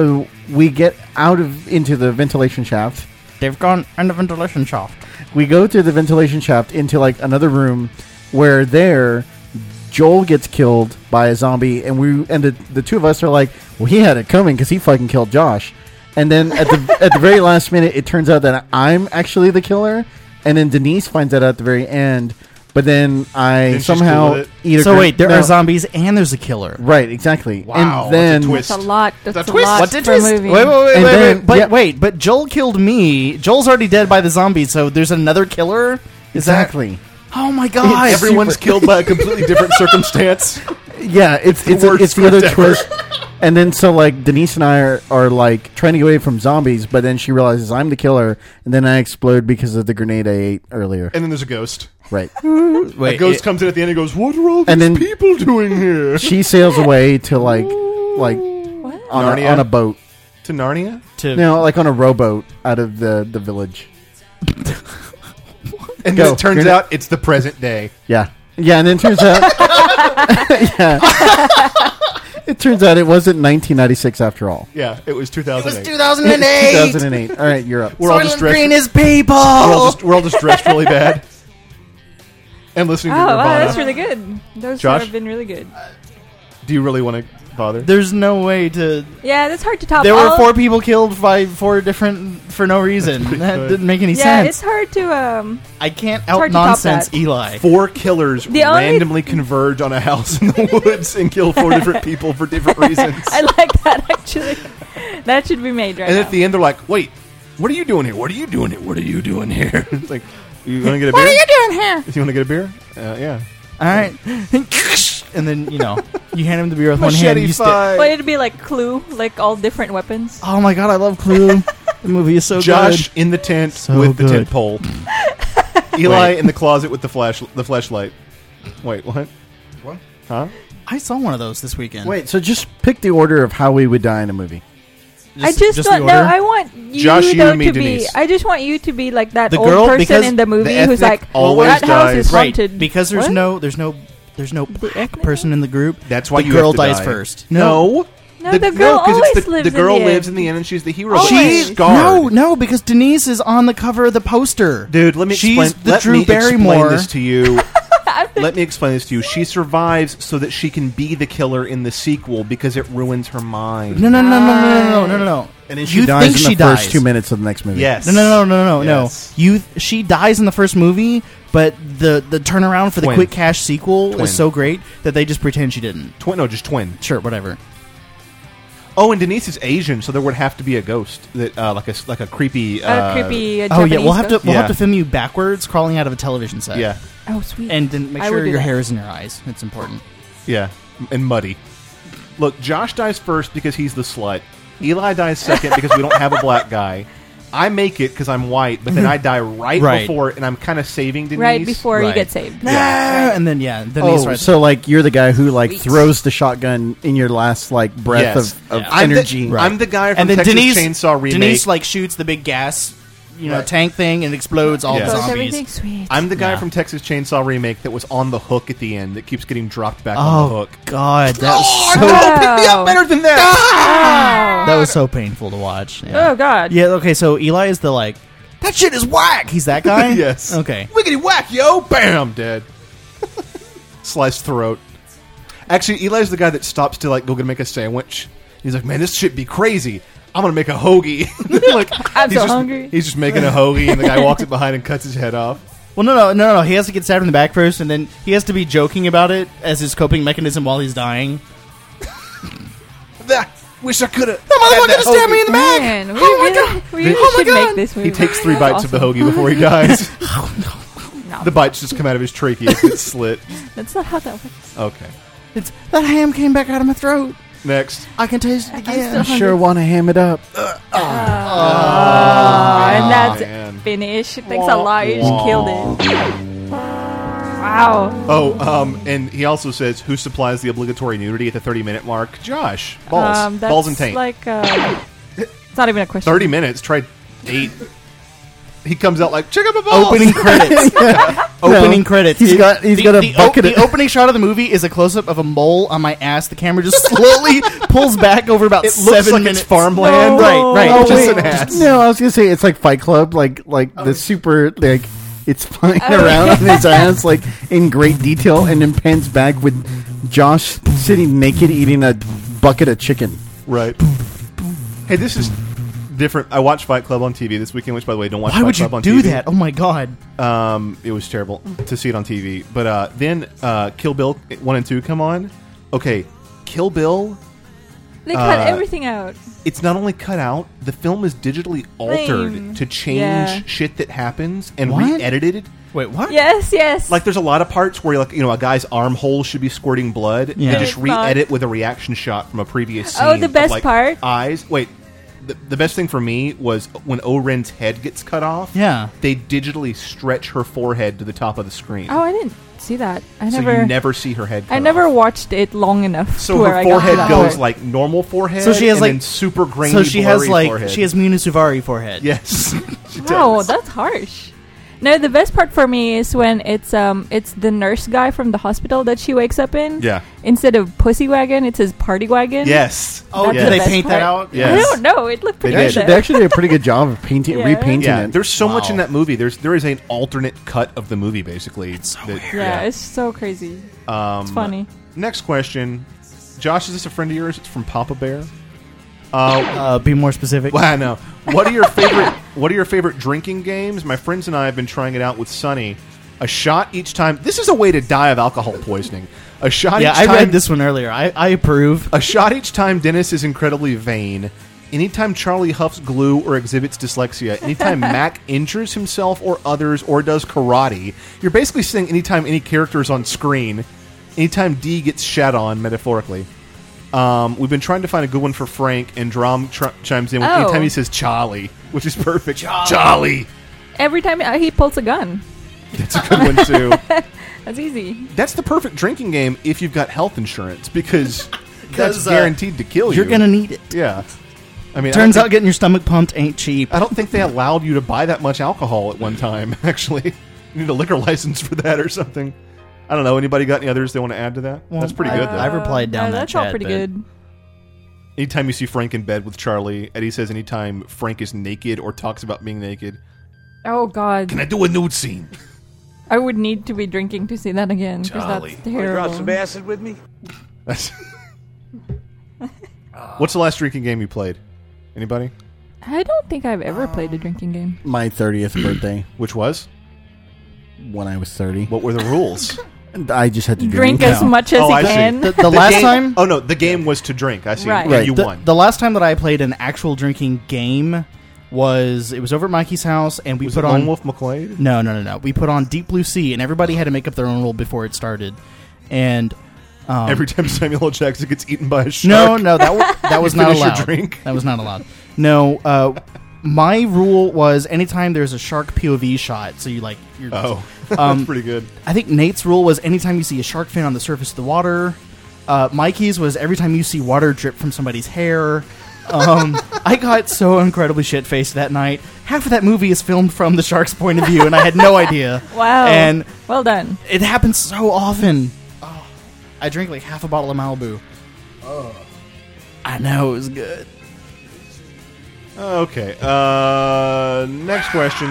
we get out of into the ventilation shaft. They've gone in the ventilation shaft. We go to the ventilation shaft into like another room where there Joel gets killed by a zombie, and we and the, the two of us are like, well, he had it coming because he fucking killed Josh. And then at the at the very last minute, it turns out that I'm actually the killer, and then Denise finds that out at the very end. But then I Then she's cool somehow with it? eat a So gra- wait, there no. are zombies and there's a killer. Right, exactly. Wow, and what's a then twist? That's a lot. That's That's a a twist. lot What's it for a twist? movie. Wait, wait, wait, And wait, then- wait. But yeah. wait, but Joel killed me. Joel's already dead by the zombies, so there's another killer? Is exactly. that? Oh my god. Everyone's killed by a completely different circumstance. Yeah, it's the it's a, worst it's the other script twist. And then so like Denise and I are, are like trying to get away from zombies, but then she realizes I'm the killer, and then I explode because of the grenade I ate earlier. And then there's a ghost. Right. a ghost comes in at the end and goes, "What are all these And then- people doing here?" She sails away to like like on a, Narnia? on a boat. To Narnia. To No, like on a rowboat out of the, the village. And Go. then it turns You're out it's the present day. Yeah. Yeah, and then it turns out yeah. It turns out it wasn't nineteen ninety-six after all. Yeah, it was two thousand eight. two thousand eight. two thousand eight. All right, you're up. We're all just dressed. Green is people. We're all just, we're all just dressed really bad. And listening Oh, to wow, Nirvana. that's really good. Those Josh? have been really good. Do you really want to bother? There's no way to. Yeah, that's hard to top. There were all- four people killed by four different for no reason. That good. didn't make any Yeah, sense. it's hard to. Um, I can't hard out to top nonsense that. Eli. Four killers The only- randomly converge on a house in the woods and kill four different people for different reasons. I like that actually. That should be made right And now. at the end, they're like, "Wait, what are you doing here? What are you doing here? What are you doing here?" It's like, "You want to get a beer? what are you doing here? You want to get a beer? Uh, yeah." All right, and then you know you hand him the beer with one hand. Machete And you sta- fight. Well, it'd be like Clue, like all different weapons. Oh my god, I love Clue. The movie is so Josh good. in the tent So with the good. tent pole. Eli in the closet with the flash, the flashlight. Wait, what? What? Huh? I saw one of those this weekend. Wait, so just pick the order of how we would die in a movie. I just, just don't the know. order? I want you, Josh, you, though, me, to Denise. be. I just want you to be like that The old girl, person because in the movie the who's ethnic like, always that house is dies. right? haunted. Because there's What? no, there's no, there's no The black ethnic- person in the group. That's why the you girl have to dies die. first. No. No, the girl 'cause always it's the, lives the girl in the lives end. in the end, and she's the hero. Always. but She's she's scarred. no, no, because Denise is on the cover of the poster. Dude, let me She's explain. the let Drew me Barrymore. explain this to you. Let me explain this to you. She survives so that she can be the killer in the sequel because it ruins her mind. No, no, no, no, no, no, no, no, no. And then she you dies think in she the first dies? two minutes of the next movie. Yes. No, no, no, no, no, Yes. no. You, she dies in the first movie, but the the turnaround for the Twin. quick cash sequel Twin. is so great that they just pretend she didn't. Twin? No, just twin. Sure, whatever. Oh, and Denise is Asian, so there would have to be a ghost that, uh, like a like a creepy. A Uh, creepy. Uh, Oh yeah, Japanese we'll have to ghost. we'll Yeah. have to film you backwards, crawling out of a television set. Yeah, Oh sweet. and then make I sure would do your that. hair is in your eyes. It's important. yeah, and muddy. Look, Josh dies first because he's the slut. Eli dies second because we don't have a black guy. I make it because I'm white, but then I die right, Right. before, and I'm kind of saving Denise. right before you Right. get saved. No, and then yeah, Denise Oh, right. so like you're the guy who like throws the shotgun in your last like breath Yes. of, of Yeah. I'm the- energy. I'm the guy from and then Texas Denise Chainsaw Remake. Denise like shoots the big gas, you know, Right. tank thing and explodes all Yeah. the Close zombies. everything sweet. I'm the guy Yeah. from Texas Chainsaw Remake that was on the hook at the end that keeps getting dropped back on the Oh hook. god, that was Oh, so no, pick me up better than that. that was so painful to watch. Yeah. Oh god. Yeah, okay, so Eli is the like that shit is whack. He's that guy? Yes. Okay. Wiggity whack, yo! Bam! Dead. Sliced throat. Actually, Eli's the guy that stops to like go get make a sandwich. He's like, man, this shit be crazy. I'm gonna make a hoagie. like, I'm he's so just, hungry. He's just making a hoagie, and the guy walks up behind and cuts his head off. Well, no, no, no, no. He has to get stabbed in the back first, and then he has to be joking about it as his coping mechanism while he's dying. That wish I could have. Motherfucker stabbed me in the back. Man, we Oh my really, God. we really Oh my should God. make this movie. He takes three That's bites of the awesome. hoagie before he dies. No, The bites just come out of his trachea. It's slit. that's not how that works. Okay. It's that ham came back out of my throat. Next. I can taste it I'm again. still I sure want to ham it up. Uh, and that's man. finished. Thanks a lot. You just killed it. Wow. Oh, um, and he also says, who supplies the obligatory nudity at the thirty-minute mark? Josh. Balls. Um, that's Balls and taint. like uh, it's not even a question. thirty minutes. Try eight. He comes out like, check out my balls. Opening credits. opening No, credits. he's It- got- he's the, got a the, bucket The of- opening shot of the movie is a close up of a mole on my ass. The camera just slowly pulls back over about It seven looks like minutes. it's farmland. No. Right, right. Oh, Just wait. an ass. No, I was gonna say it's like Fight Club, like like the super like it's flying Oh. around on his ass like in great detail, and then pans back with Josh sitting naked eating a bucket of chicken. Right. Hey, this is different. I watched Fight Club on T V this weekend, which, by the way, don't watch Why Fight would you Club on do T V. that? Oh my god! Um, it was terrible to see it on T V. But uh, then uh, Kill Bill one and two come on. Okay, Kill Bill. They cut Uh, everything out. It's not only cut out; the film is digitally altered Lame. to change Yeah. shit that happens and What? re-edited. Wait, what? Yes, yes. Like, there's a lot of parts where, like, you know, a guy's armhole should be squirting blood. Yeah. They just It's not. re-edit with a reaction shot from a previous scene. Oh, the of, best like, part? Eyes. Wait, the, the best thing for me was when O-Ren's head gets cut off. Yeah. They digitally stretch her forehead to the top of the screen. Oh, I didn't see that. I so never. you never see her head cut I never off. watched it long enough. So to where her I got to forehead that goes part. like normal forehead. So she has and like then super grainy. So she has blurry like forehead. she has Muna Suvari forehead. Yes. She Wow, does. that's harsh. No, the best part for me is when it's um it's the nurse guy from the hospital that she wakes up in. Yeah. Instead of pussy wagon, it says party wagon. Yes. Oh, That's did the they best paint that part. out? Yes. I don't know. It looked pretty They good. did. They though. actually did a pretty good job of painting, Yeah. repainting Yeah, it. there's so much Wow. in that movie. There's there is an alternate cut of the movie, basically. It's so weird. Yeah, it's so crazy. Um, It's funny. Next question, Josh. Is this a friend of yours? It's from Papa Bear. Uh, Uh, be more specific. well, I know. What are your favorite? What are your favorite drinking games? My friends and I have been trying it out with Sonny. A shot each time. This is a way to die of alcohol poisoning. A shot. Yeah, each I time, read this one earlier. I, I approve. A shot each time Dennis is incredibly vain. Anytime Charlie huffs glue or exhibits dyslexia. Anytime Mac injures himself or others or does karate. You're basically saying anytime any character is on screen. Anytime D gets shat on, metaphorically. Um, we've been trying to find a good one for Frank, and Drum tr- chimes in with Oh. anytime he says Charlie, which is perfect. Charlie. Every time uh, he pulls a gun. That's a good one, too. That's easy. That's the perfect drinking game if you've got health insurance, because that's 'Cause, uh, guaranteed to kill you. You're gonna need it. Yeah. I mean, Turns I out don't getting your stomach pumped ain't cheap. think, I don't think they allowed you to buy that much alcohol at one time, actually. You need a liquor license for that or something. I don't know. Anybody got any others they want to add to that? Well, that's pretty I- good, though. I replied down Uh, that That's all chat, pretty but- good. Anytime you see Frank in bed with Charlie, Eddie says anytime Frank is naked or talks about being naked, Oh God, can I do a nude scene? I would need to be drinking to see that again because Charlie. that's Wanna drop some terrible. acid with me? That's What's the last drinking game you played? Anybody? I don't think I've ever played a drinking game. My thirtieth birthday Which was? when I was thirty. What were the rules? And I just had to Drink drink. as much as Oh, you I see. can. The, the last game- time, Oh no, the game was to drink. I see. Right. And Right. you the, won. the last time that I played an actual drinking game was it was over at Mikey's house, and we was put it on Lone Wolf McQuaid? no, no, no, no. We put on Deep Blue Sea, and everybody had to make up their own rule before it started. And um, Every time Samuel L. Jackson gets eaten by a shark. no, no, that was that was You not finish your allowed. drink? That was not allowed. No, uh, my rule was anytime there's a shark P O V shot, so you like you're Oh, Um, that's pretty good. I think Nate's rule was anytime you see a shark fin on the surface of the water. Uh, Mikey's was every time you see water drip from somebody's hair. Um, I got so incredibly shit faced that night. Half of that movie is filmed from the shark's point of view, and I had no idea. Wow. And Well done. it happens so often. Oh, I drank like half a bottle of Malibu. Oh, I know it was good. Okay. Uh, next question.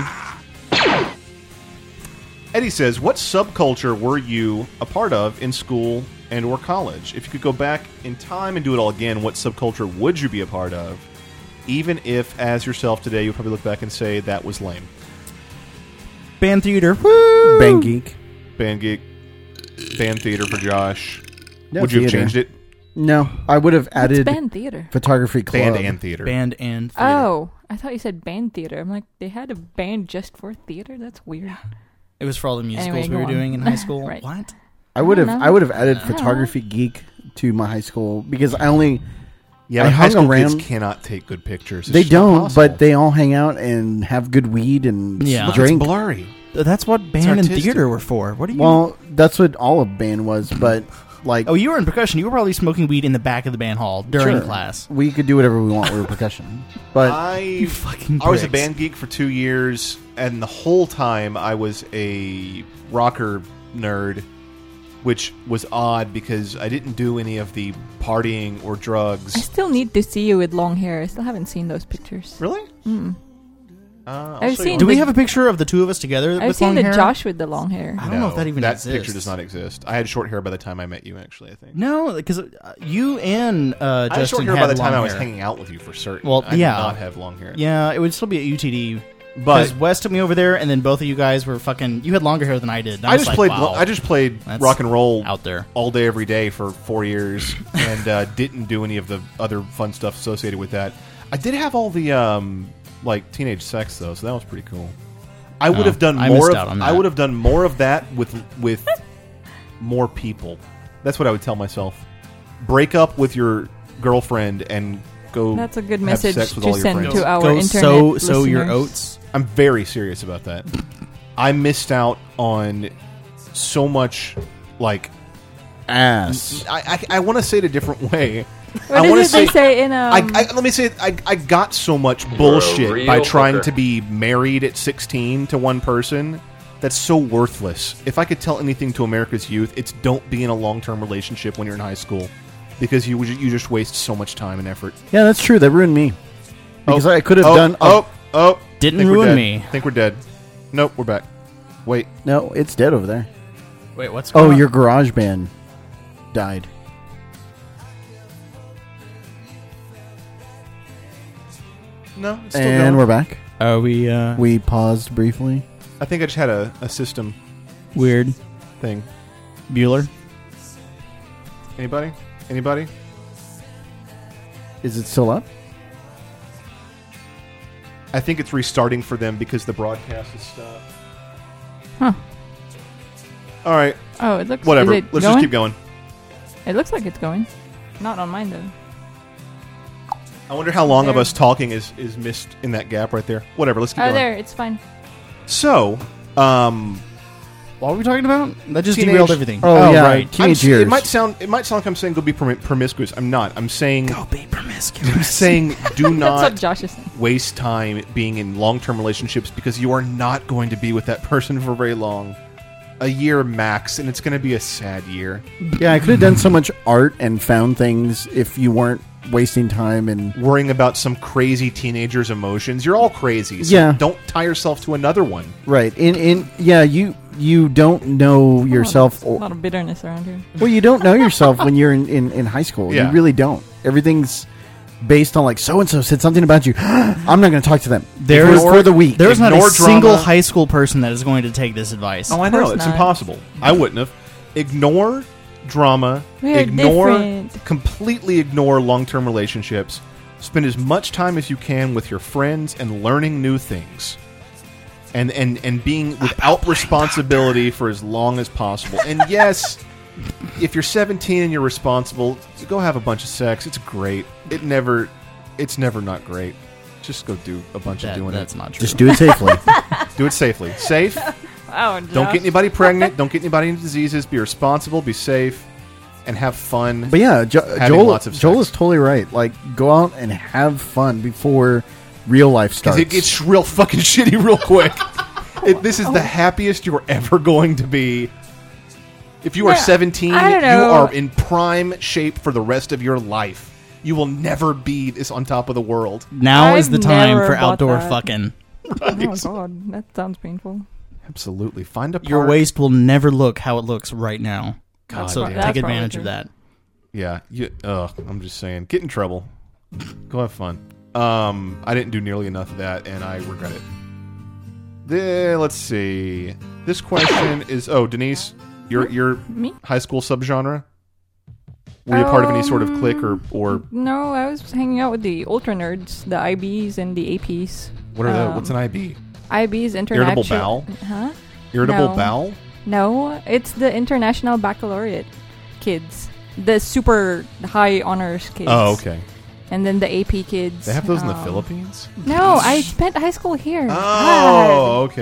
Eddie says, "What subculture were you a part of in school and or college? If you could go back in time and do it all again, what subculture would you be a part of? Even if, as yourself today, you'll probably look back and say that was lame." Band theater. Woo! Band geek. Band geek, band theater for Josh. No, would you have theater. changed it? No, I would have It's added band theater. photography club. Band and theater. Band and theater. Oh, I thought you said band theater. I'm like, they had a band just for theater? That's weird. It was for all the musicals Anyway, we go were on. doing in high school. Right. What? I would have I don't know. I would have added I don't know. photography geek to my high school because I only Yeah, I but high hung school around- kids cannot take good pictures. It's they just not don't, possible. but they all hang out and have good weed and Yeah. Look, drink. it's blurry. That's what band and artistic. theater were for. What are you? Well, that's what all of band was, but Like, Oh, you were in percussion. You were probably smoking weed in the back of the band hall during sure, class. we could do whatever we want. We were percussion, but I fucking I was a pricks. band geek for two years, and the whole time I was a rocker nerd, which was odd because I didn't do any of the partying or I drugs. still need to see you with long hair. I still haven't seen those pictures. Really? Mm. Uh, I'll I've show you seen one. Do we the- have a picture of the two of us together I've with seen long the hair? Josh with the long hair. I don't know if No, that even that exists. picture does not exist. I had short hair by the time I met you. Actually, I think. No, because uh, you and uh, I had Justin short hair had by the time long I was hair. hanging out with you for certain. Well, I yeah. did not have long hair. Yeah, it would still be at U T D. But- Because Wes took me over there, and then both of you guys were fucking. You had longer hair than I did. and I, I was just like, played. wow, I just played that's rock and roll out there. all day, every day for four years, and uh, didn't do any of the other fun stuff associated with that. I did have all the um, like teenage sex though, so that was pretty cool. I would Oh, have done I more. missed Of, out on I that. would have done more of that with with more people. That's what I would tell myself. Break up with your girlfriend and go. That's a good have message sex with to all your send friends. to our Go internet sow, sow your listeners. oats. I'm very serious about that. I missed out on so much, like ass. I I, I want to say it a different way. What I is want it to say, they say in um? I, I, let me say it, I I got so much bullshit real by trying hooker. to be married at sixteen to one person. That's so worthless. If I could tell anything to America's youth, it's don't be in a long term relationship when you're in high school, because you you just waste so much time and effort. Yeah, that's true. That ruined me because Oh, I could have oh, done. a- Oh, oh, Didn't think we're ruin dead. me. Think we're dead. Nope, we're back. Wait. No, it's dead over there. Wait, what's Oh, going on? your garage band died. No, it's still And going. we're back. Are we uh, We paused briefly. I think I just had a, a system weird? thing. Bueller? Anybody? Anybody? Is it still up? I think it's restarting for them because the broadcast is stopped. Huh. All right. Oh, it looks. Whatever. Is it Let's going? just keep going. It looks like it's going. Not on mine though. I wonder how long of There. us talking is, is missed in that gap right there. Whatever. Let's keep Oh, going. there. It's fine. So, um, What were we talking about? That just Teenage- derailed everything. Oh, yeah. right. I'm Teenage s- years. it might sound it might sound like I'm saying go be promi- promiscuous. I'm not. I'm saying Go be promiscuous. I'm saying do That's not what Josh is saying. waste time being in long-term relationships because you are not going to be with that person for very long. A year max, and it's going to be a sad year. Yeah, I could have done so much art and found things if you weren't wasting time and Worrying about some crazy teenager's emotions. You're all crazy. So Yeah. don't tie yourself to another one. right. In in yeah, you you don't know yourself. Oh, or, a lot of bitterness around here. well, you don't know yourself when you're in, in, in high school. Yeah. You really don't. Everything's based on like so and so said something about you. I'm not going to talk to them. There's for, for the week. There's not a Ignore single drama. high school person that is going to take this advice. Oh, I Of know. course It's not. impossible. I wouldn't have. Ignore drama. We are ignore, different. completely ignore long-term relationships. Spend as much time as you can with your friends and learning new things. And and, and being without responsibility for as long as possible. And yes, if you're seventeen and you're responsible, go have a bunch of sex. It's great. It never, it's never not great. Just go do a bunch That- of doing that's it. not true. Just do it safely. Do it safely. Safe. Wow, Don't Josh. get anybody pregnant. Don't get anybody into diseases. Be responsible. Be safe, and have fun. But yeah, jo- Having Joel, lots of Joel sex. is totally right. Like, go out and have fun before real life Because starts. it gets real fucking shitty real quick. It, this is the happiest you're ever going to be. If you are Yeah, seventeen, I don't you know. are in prime shape for the rest of your life. You will never be this on top of the world. Now is I've the time never for bought outdoor that. fucking. Oh god, that sounds painful. Absolutely. Find a park. Your waist will never look how it looks right now. God so damn. take That's advantage probably of that. Yeah. You, ugh, I'm just saying. Get in trouble. Go have fun. Um, I didn't do nearly enough of that, and I regret it. There, let's see. This question is... Oh, Denise, your your Me? high school subgenre? Were you part of any sort of clique or... or No, I was hanging out with the ultra nerds, the I Bs and the A Ps. what are those? Um, What's an I B? I Bs international. Irritable bowel? Huh? Irritable no. bowel? No, it's the International Baccalaureate kids, the super high honors kids. Oh, okay. And then the A P kids. They have those in the um, Philippines? No, I spent high school here. Oh, okay.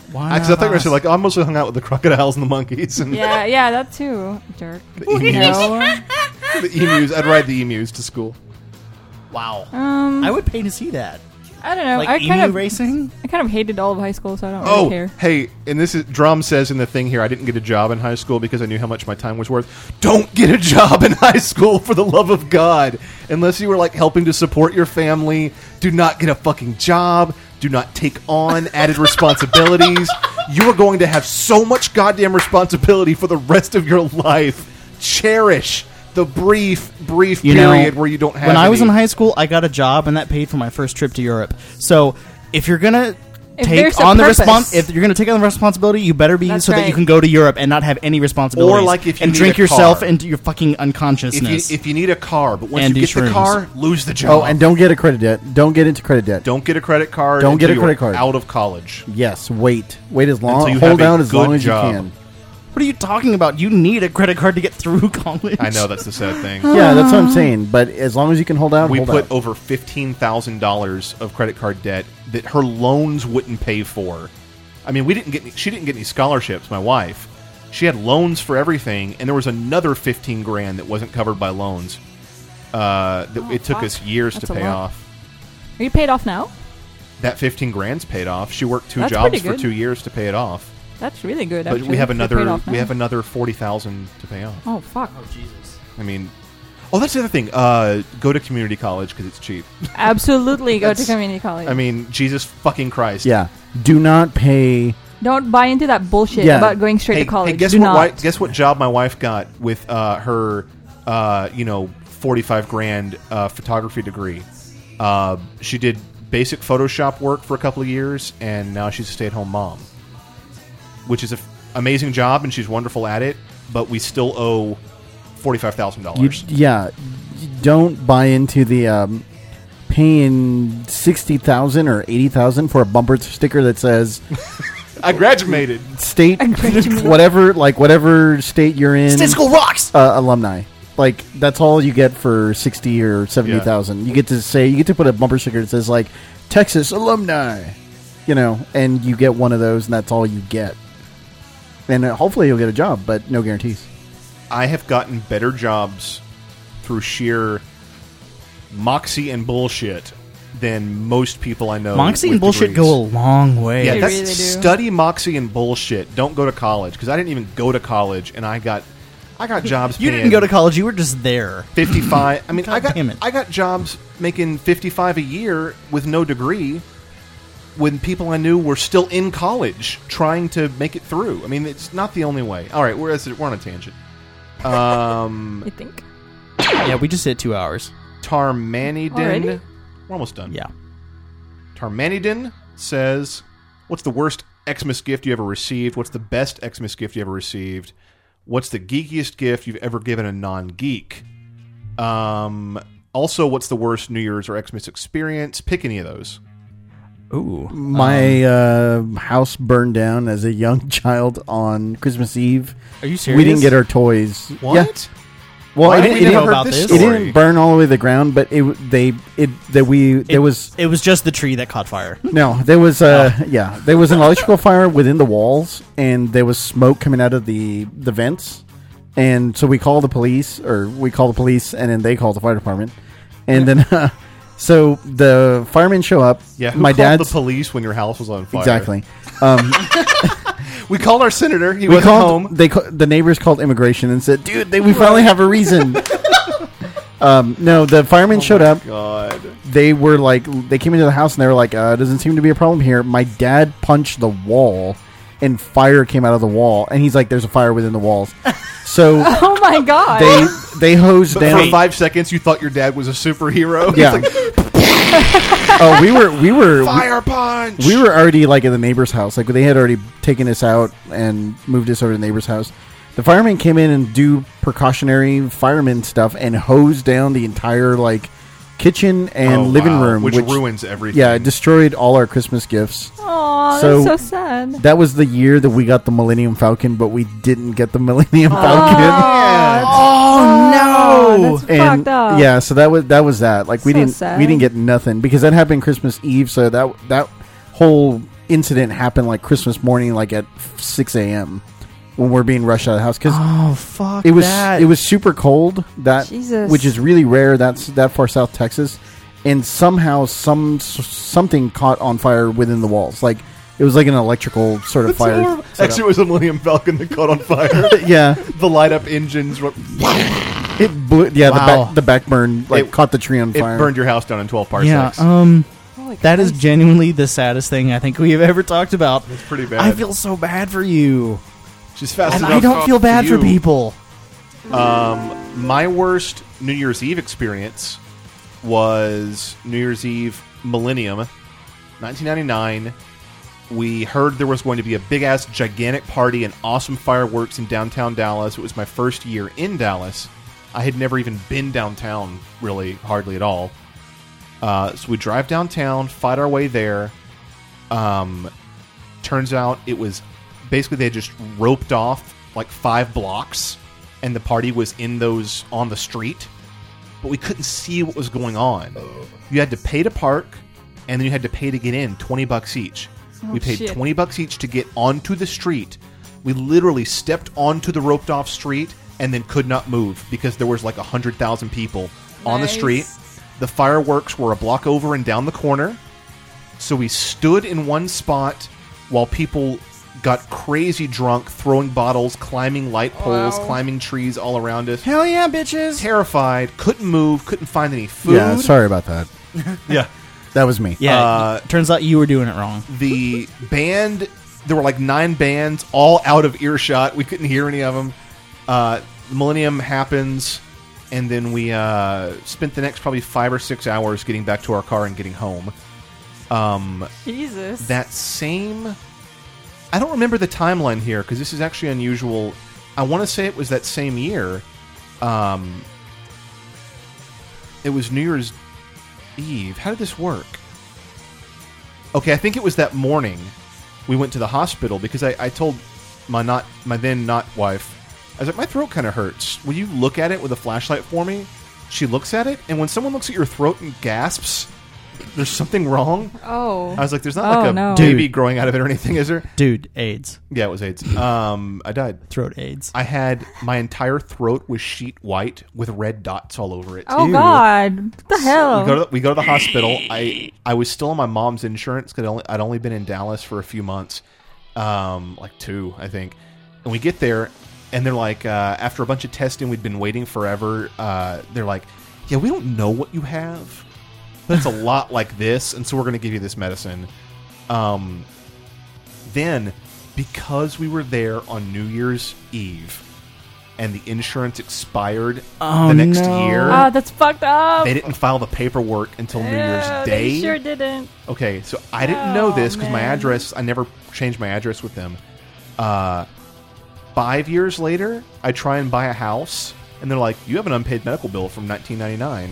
Why Because I thought you were going to say, like, I mostly hung out with the crocodiles and the monkeys. And Yeah, yeah, that too. Jerk. the emus. No. the emus. I'd ride the emus to school. Wow. Um, I would pay to see that. I don't know. Like I emu kind of racing? I kind of hated all of high school, so I don't Oh, really care. hey, and this is Drum says in the thing here, I didn't get a job in high school because I knew how much my time was worth. Don't get a job in high school, for the love of God. Unless you were, like, helping to support your family. Do not get a fucking job. Do not take on added responsibilities. You are going to have so much goddamn responsibility for the rest of your life. Cherish the brief, brief You period know, where you don't have When I was any. in high school, I got a job, and that paid for my first trip to Europe. So if you're gonna If there's take a on the purpose. respons- if you're gonna take on the responsibility, you better be That's so that you right. can go to Europe and not have any responsibilities. Or, like, if you and need drink a yourself car. into your fucking If unconsciousness. you, if you need a car, but once And you do get the shrooms. car, lose the job. Oh, and don't get a credit debt. Don't get into credit debt. Don't get a credit card. Don't get until a credit you're card. out of college. Yes, wait. Wait as long. Until you Hold have a out as good long as job. you can. What are you talking about? You need a credit card to get through college. I know, that's the sad thing. Yeah, that's what I'm saying. But as long as you can hold out, We hold put out. over fifteen thousand dollars of credit card debt that her loans wouldn't pay for. I mean, we didn't get any, she didn't get any scholarships, my wife. She had loans for everything, and there was another fifteen grand that wasn't covered by loans. Uh, that Oh, it took fuck. us years That's to a pay lot. off. Are you paid off now? That fifteen grand's paid off. She worked two That's jobs pretty for good. two years to pay it off. That's really good. But Actually, we have if you're paid another off we now. have another forty thousand to pay off. Oh fuck! Oh Jesus! I mean, oh, that's the other thing. Uh, go to community college because it's cheap. Absolutely, go to That's- community college. I mean, Jesus fucking Christ. Yeah. Do not pay. Don't buy into that bullshit Yeah. about going straight Hey, to college. hey, guess Do what? not. Wi- guess what job my wife got with uh, her, uh, you know, forty-five grand uh, photography degree. Uh, she did basic Photoshop work for a couple of years, and now she's a stay-at-home mom, which is an f- amazing job, and she's wonderful at it. But we still owe forty-five thousand You, dollars. yeah. You don't buy into the um, paying sixty thousand or eighty thousand for a bumper sticker that says I graduated. state, I graduated. whatever, like whatever state you're in. State school rocks. uh, alumni. Like that's all you get for sixty or seventy thousand. You get to say you get to put a bumper sticker that says like Texas alumni, you know, and you get one of those, and that's all you get. And uh, hopefully you'll get a job, but no guarantees. I have gotten better jobs through sheer moxie and bullshit than most people I know. Moxie with and bullshit degrees. go a long way. Yeah, They that's really do. study moxie and bullshit. Don't go to college because I didn't even go to college, and I got, I got jobs. You paying didn't go to college. You were just there. fifty-five. I mean, God I got, damn it. I got jobs making fifty-five a year with no degree. When people I knew were still in college trying to make it through. I mean, it's not the only way. All right, we're we're on a tangent. Um, You think? Yeah, we just hit two hours. Already? Tarmanidin. We're almost done. Yeah. Tarmanidin says, "What's the worst Xmas gift you ever received? What's the best Xmas gift you ever received? What's the geekiest gift you've ever given a non-geek? Um, also, what's the worst New Year's or Xmas experience? Pick any of those." Ooh. My uh, house burned down as a young child on Christmas Eve. Are you serious? We didn't get our toys. What? Yeah. Well, Why it, have we it, never didn't, heard about this this? it story? didn't burn all the way to the ground, but it they it that we there It- was It was just the tree that caught fire. no there was uh yeah there was an electrical fire within the walls, and there was smoke coming out of the the vents, and so we called the police, or we called the police, and then they called the fire department, and then uh, so the firemen show up. Yeah, who my called dad's the police when your house was on fire? exactly. Um, We called our senator. He we wasn't called home. they ca- the neighbors called immigration and said, "Dude, they, we finally have a reason." um, no, the firemen showed up. God. They were like, they came into the house and they were like, uh, "Doesn't seem to be a problem here." My dad punched the wall, and fire came out of the wall, and he's like, "There's a fire within the walls." So Oh my god! they they hosed But down. for five seconds, you thought your dad was a superhero. Yeah. It's like, Oh, we were we were fire punch. we were already like at the neighbor's house. Like they had already taken us out and moved us over to the neighbor's house. The firemen came in and do precautionary fireman stuff and hosed down the entire like kitchen and Oh, living wow. room, which, ruins everything. yeah, it destroyed all our Christmas gifts. Aw, so- that's so sad. That was the year that we got the Millennium Falcon, but we didn't get the Millennium Falcon. Oh no! That's And fucked up. yeah, so that was that was that. Like we So didn't sad. we didn't get nothing because that happened Christmas Eve. So that that whole incident happened like Christmas morning, like at six a.m. when we're being rushed out of the house because oh fuck it was that. it was super cold. That Jesus. which is really rare. That's that far south Texas, and somehow some something caught on fire within the walls. Like it was like an electrical sort of fire. Horrible. Actually, it was a Millennium Falcon that caught on fire. Yeah, the light up engines. Were it blew. Yeah, Wow. the back the back burn like It- caught the tree on it fire. burned your house down in twelve parsecs. Yeah, um, Holy that is Christ. genuinely the saddest thing I think we have ever talked about. It's pretty bad. I feel so bad for you. She's fast And enough. I don't feel bad for you. people. Um, my worst New Year's Eve experience was New Year's Eve Millennium, nineteen ninety-nine. We heard there was going to be a big ass gigantic party and awesome fireworks in downtown Dallas. It was my first year in Dallas. I had never even been downtown, really, hardly at all. Uh, so we drive downtown, fight our way there. Um, turns out it was basically they had just roped off like five blocks, and the party was in those on the street, but we couldn't see what was going on. You had to pay to park, and then you had to pay to get in, twenty bucks each. Oh, we paid shit. twenty bucks each to get onto the street. We literally stepped onto the roped off street and then could not move because there was like one hundred thousand people on the Nice. street. The fireworks were a block over and down the corner. So we stood in one spot while people got crazy drunk, throwing bottles, climbing light poles, Wow. climbing trees all around us. Hell yeah, bitches. Terrified, couldn't move, couldn't find any food. Yeah, sorry about that. Yeah. That was me. Yeah, Uh, turns out you were doing it wrong. The band, there were like nine bands, all out of earshot. We couldn't hear any of them. Uh, the Millennium happens, and then we uh, spent the next probably five or six hours getting back to our car and getting home. Um, Jesus. that same... I don't remember the timeline here, because this is actually unusual. I want to say it was that same year. Um, it was New Year's Eve. How did this work? Okay, I think it was that morning we went to the hospital because I, I told my not my then not wife, I was like, my throat kind of hurts. Will you look at it with a flashlight for me? She looks at it, and when someone looks at your throat and gasps, there's something wrong. Oh. I was like, there's not Oh, like a no. baby Dude. growing out of it or anything, is there? Dude, AIDS. Yeah, it was AIDS. Um, I died. Throat AIDS. I had my entire throat was sheet white with red dots all over it. Oh, Ew. God. What the hell? We go to the, we go to the hospital. I I was still on my mom's insurance because only, I'd only been in Dallas for a few months, um, like two, I think. And we get there, and they're like, uh, after a bunch of testing, we'd been waiting forever. Uh, they're like, yeah, we don't know what you have, but it's a lot like this, and so we're going to give you this medicine. Um, then, because we were there on New Year's Eve, and the insurance expired Oh, the next no. year. Oh, that's fucked up. They didn't file the paperwork until New Year's Ew, Day. They sure didn't. Okay, so I didn't know Oh, this because my man. address, I never changed my address with them. Uh, five years later, I try and buy a house, and they're like, you have an unpaid medical bill from nineteen ninety-nine.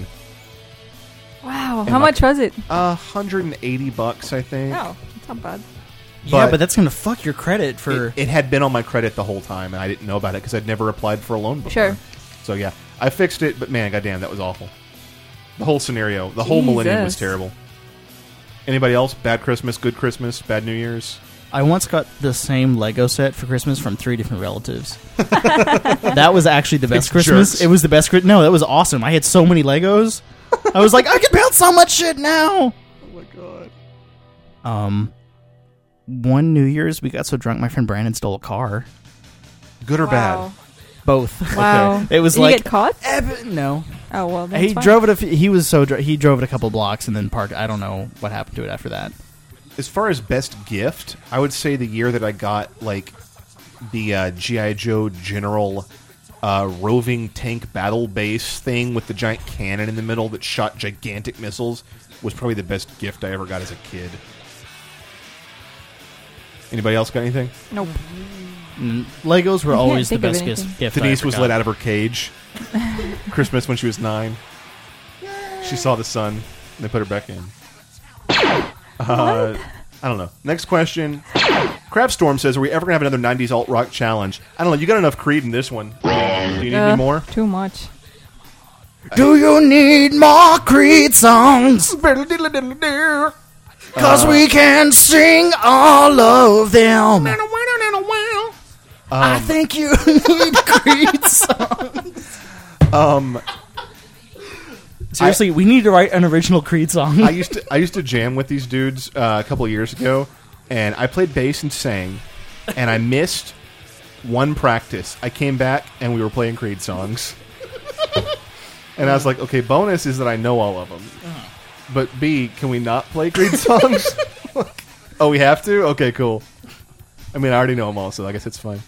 Wow. And How my- much was it? Uh, one hundred eighty bucks, I think. Oh, that's not bad. yeah, but that's going to fuck your credit for... It, it had been on my credit the whole time, and I didn't know about it because I'd never applied for a loan before. Sure. So, yeah, I fixed it, but man, goddamn, that was awful. The whole scenario, the whole millennium was Jesus. terrible. Anybody else? Bad Christmas, good Christmas, bad New Year's? I once got the same Lego set for Christmas from three different relatives. That was actually the best Big Christmas. jerks. It was the best Christmas. No, that was awesome. I had so many Legos. I was like, I can build so much shit now. Oh my god. Um, one New Year's, we got so drunk, my friend Brandon stole a car. Good or Wow. Both. Wow. It was Did like you get caught? eh, no. Oh, well, that's He fine. drove it. A f- he was so dr- he drove it a couple blocks and then parked. I don't know what happened to it after that. bad? As far as best gift, I would say the year that I got like the uh, G I. Joe General uh, roving tank battle base thing with the giant cannon in the middle that shot gigantic missiles was probably the best gift I ever got as a kid. Anybody else got anything? Nope. Mm, Legos were I can't always the think of best gift. anything. gift I Denise ever was got. let out of her cage. Christmas when she was nine. She saw the sun, and they put her back in. Uh, I don't know. Next question. Crabstorm says, are we ever going to have another nineties alt-rock challenge? I don't know. You got enough Creed in this one. Do you need Uh, any more? Too much. Do you need more Creed songs? Cause Uh, we can sing all of them. I think you need Creed songs. Um, Seriously, we need to write an original Creed song. I used to I used to jam with these dudes uh, a couple of years ago, and I played bass and sang, and I missed one practice. I came back and we were playing Creed songs, and I was like, okay, bonus is that I know all of them, but B, can we not play Creed songs? Oh, we have to? Okay, cool. I mean, I already know them all, so I guess it's fine.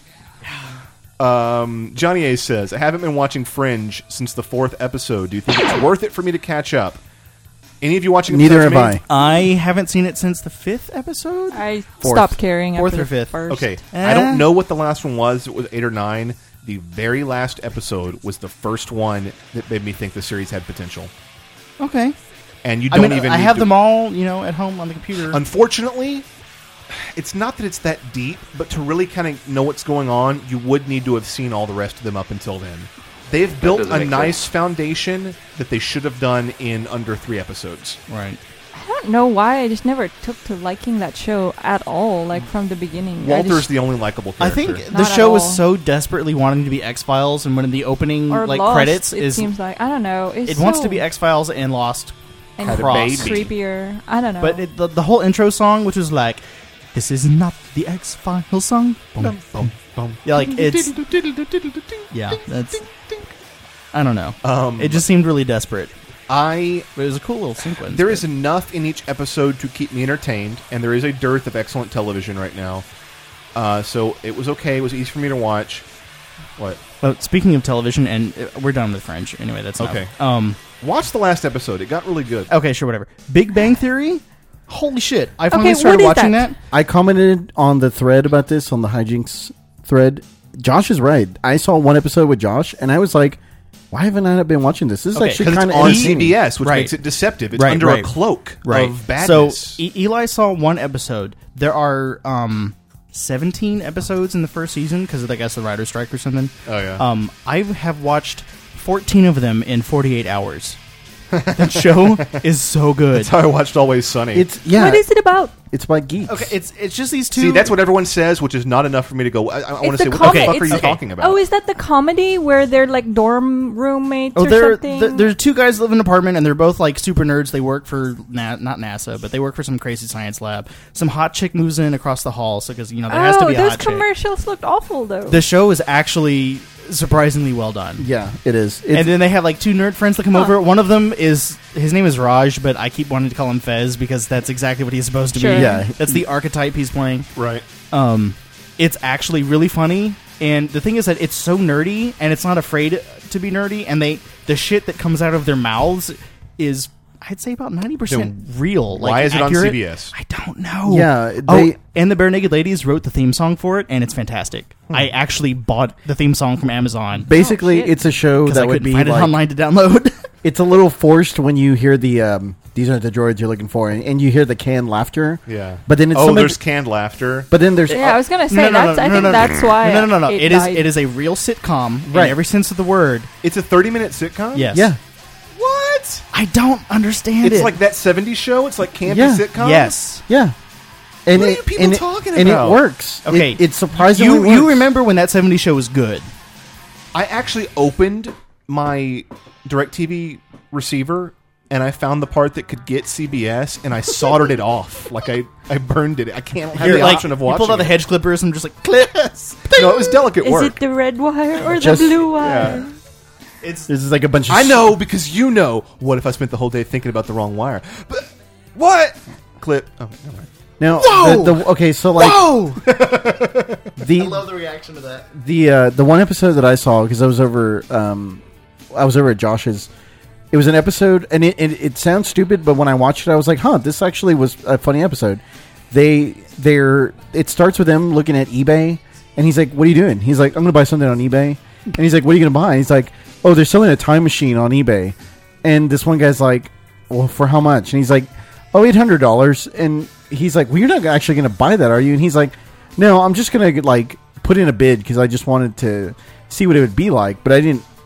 Um, Johnny A says, I haven't been watching Fringe since the fourth episode. Do you think it's worth it for me to catch up? Any of you watching it Neither have besides me? I. I haven't seen it since the fifth episode. I Fourth. stopped caring Fourth after or the fifth. first. Okay, Eh. I don't know what the last one was. It was eight or nine. The very last episode was the first one that made me think the series had potential. Okay. And you I don't mean, even I need have to- them all, you know, at home on the computer. Unfortunately, it's not that it's that deep, but to really kind of know what's going on, you would need to have seen all the rest of them up until then. They've built doesn't a make nice sense. foundation that they should have done in under three episodes. right. I don't know why. I just never took to liking that show at all, like from the beginning. I Walter's just, the only likable I character. think Not the at show was all. so desperately wanting to be X Files, and when in the opening or like Lost, credits it is seems like I don't know. It's it wants so- to be X Files and Lost, and Had a cross. baby. creepier. I don't know. but it, the the whole intro song, which was like, "This is not the X Files song." Boom, boom, boom. Yeah, like it's yeah, that's I don't know. Um, It just seemed really desperate, I but it was a cool little sequence. There is enough in each episode to keep me entertained, and there is a dearth of excellent television right now. Uh, so it was okay. It was easy for me to watch. What? Well, speaking of television, and uh, we're done with French anyway. That's not- Okay. Um. Watch the last episode. It got really good. Okay, sure, whatever. Big Bang Theory. Holy shit! I finally Okay, what started is watching that? that. I commented on the thread about this, on the hijinks thread. Josh is right. I saw one episode with Josh, and I was like, why haven't I not been watching this? This is Okay, actually Because kind it's of on C B S, which Right. makes it deceptive. It's Right, under right. a cloak Right. of badness. So e- Eli saw one episode. There are um, seventeen episodes in the first season because I guess the writer's strike or something. Oh, yeah. Um, I have watched fourteen of them in forty-eight hours. That show is so good. That's how I watched Always Sunny. It's yeah. what is it about? It's by geeks. Okay, it's it's just these two. See, that's what everyone says, which is not enough for me to go. I, I want to It's say, the what the com- fuck are it's- you okay. talking about? Oh, is that the comedy where they're like dorm roommates Oh, or they're, something? th- there's two guys that live in an apartment, and they're both like super nerds. They work for Na- not NASA, but they work for some crazy science lab. Some hot chick moves in across the hall, so because you know there has to oh, be a those hot chick. commercials looked awful though. The show is actually surprisingly well done. Yeah, it is. It's, And then they have like two nerd friends that come Huh. over. One of them is his name is Raj, but I keep wanting to call him Fez because that's exactly what he's supposed to Sure. be. Yeah. That's the archetype he's playing. right. Um, it's actually really funny, and the thing is that it's so nerdy, and it's not afraid to be nerdy. And they the shit that comes out of their mouths is, I'd say, about ninety percent real. Like, Why is it on accurate. C B S? I don't know. Yeah, oh, they- and the Bare Naked Ladies wrote the theme song for it, and it's fantastic. I actually bought the theme song from Amazon basically, Oh, shit. it's a show because that I would couldn't be find it like, online to download. it's a little forced when you hear the um, these aren't the droids you're looking for, and, and you hear the canned laughter. Yeah. But then it's oh, something- there's canned laughter. But then there's yeah, I was gonna say No, no, no, that's. no, I no, think no, no. that's why. No, no, no, no. It, It is died. it is a real sitcom Right. in every sense of the word. It's a thirty-minute sitcom? Yes. yeah. What? I don't understand It's it. like that seventies show? It's like campy Yeah. sitcom? Yes. Yeah. And What are it, you people and it- talking And about? it works. Okay. It, it surprisingly You works. you remember when that seventies show was good? I actually opened my DirecTV receiver and I found the part that could get C B S and I soldered it off. Like I, I burned it. I can't have You're the like, option of you watching pulled out the it. hedge clippers and just like clip. No, it was delicate Is work. it the red wire or Just- the blue wire? yeah. It's This is like a bunch of I know because you know. What if I spent the whole day thinking about the wrong wire? But what? Clip. Oh, never mind. Now, Whoa! the, the, okay, so like Whoa! the the reaction to that. the uh, the one episode that I saw because I was over um, I was over at Josh's. It was an episode, and it, it it sounds stupid, but when I watched it, I was like, "Huh, this actually was a funny episode." They they're it starts with them looking at eBay, and he's like, "What are you doing?" He's like, "I'm going to buy something on eBay," and he's like, "What are you going to buy?" And he's like, "Oh, they're selling a time machine on eBay," and this one guy's like, "Well, for how much?" And he's like, "Oh, eight hundred dollars," and he's like, "Well, you're not actually going to buy that, are you?" And he's like, "No, I'm just going to like put in a bid because I just wanted to see what it would be like, but I didn't.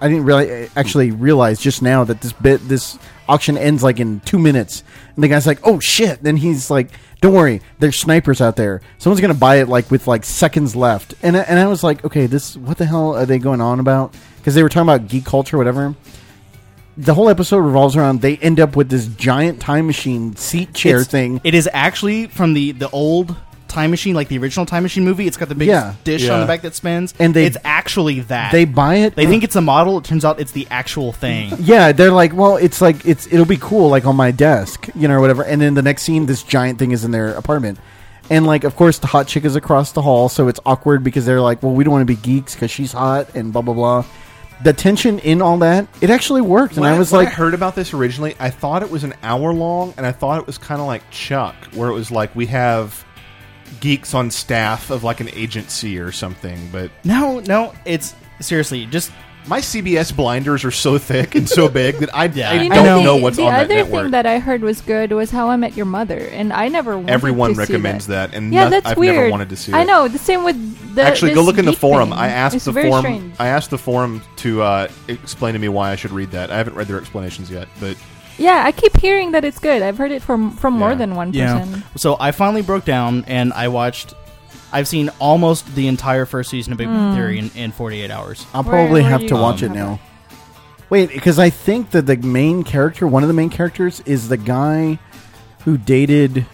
I didn't really actually realize just now that this bit, this auction ends like in two minutes. And the guy's like, "Oh shit!" Then he's like, "Don't worry, there's snipers out there. Someone's gonna buy it like with like seconds left." And I, and I was like, "Okay, this what the hell are they going on about?" Because they were talking about geek culture, or whatever. The whole episode revolves around they end up with this giant time machine seat chair It's- thing. It is actually from the, the old Time Machine, like the original Time Machine movie. It's got the big Yeah. dish Yeah. on the back that spins. And they- it's actually that. They buy it. They think it's a model. It turns out it's the actual thing. Yeah, they're like, well, it's like it's it'll be cool, like on my desk, you know, or whatever. And then the next scene, this giant thing is in their apartment, and like, of course, the hot chick is across the hall, so it's awkward because they're like, well, we don't want to be geeks because she's hot and blah blah blah. The tension in all that, it actually worked, and When I was when like, I heard about this originally, I thought it was an hour long, and I thought it was kind of like Chuck, where it was like we have geeks on staff of like an agency or something. But No, no, it's seriously just. my C B S blinders are so thick and so big that I, Yeah. I You don't know, know, the, what's the on that other network. thing that I heard was good was How I Met Your Mother, and I never wanted Everyone to see recommends that. that, and yeah, no- that's I've weird. never wanted to see I it. know the same with the Actually, go this look in the geek forum. thing. I asked It's the very forum. strange. I asked the forum to uh, explain to me why I should read that. I haven't read their explanations yet, but Yeah, I keep hearing that it's good. I've heard it from from more Yeah. than one Yeah. person. So I finally broke down and I watched. I've seen almost the entire first season of Big Bang Theory in, in forty-eight hours. I'll Where- probably where have you- to watch Um, it now. Wait, because I think that the main character, one of the main characters, is the guy who dated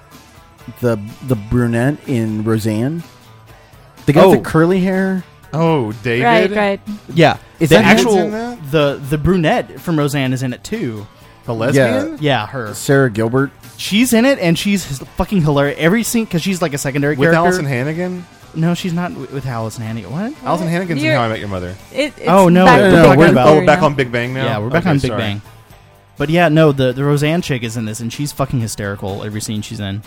the the brunette in Roseanne. The guy Oh. with the curly hair. oh, David, Right, right. Yeah, Is the that his actual in that? the the brunette from Roseanne is in it too. the lesbian. Yeah, her. Sarah Gilbert. She's in it and she's fucking hilarious. Every scene because she's like a secondary With character. Allison Hannigan. No, she's not w- with Allison Hannigan. What? Allison Hannigan's in You're- How I Met Your Mother. It, it's Oh, no, back no, to no, Big we're- Bang oh, Oh, Theory back now. on Big Bang now. Yeah, we're back Okay, on Big sorry. Bang. But yeah, no, the the Roseanne chick is in this and she's fucking hysterical every scene she's in.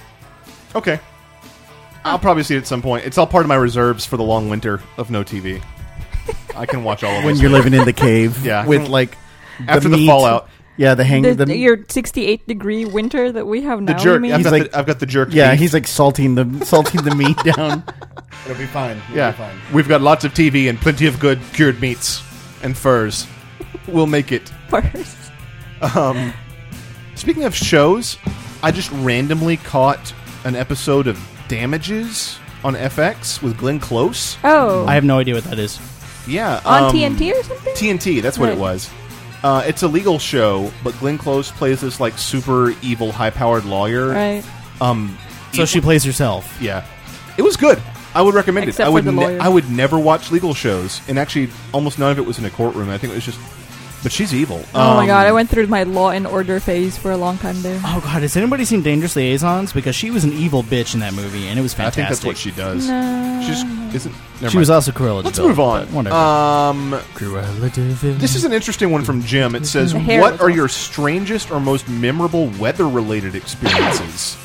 Okay, I'll probably see it at some point. It's all part of my reserves for the long winter of no T V. I can watch all of When this. you're living in the cave, Yeah. with like After the meat. fallout. Yeah, the hang. The, the, your sixty-eight degree winter that we have The now. jerk. You mean? I've got, like- the, I've got the jerk. yeah, beef. he's like salting the salting the meat down. It'll be fine. It'll yeah. be fine. We've got lots of T V and plenty of good cured meats and furs. We'll make it. First. Um, speaking of shows, I just randomly caught an episode of Damages on F X with Glenn Close. Oh, I have no idea what that is. Yeah, on um, T N T or something? T N T, that's what it Right. was. Uh, it's a legal show, but Glenn Close plays this like super evil, high-powered lawyer. Right. Um, So she plays herself. yeah, it was good. I would recommend Except it. I for would. the Ne- lawyer. I would never watch legal shows, and actually, almost none of it was in a courtroom. I think it was just. But she's evil. Oh my Um, god, I went through my Law and Order phase for a long time there. Oh god, has anybody seen Dangerous Liaisons? Because she was an evil bitch in that movie, and it was I fantastic. think that's what she does. No. She just isn't. Never She was mind. also Cruella. Let's de Vil, move on. but Whatever. Um, Cruella de Vil. this is an interesting one from Jim. It says, The hair "What was are awesome. your strangest or most memorable weather-related experiences?"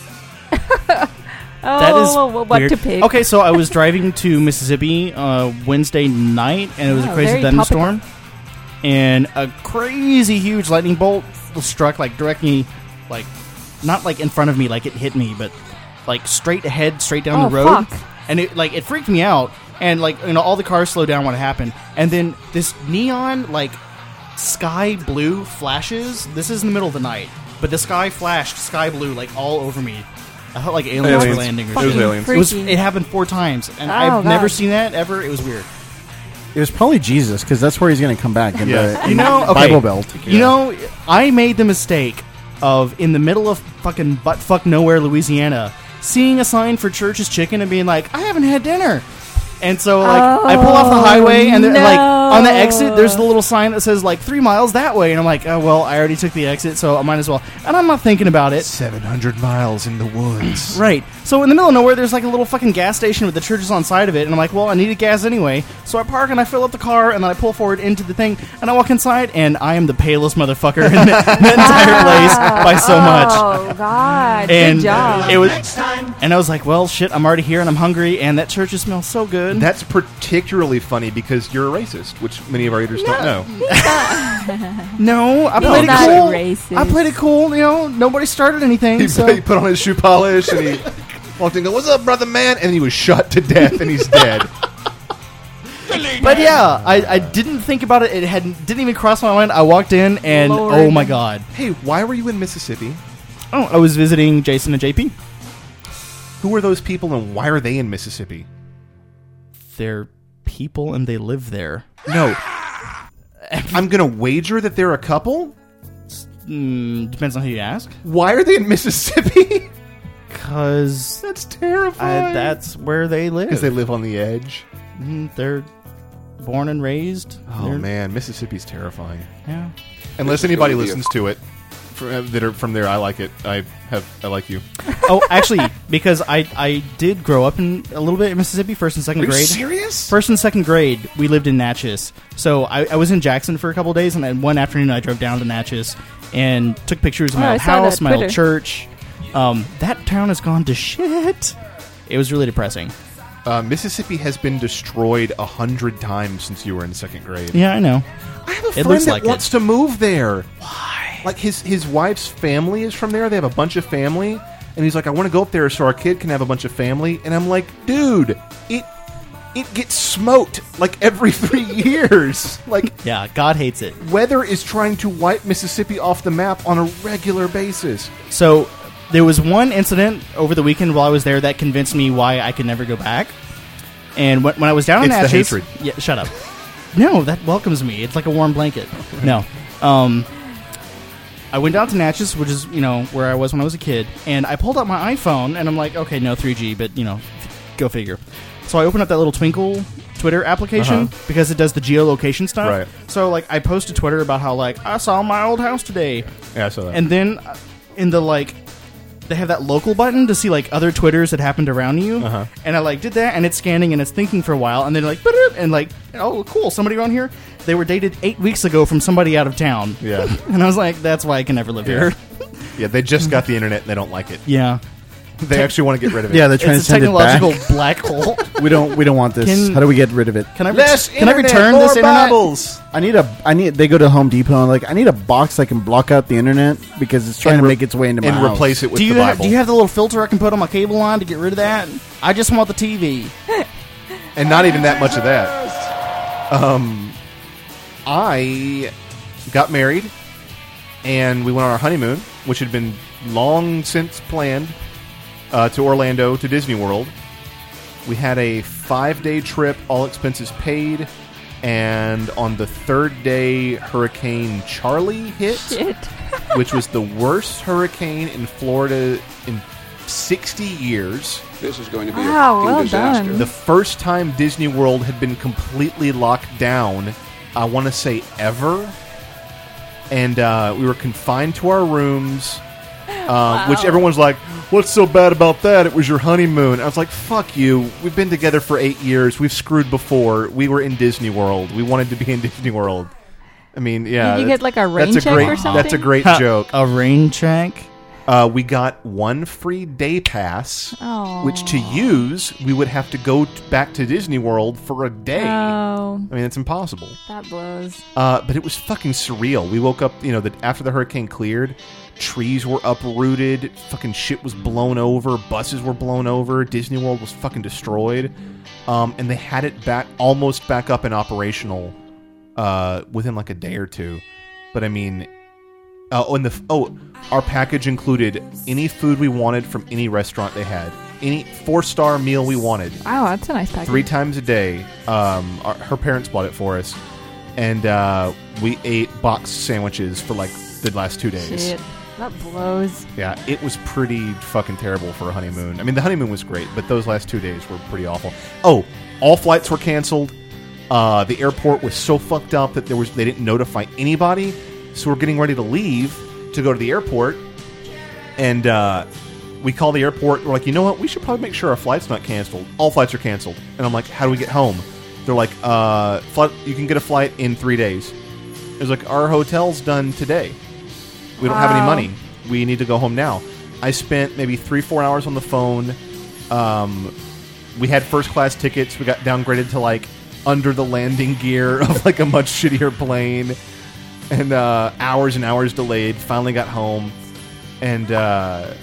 Oh, That is what weird. to pick? Okay, so I was driving to Mississippi uh, Wednesday night, and it was Oh, a crazy very thunderstorm, and a crazy huge lightning bolt struck like directly, like not like in front of me, like it hit me, but like straight ahead, straight down Oh, the road, fuck. and it like it freaked me out, and like you know all the cars slowed down when it happened, and then this neon like sky blue flashes. This is in the middle of the night, but the sky flashed sky blue like all over me. I felt like aliens, Aliens. were landing or It was something. aliens. It, was, Freaky. it happened four times, and Oh, I've God. never seen that ever. It was weird. It was probably Jesus because that's where he's going to come back in Yeah. the You in know, the okay. Bible Belt. You know, I made the mistake of in the middle of fucking buttfuck nowhere, Louisiana, seeing a sign for Church's Chicken and being like, "I haven't had dinner." And so, like, I pull off the highway, and they're, like on the exit, there's the little sign that says like three miles that way, and I'm like, "Oh well, I already took the exit, so I might as well." And I'm not thinking about it. Seven hundred miles in the woods. Right. So in the middle of nowhere, there's like a little fucking gas station with the churches on side of it, and I'm like, well, I needed gas anyway. So I park and I fill up the car, and then I pull forward into the thing, and I walk inside, and I am the palest motherfucker in the, the entire place by so much. Oh god, And good job. it was, and I was like, well, shit, I'm already here, and I'm hungry, and that church smells so good. That's particularly funny because you're a racist, which many of our readers don't know. no, I He's played it not cool. racist. I played it cool. You know, nobody started anything. He, so he put on his shoe polish and he walked in and go, "What's up, brother man?" And he was shot to death and he's dead. escalating. But yeah, I, I didn't think about it. It had didn't even cross my mind. I walked in and Lord. oh my god. Hey, why were you in Mississippi? Oh, I was visiting Jason and J P. Who are those people and why are they in Mississippi? They're people and they live there. No. I'm going to wager that they're a couple? Mm, depends on who you ask. Why are they in Mississippi? Because That's terrifying. that's where they live. Because they live on the edge. Mm, they're born and raised. Oh, They're- man. Mississippi's terrifying. Yeah. Unless This is anybody gonna be a- listens to it for, uh, that are from there, I like it. I have. I like you. Oh, actually, because I I did grow up in a little bit in Mississippi, first and second Are you grade. serious? First and second grade, we lived in Natchez. So I, I was in Jackson for a couple of days, and then one afternoon I drove down to Natchez and took pictures of my Oh, I old saw that house, my old Twitter. church. Um, that town has gone to shit. It was really depressing. Uh, Mississippi has been destroyed a hundred times since you were in second grade. Yeah, I know. I have a It friend looks that like wants it. to move there. Why? Like his his wife's family is from there. They have a bunch of family, and he's like, I want to go up there so our kid can have a bunch of family. And I'm like, dude, it it gets smoked like every three years. Like, Yeah, God hates it. weather is trying to wipe Mississippi off the map on a regular basis. So there was one incident over the weekend while I was there that convinced me why I could never go back. And when, when I was down in It's the Natchez, hatred. yeah, shut up. No, that welcomes me. It's like a warm blanket. No, um, I went down to Natchez, which is you know where I was when I was a kid, and I pulled out my iPhone, and I'm like, okay, no three G, but you know, go figure. So I opened up that little Twinkle Twitter application Uh-huh. because it does the geolocation stuff. Right. So like, I posted Twitter about how like I saw my old house today. Yeah, I saw that. And then uh, in the like, they have that local button to see like other Twitters that happened around you. Uh-huh. And I like did that, and it's scanning and it's thinking for a while, and then like, "Ba-doop," and like, oh cool, somebody on here. They were dated eight weeks ago from somebody out of town. Yeah. And I was like, that's why I can never live Yeah. here. yeah, they just got the internet and they don't like it. Yeah. They actually want to get rid of it. Yeah, they're trying It's to a send it back. technological black hole. We don't. We don't want this. Can- How do we get rid of it? Can I ret- Less can I internet, return more this internet? Bibles. I need a. I need. They go to Home Depot and like, I need a box that can block out the internet because it's trying And to re- make its way into my and house. replace it with Do you the have, Bible. do you have the little filter I can put on my cable line to get rid of that? I just want the T V. and not even that much of that. Um, I got married, and we went on our honeymoon, which had been long since planned, uh, to Orlando to Disney World. We had a five-day trip, all expenses paid, and on the third day, Hurricane Charlie hit, Shit. which was the worst hurricane in Florida in sixty years. This is going to be Wow, a fucking well disaster. done. The first time Disney World had been completely locked down, I want to say ever. And uh, we were confined to our rooms, uh, which everyone's like, what's so bad about that? It was your honeymoon. I was like, fuck you. We've been together for eight years. We've screwed before. We were in Disney World. We wanted to be in Disney World. I mean, yeah. Did you that's- get, like, a rain that's check great, or something? That's a great Ha, joke. A rain check? Uh, we got one free day pass, Oh. which to use, we would have to go t- back to Disney World for a day. Oh, I mean, it's impossible. that blows. Uh, but it was fucking surreal. We woke up, you know, the, after the hurricane cleared, trees were uprooted, fucking shit was blown over, buses were blown over, Disney World was fucking destroyed, um, and they had it back, almost back up and operational uh, within like a day or two. But I mean, uh, oh, and the oh, our package included any food we wanted from any restaurant they had, any four star meal we wanted. Wow, that's a nice package. Three times a day. Um, our, her parents bought it for us, and uh, we ate box sandwiches for like the last two days. Shit, that blows. Yeah, it was pretty fucking terrible for a honeymoon. I mean, the honeymoon was great, but those last two days were pretty awful. Oh, all flights were canceled. Uh, the airport was so fucked up that there was they didn't notify anybody. So we're getting ready to leave to go to the airport, and uh, we call the airport. We're like, you know what? We should probably make sure our flight's not canceled. All flights are canceled. And I'm like, how do we get home? They're like, uh, flight, you can get a flight in three days. It was like, our hotel's done today. We don't have any Wow. money. We need to go home now. I spent maybe three, four hours on the phone. Um, we had first class tickets. We got downgraded to like under the landing gear of like a much shittier plane. And uh, hours and hours delayed. Finally got home, and uh,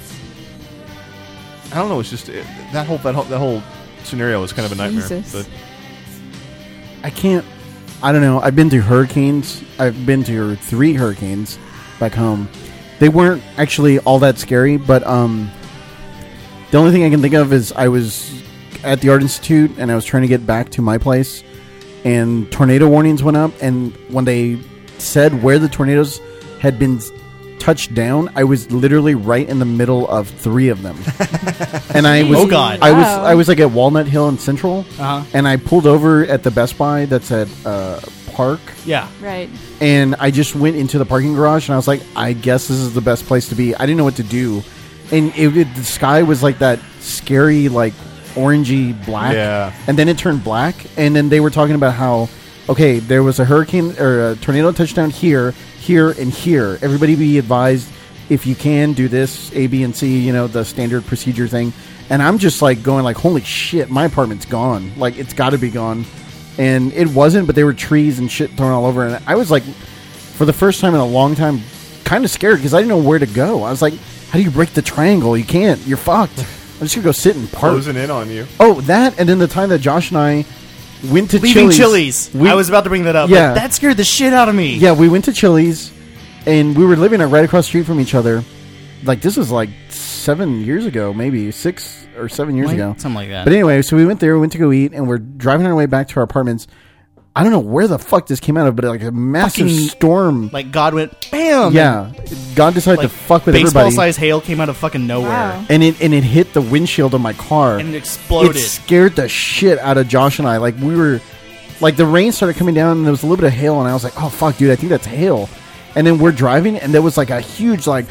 I don't know. It's just it, that whole that whole that whole scenario was kind of a nightmare. Jesus. But I can't. I don't know. I've been through hurricanes. I've been through three hurricanes back home. They weren't actually all that scary, but um, the only thing I can think of is I was at the Art Institute and I was trying to get back to my place, and tornado warnings went up. And when they said where the tornadoes had been touched down, I was literally right in the middle of three of them. And I was, Oh, God. I was, Wow. I was like at Walnut Hill and Central, Uh-huh. and I pulled over at the Best Buy that's at uh, Park. Yeah. Right. And I just went into the parking garage, and I was like, I guess this is the best place to be. I didn't know what to do. And it, it, the sky was like that scary, like, orangey black. Yeah. And then it turned black. And then they were talking about how, okay, there was a hurricane or a tornado touchdown here, here, and here. Everybody be advised, if you can, do this, A, B, and C, you know, the standard procedure thing. And I'm just, like, going like, holy shit, my apartment's gone. Like, it's got to be gone. And it wasn't, but there were trees and shit thrown all over. And I was like, for the first time in a long time, kind of scared because I didn't know where to go. I was like, how do you break the triangle? You can't. You're fucked. I'm just going to go sit and park. Closing in on you. Oh, that, and then the time that Josh and I went to Leaving Chili's. Chili's. We- I was about to bring that up. Yeah. But that scared the shit out of me. Yeah, we went to Chili's, and we were living right across the street from each other. Like, this was like seven years ago, maybe six or seven years Like, ago. something like that. But anyway, so we went there, we went to go eat, and we're driving our way back to our apartments. I don't know where the fuck this came out of, but like a massive Fucking- storm. Like God went bam. Yeah, God decided Like to fuck with baseball everybody, size hail came out of fucking nowhere Wow. and it and it hit the windshield of my car. and it exploded. It scared the shit out of Josh and I. Like, we were, like, the rain started coming down, and there was a little bit of hail, and I was like, oh fuck, dude, I think that's hail. And then we're driving, and there was like a huge like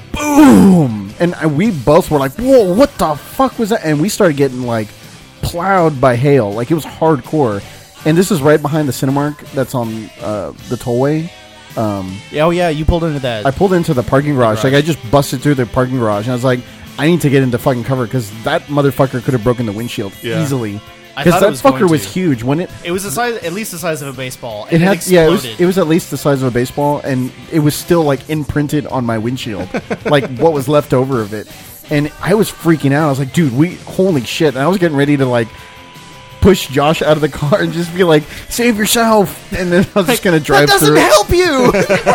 boom, and I, we both were like, whoa, what the fuck was that? And we started getting like plowed by hail. Like, it was hardcore. And this is right behind the Cinemark that's on uh, the tollway. Um, oh yeah, you pulled into that. I pulled into the parking garage. Like, I just busted through the parking garage, and I was like, I need to get into fucking cover because that motherfucker could have broken the windshield Yeah. easily. I Because thought that it was going fucker was to. huge. When it It was the size, at least the size of a baseball. And it had, yeah, it was exploded. it was at least the size of a baseball, and it was still like imprinted on my windshield, like what was left over of it. And I was freaking out. I was like, dude, we holy shit! And I was getting ready to like push Josh out of the car and just be like, save yourself. And then I was just gonna drive that doesn't through. help you.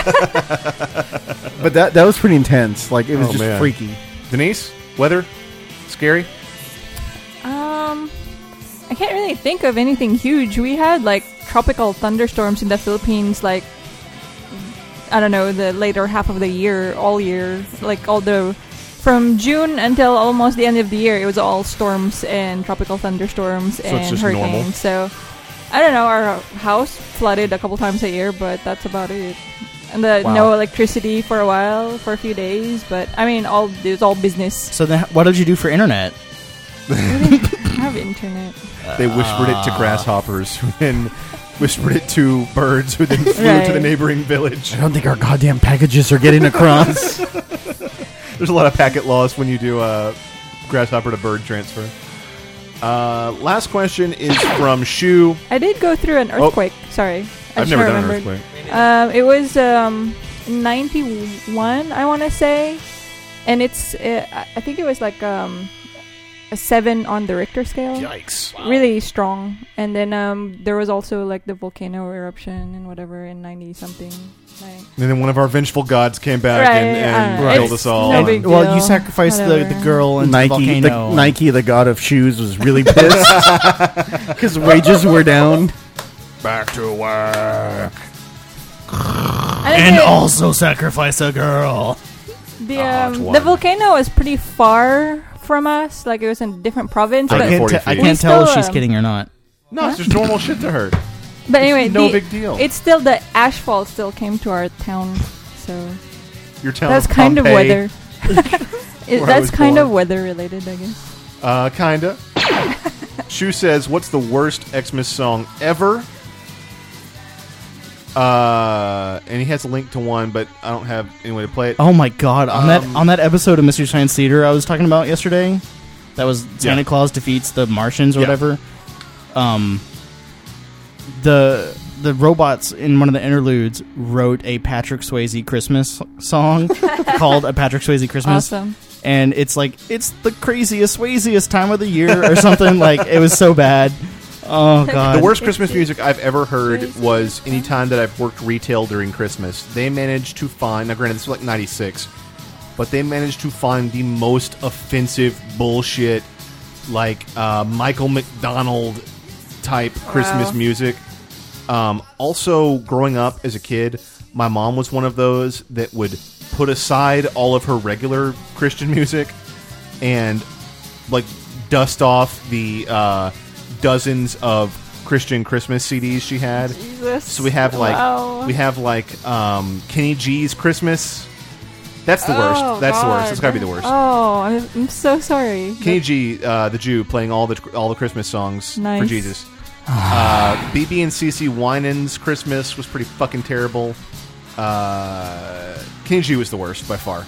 But that that was pretty intense. Like, it was Oh, just man. freaky. Denise, weather, scary. Um, I can't really think of anything huge. We had like tropical thunderstorms in the Philippines, like I don't know, the later half of the year, all year, like all the from June until almost the end of the year. It was all storms and tropical thunderstorms it's and just hurricanes. normal. So I don't know. Our house flooded a couple times a year, but that's about it. And the Wow. no electricity for a while, for a few days. But I mean, all it was all business. So then, what did you do for internet? We didn't have internet. They whispered it to grasshoppers, who then whispered it to birds, who then flew to Right. the neighboring village. I don't think our goddamn packages are getting across. There's a lot of packet loss when you do a grasshopper to bird transfer. Uh, last question is from Shu. I did go through an Oh. earthquake. Sorry, I I've just never done an remembered. earthquake. Um, it was um, ninety-one, I want to say, and it's uh, I I think it was like um, a seven on the Richter scale. Yikes. Really strong. And then um, there was also like the volcano eruption and whatever in ninety something. Like, And then one of our vengeful gods came back Right, and, and uh, killed it's us all. no And- big Well, deal. you sacrificed the, the Whatever. girl into Nike, the the, volcano. Nike, the god of shoes, was really pissed because wages were down. Back to work. I think and the- also sacrifice a girl. the Ah, um, it's the one. volcano was pretty far from us. Like it was in a different province. I But, can't Can't forty te- I feet. can't We tell if still, she's um, kidding or not. No, it's just normal shit to her. but anyway, No the- big deal. It's still the ashfall still came to our town, so Your town that's of kind of Pompeii. weather. It- Where I that's was kind born. of weather related, I guess. Uh, kinda. Shu says, "What's the worst Xmas song ever?" Uh, and he has a link to one, but I don't have any way to play it. Oh my god! On that Um, on that episode of Mystery Science Theater I was talking about yesterday, that was Santa Yeah. Claus defeats the Martians or Yeah. whatever. Um, the the robots in one of the interludes wrote a Patrick Swayze Christmas song called "A Patrick Swayze Christmas," Awesome. and it's like it's the craziest, Swayziest time of the year or something. Like it was so bad. Oh god. The worst Christmas music I've ever heard was any time that I've worked retail during Christmas. They managed to find, now granted this was like ninety-six, but they managed to find the most offensive bullshit, like uh, Michael McDonald type Christmas Wow. music. Um, also, growing up as a kid, my mom was one of those that would put aside all of her regular Christian music and like dust off the uh, dozens of Christian Christmas C Ds she had. Jesus. So we have like Wow. we have like um, Kenny G's Christmas. That's the Oh, worst. That's the worst. It's got to be the worst. Oh, I'm, I'm so sorry. Kenny G, uh, the Jew, playing all the all the Christmas songs Nice. for Jesus. uh, B B and C C Winans Christmas was pretty fucking terrible. Uh, Kenny G was the worst by far.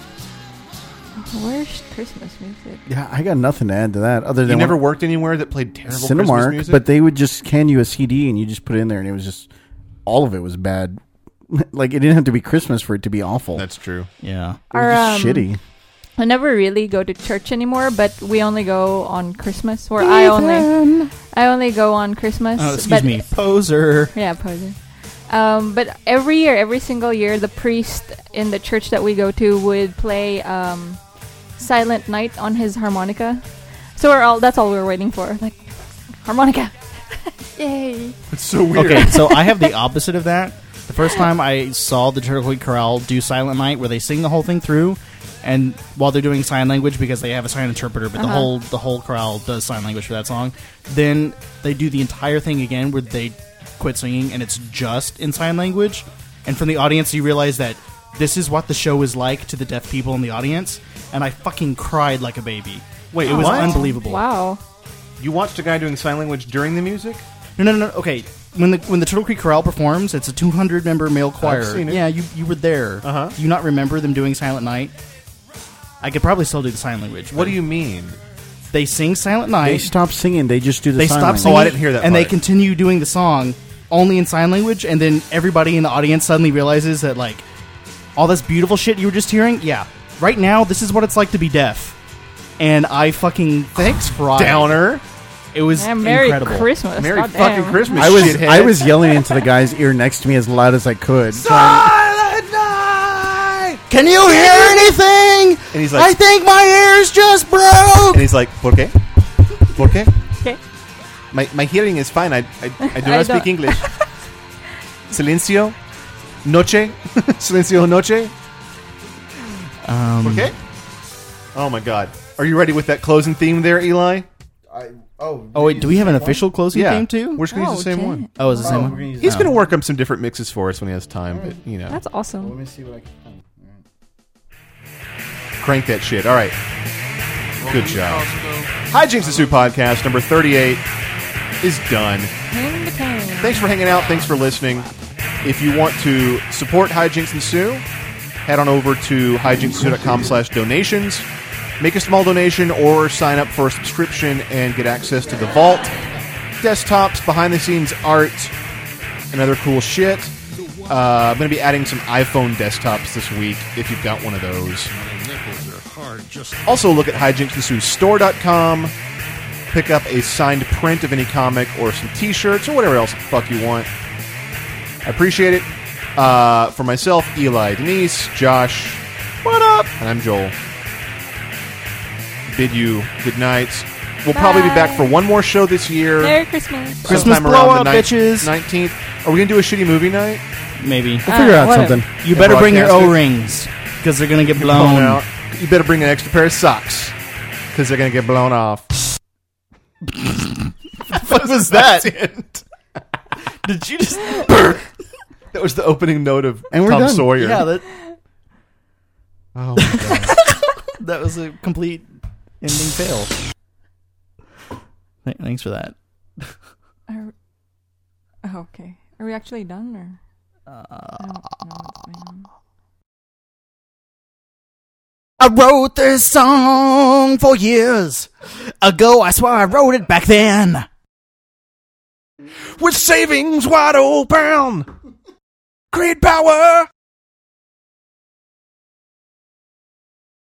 Worst Christmas music. Yeah, I got nothing to add to that. Other You than never when- worked anywhere that played terrible Christmas Cinemark, music? but they would just hand you a C D and you just put it in there, and it was just all of it was bad. Like it didn't have to be Christmas for it to be awful. That's true. Yeah. It was Our, just um, shitty. I never really go to church anymore, but we only go on Christmas. Or I only, I only go on Christmas. Oh, excuse but, me, poser. Yeah, poser. Um, but every year, every single year, the priest in the church that we go to would play um, Silent Night on his harmonica. So we're all that's all we were waiting for, like harmonica. Yay! It's so weird. Okay, so I have the opposite of that. The first time I saw the Turtle Chorale do Silent Night, where they sing the whole thing through, and while they're doing sign language because they have a sign interpreter, but the Uh-huh. whole the whole chorale does sign language for that song. Then they do the entire thing again, where they quit singing and it's just in sign language. And from the audience, you realize that this is what the show is like to the deaf people in the audience. And I fucking cried like a baby. Wait, it was what? unbelievable. Wow. You watched a guy doing sign language during the music? No, no, no. no. Okay, when the when the Turtle Creek Chorale performs, it's a two hundred member male choir. seen it. Yeah, you you were there. Uh-huh. Do you not remember them doing Silent Night? I could probably still do the sign language. What but do you mean? They sing Silent Night. They stop singing. They just do the They sign stop language. singing. Oh, I didn't hear that And they part. continue doing the song only in sign language, and then everybody in the audience suddenly realizes that like all this beautiful shit you were just hearing. Yeah, right now this is what it's like to be deaf. And I fucking thanks cried. Downer. It was Yeah, Merry incredible. Christmas. Merry goddamn. fucking Christmas, I was shithead. I was yelling into the guy's ear next to me as loud as I could. Silent Night! Can you hear anything? And he's like- I think my ears just broke. And he's like, ¿Por qué? ¿Por qué? Okay. My, my hearing is fine. I, I, I do I not speak don't- English. Silencio. Noche. Silencio noche. Um, ¿Por qué? Oh my god. Are you ready with that closing theme there, Eli? oh, Oh wait, do we have an official closing Yeah. theme too? We're just going to Oh, use the same shit. one. Oh, is the same one? He's Oh. going to work up some different mixes for us when he has time, but, you know. That's awesome. Let me see what I can. Crank that shit. All right. Good job. Hijinks and Sue podcast number thirty-eight is done. In between. Thanks for hanging out. Thanks for listening. If you want to support Hijinks and Sue, head on over to hijinksandSue.com slash donations. Make a small donation or sign up for a subscription and get access to the vault, desktops, behind-the-scenes art, and other cool shit. Uh, I'm going to be adding some iPhone desktops this week if you've got one of those. Also, look at hijinks and sue store dot com. Pick up a signed print of any comic or some t-shirts or whatever else the fuck you want. I appreciate it. Uh, for myself, Eli, Denise, Josh, what up? And I'm Joel. Bid you good night. We'll probably be back for one more show this year. Merry Christmas. Christmas sometime blow around the up, nine- bitches. nineteenth. Are we going to do a shitty movie night? Maybe. We'll figure Uh, out whatever. something. You better bring your broadcast it. O-rings because they're gonna get Blown blown. out. You better bring an extra pair of socks because they're going to get blown off. What was that? Did you just? That was the opening note of And we're Tom done. Sawyer. Yeah, that Oh my god. that was a complete ending fail. Th- Thanks for that. Are, oh, okay. Are we actually done or? I don't know what's going on. I wrote this song for years ago. I swear I wrote it back then. With savings wide open, great power